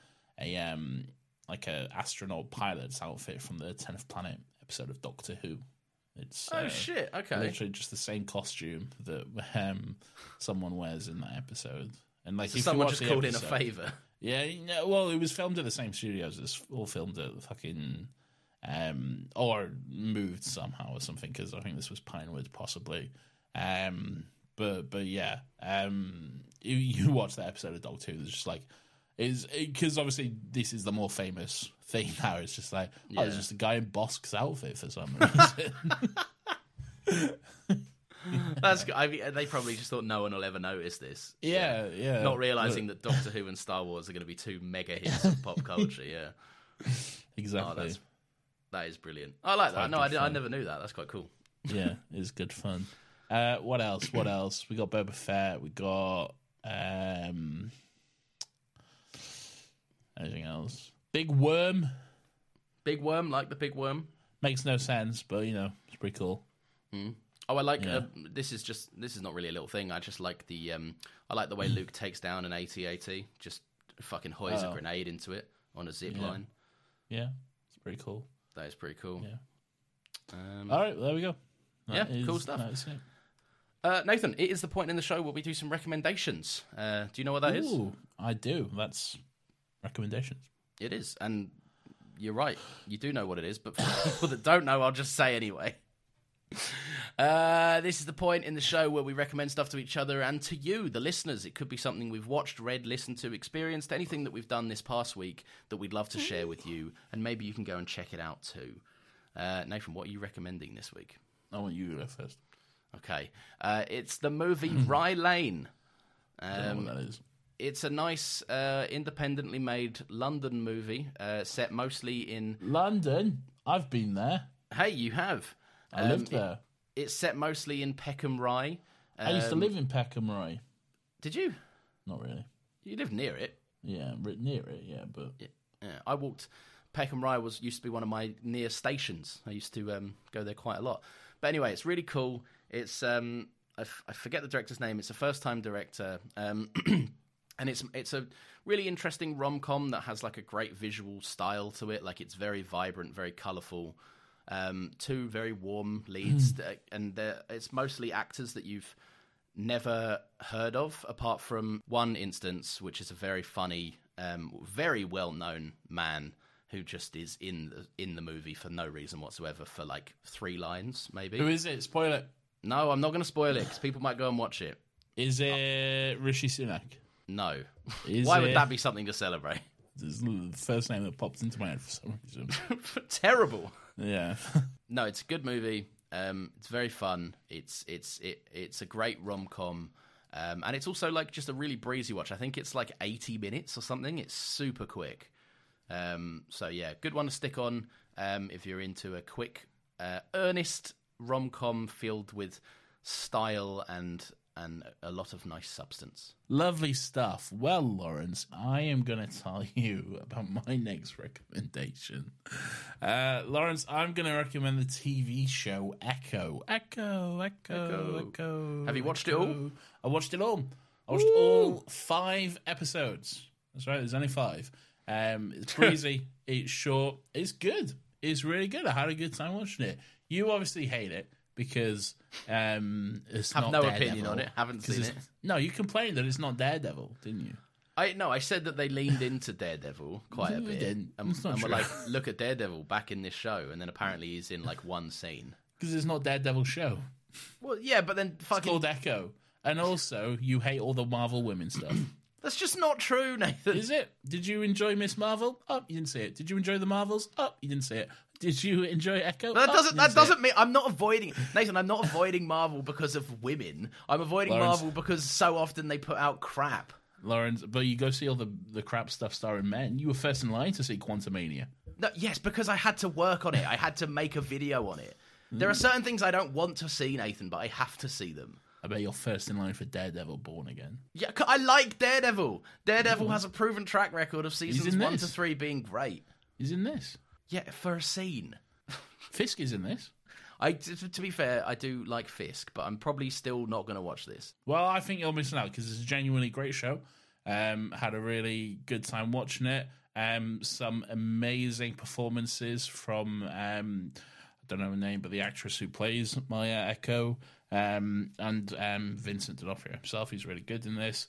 Speaker 5: astronaut pilot's outfit from the 10th Planet episode of Doctor Who. It's
Speaker 6: shit! Okay,
Speaker 5: literally just the same costume that someone wears in that episode, and like
Speaker 6: so
Speaker 5: if
Speaker 6: someone
Speaker 5: you watch
Speaker 6: just called in a favour.
Speaker 5: Yeah, well, it was filmed at the same studios. It's all filmed at the fucking or moved somehow or something because I think this was Pinewood possibly. But yeah, you watch that episode of Doctor Who, it's just like because obviously this is the more famous thing now. It's just like, it's just a guy in Bosk's outfit for some reason.
Speaker 6: That's good. I mean, they probably just thought no one will ever notice this.
Speaker 5: Yeah.
Speaker 6: Not realizing that Doctor Who and Star Wars are going to be two mega hits of pop culture. Yeah,
Speaker 5: exactly.
Speaker 6: That is brilliant. I like that. No, I never knew that. That's quite cool.
Speaker 5: Yeah, it's good fun. What else? We got Boba Fett. We got anything else? Big Worm.
Speaker 6: Big Worm, like the Big Worm.
Speaker 5: Makes no sense, but it's pretty cool.
Speaker 6: Mm. Oh, I like this is not really a little thing. I just like I like the way Luke takes down an AT-AT. Just fucking hoys a grenade into it on a zip line.
Speaker 5: Yeah, it's pretty cool.
Speaker 6: That is pretty cool.
Speaker 5: Yeah. All right, there we go.
Speaker 6: Cool stuff.
Speaker 5: That is it.
Speaker 6: Nathan, it is the point in the show where we do some recommendations. Do you know what that is?
Speaker 5: I do. That's recommendations.
Speaker 6: It is, and you're right. You do know what it is, but for people that don't know, I'll just say anyway. This is the point in the show where we recommend stuff to each other and to you, the listeners. It could be something we've watched, read, listened to, experienced, anything that we've done this past week that we'd love to share with you, and maybe you can go and check it out too. Nathan, what are you recommending this week?
Speaker 5: I want you to go first.
Speaker 6: Okay. It's the movie Rye Lane.
Speaker 5: I don't know what that is.
Speaker 6: It's a nice, independently made London movie set mostly in...
Speaker 5: London? I've been there.
Speaker 6: Hey, you have.
Speaker 5: I lived there.
Speaker 6: It's set mostly in Peckham Rye.
Speaker 5: I used to live in Peckham Rye.
Speaker 6: Did you?
Speaker 5: Not really.
Speaker 6: You lived near it.
Speaker 5: Yeah, near it, yeah, but...
Speaker 6: Yeah, I walked... Peckham Rye used to be one of my near stations. I used to go there quite a lot. But anyway, it's really cool. It's... I forget the director's name. It's a first-time director. And it's a really interesting rom-com that has like a great visual style to it. Like it's very vibrant, very colourful. Two very warm leads, and it's mostly actors that you've never heard of, apart from one instance, which is a very funny, very well-known man who just is in the movie for no reason whatsoever, for like 3 lines, maybe.
Speaker 5: Who is it? Spoil it.
Speaker 6: No, I'm not going to spoil it, because people might go and watch it.
Speaker 5: Is it Rishi Sunak?
Speaker 6: No. Why would that be something to celebrate?
Speaker 5: It's the first name that popped into my head for some reason.
Speaker 6: Terrible.
Speaker 5: Yeah.
Speaker 6: No, it's a good movie. It's very fun. It's a great rom-com. And it's also like just a really breezy watch. I think it's like 80 minutes or something. It's super quick. So yeah, good one to stick on if you're into a quick, earnest rom-com filled with style and a lot of nice substance.
Speaker 5: Lovely stuff. Well, Lawrence, I am going to tell you about my next recommendation. Lawrence, I'm going to recommend the TV show Echo. Echo.
Speaker 6: Have you watched it all?
Speaker 5: I watched it all. I watched all 5 episodes. That's right, there's only 5. It's breezy, it's short, it's good. It's really good. I had a good time watching it. You obviously hate it. Because it's
Speaker 6: have
Speaker 5: not
Speaker 6: no
Speaker 5: Daredevil.
Speaker 6: opinion on it. Haven't seen it.
Speaker 5: No, you complained that it's not Daredevil, didn't you?
Speaker 6: I said that they leaned into Daredevil quite a bit, and we're like, look at Daredevil back in this show, and then apparently he's in like one scene.
Speaker 5: Because it's not Daredevil's show.
Speaker 6: Well, yeah, but then fucking...
Speaker 5: It's called Echo, and also you hate all the Marvel women stuff.
Speaker 6: That's just not true, Nathan.
Speaker 5: Is it? Did you enjoy Miss Marvel? Oh, you didn't see it. Did you enjoy the Marvels? Oh, you didn't see it. Did you enjoy Echo?
Speaker 6: But that doesn't mean I'm not avoiding Nathan. I'm not avoiding Marvel because of women. I'm avoiding Marvel because so often they put out crap.
Speaker 5: Lawrence, but you go see all the crap stuff starring men. You were first in line to see Quantumania.
Speaker 6: No, yes, because I had to work on it. I had to make a video on it. There are certain things I don't want to see, Nathan, but I have to see them.
Speaker 5: I bet you're first in line for Daredevil Born Again.
Speaker 6: Yeah, I like Daredevil. Daredevil has a proven track record of seasons 1 to 3 being great.
Speaker 5: He's in this.
Speaker 6: Yeah, for a scene.
Speaker 5: Fisk is in this.
Speaker 6: To be fair, I do like Fisk, but I'm probably still not going to watch this.
Speaker 5: Well, I think you're missing out because it's a genuinely great show. Had a really good time watching it. Some amazing performances from, I don't know her name, but the actress who plays Maya Echo, and Vincent D'Onofrio himself. He's really good in this.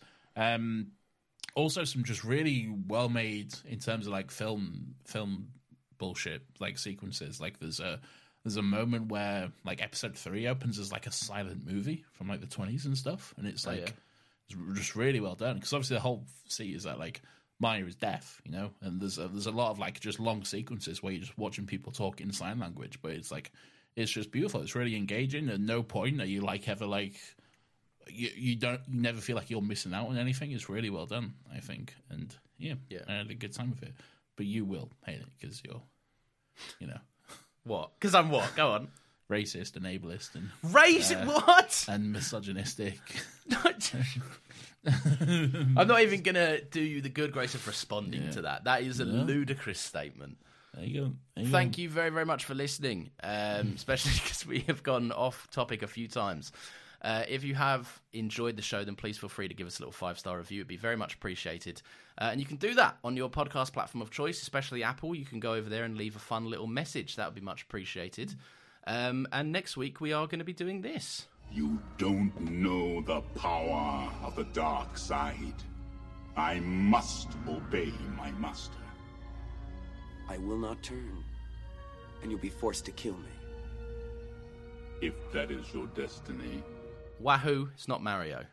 Speaker 5: Also, some just really well made in terms of like film bullshit, like sequences. Like there's a moment where like episode 3 opens as like a silent movie from like the 20s and stuff, and it's like it's just really well done because obviously the whole scene is that like Maya is deaf, you know, and there's a lot of like just long sequences where you're just watching people talk in sign language, but it's like it's just beautiful. It's really engaging. At no point are you like ever like you never feel like you're missing out on anything. It's really well done, I think, and yeah, I had a good time with it. But you will hate it because you're, you know,
Speaker 6: what? Because I'm what? Go on.
Speaker 5: Racist and ableist and
Speaker 6: what?
Speaker 5: And misogynistic.
Speaker 6: I'm not even gonna do you the good grace of responding to that. That is a ludicrous statement.
Speaker 5: There you go.
Speaker 6: Thank you very, very much for listening, especially because we have gone off topic a few times. If you have enjoyed the show, then please feel free to give us a little 5-star review. It'd be very much appreciated. And you can do that on your podcast platform of choice, especially Apple. You can go over there and leave a fun little message. That would be much appreciated. And next week, we are going to be doing this.
Speaker 9: You don't know the power of the dark side. I must obey my master.
Speaker 10: I will not turn, and you'll be forced to kill me.
Speaker 9: If that is your destiny.
Speaker 6: Wahoo, it's not Mario. Are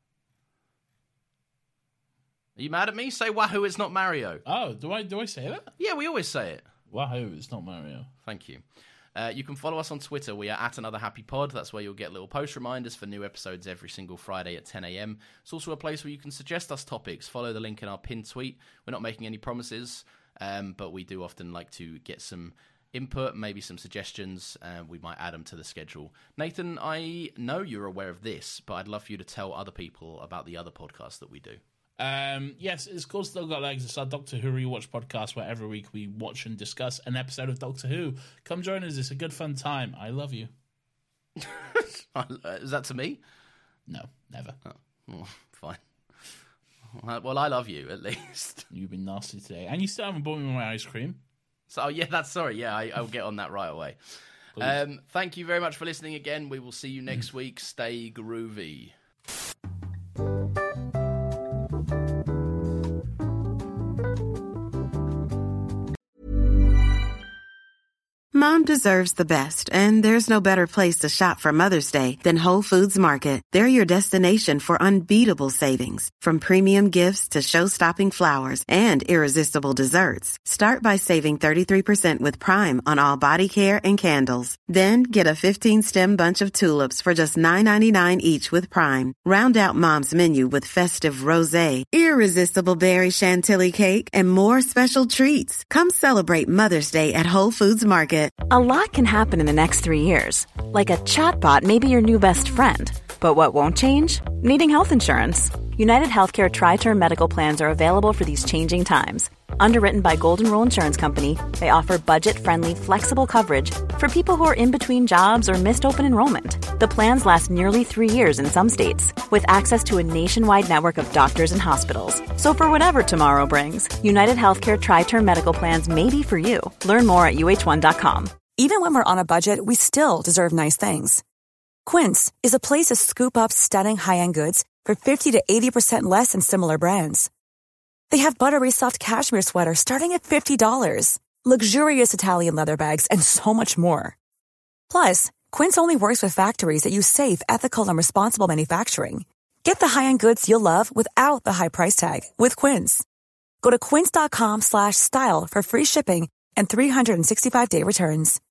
Speaker 6: you mad at me? Say Wahoo, it's not Mario.
Speaker 5: Oh, do I say that?
Speaker 6: Yeah, we always say it.
Speaker 5: Wahoo, it's not Mario.
Speaker 6: Thank you. You can follow us on Twitter. We are at Another Happy Pod. That's where you'll get little post reminders for new episodes every single Friday at 10 a.m. It's also a place where you can suggest us topics. Follow the link in our pinned tweet. We're not making any promises, but we do often like to get some input, maybe some suggestions. We might add them to the schedule. Nathan, I know you're aware of this, but I'd love for you to tell other people about the other podcasts that we do.
Speaker 5: Yes, it's called Still Got Legs. It's our Doctor Who Rewatch podcast where every week we watch and discuss an episode of Doctor Who. Come join us. It's a good, fun time. I love you.
Speaker 6: Is that to me?
Speaker 5: No, never.
Speaker 6: Oh, fine. Well, I love you, at least.
Speaker 5: You've been nasty today. And you still haven't bought me my ice cream.
Speaker 6: So, yeah, I'll get on that right away. Thank you very much for listening again. We will see you next week. Stay groovy.
Speaker 7: Mom deserves the best, and there's no better place to shop for Mother's Day than Whole Foods Market. They're your destination for unbeatable savings, from premium gifts to show-stopping flowers and irresistible desserts. Start by saving 33% with Prime on all body care and candles. Then get a 15-stem bunch of tulips for just $9.99 each with Prime. Round out Mom's menu with festive rosé, irresistible berry chantilly cake, and more special treats. Come celebrate Mother's Day at Whole Foods Market.
Speaker 3: A lot can happen in the next 3 years. Like a chatbot may be your new best friend. But what won't change? Needing health insurance. United Healthcare Tri-Term Medical Plans are available for these changing times. Underwritten by Golden Rule Insurance Company, they offer budget-friendly, flexible coverage for people who are in between jobs or missed open enrollment. The plans last nearly 3 years in some states, with access to a nationwide network of doctors and hospitals. So for whatever tomorrow brings, United Healthcare Tri-Term Medical Plans may be for you. Learn more at uh1.com.
Speaker 11: Even when we're on a budget, we still deserve nice things. Quince is a place to scoop up stunning high-end goods for 50 to 80% less than similar brands. They have buttery soft cashmere sweaters starting at $50, luxurious Italian leather bags, and so much more. Plus, Quince only works with factories that use safe, ethical, and responsible manufacturing. Get the high-end goods you'll love without the high price tag with Quince. Go to quince.com/style for free shipping and 365-day returns.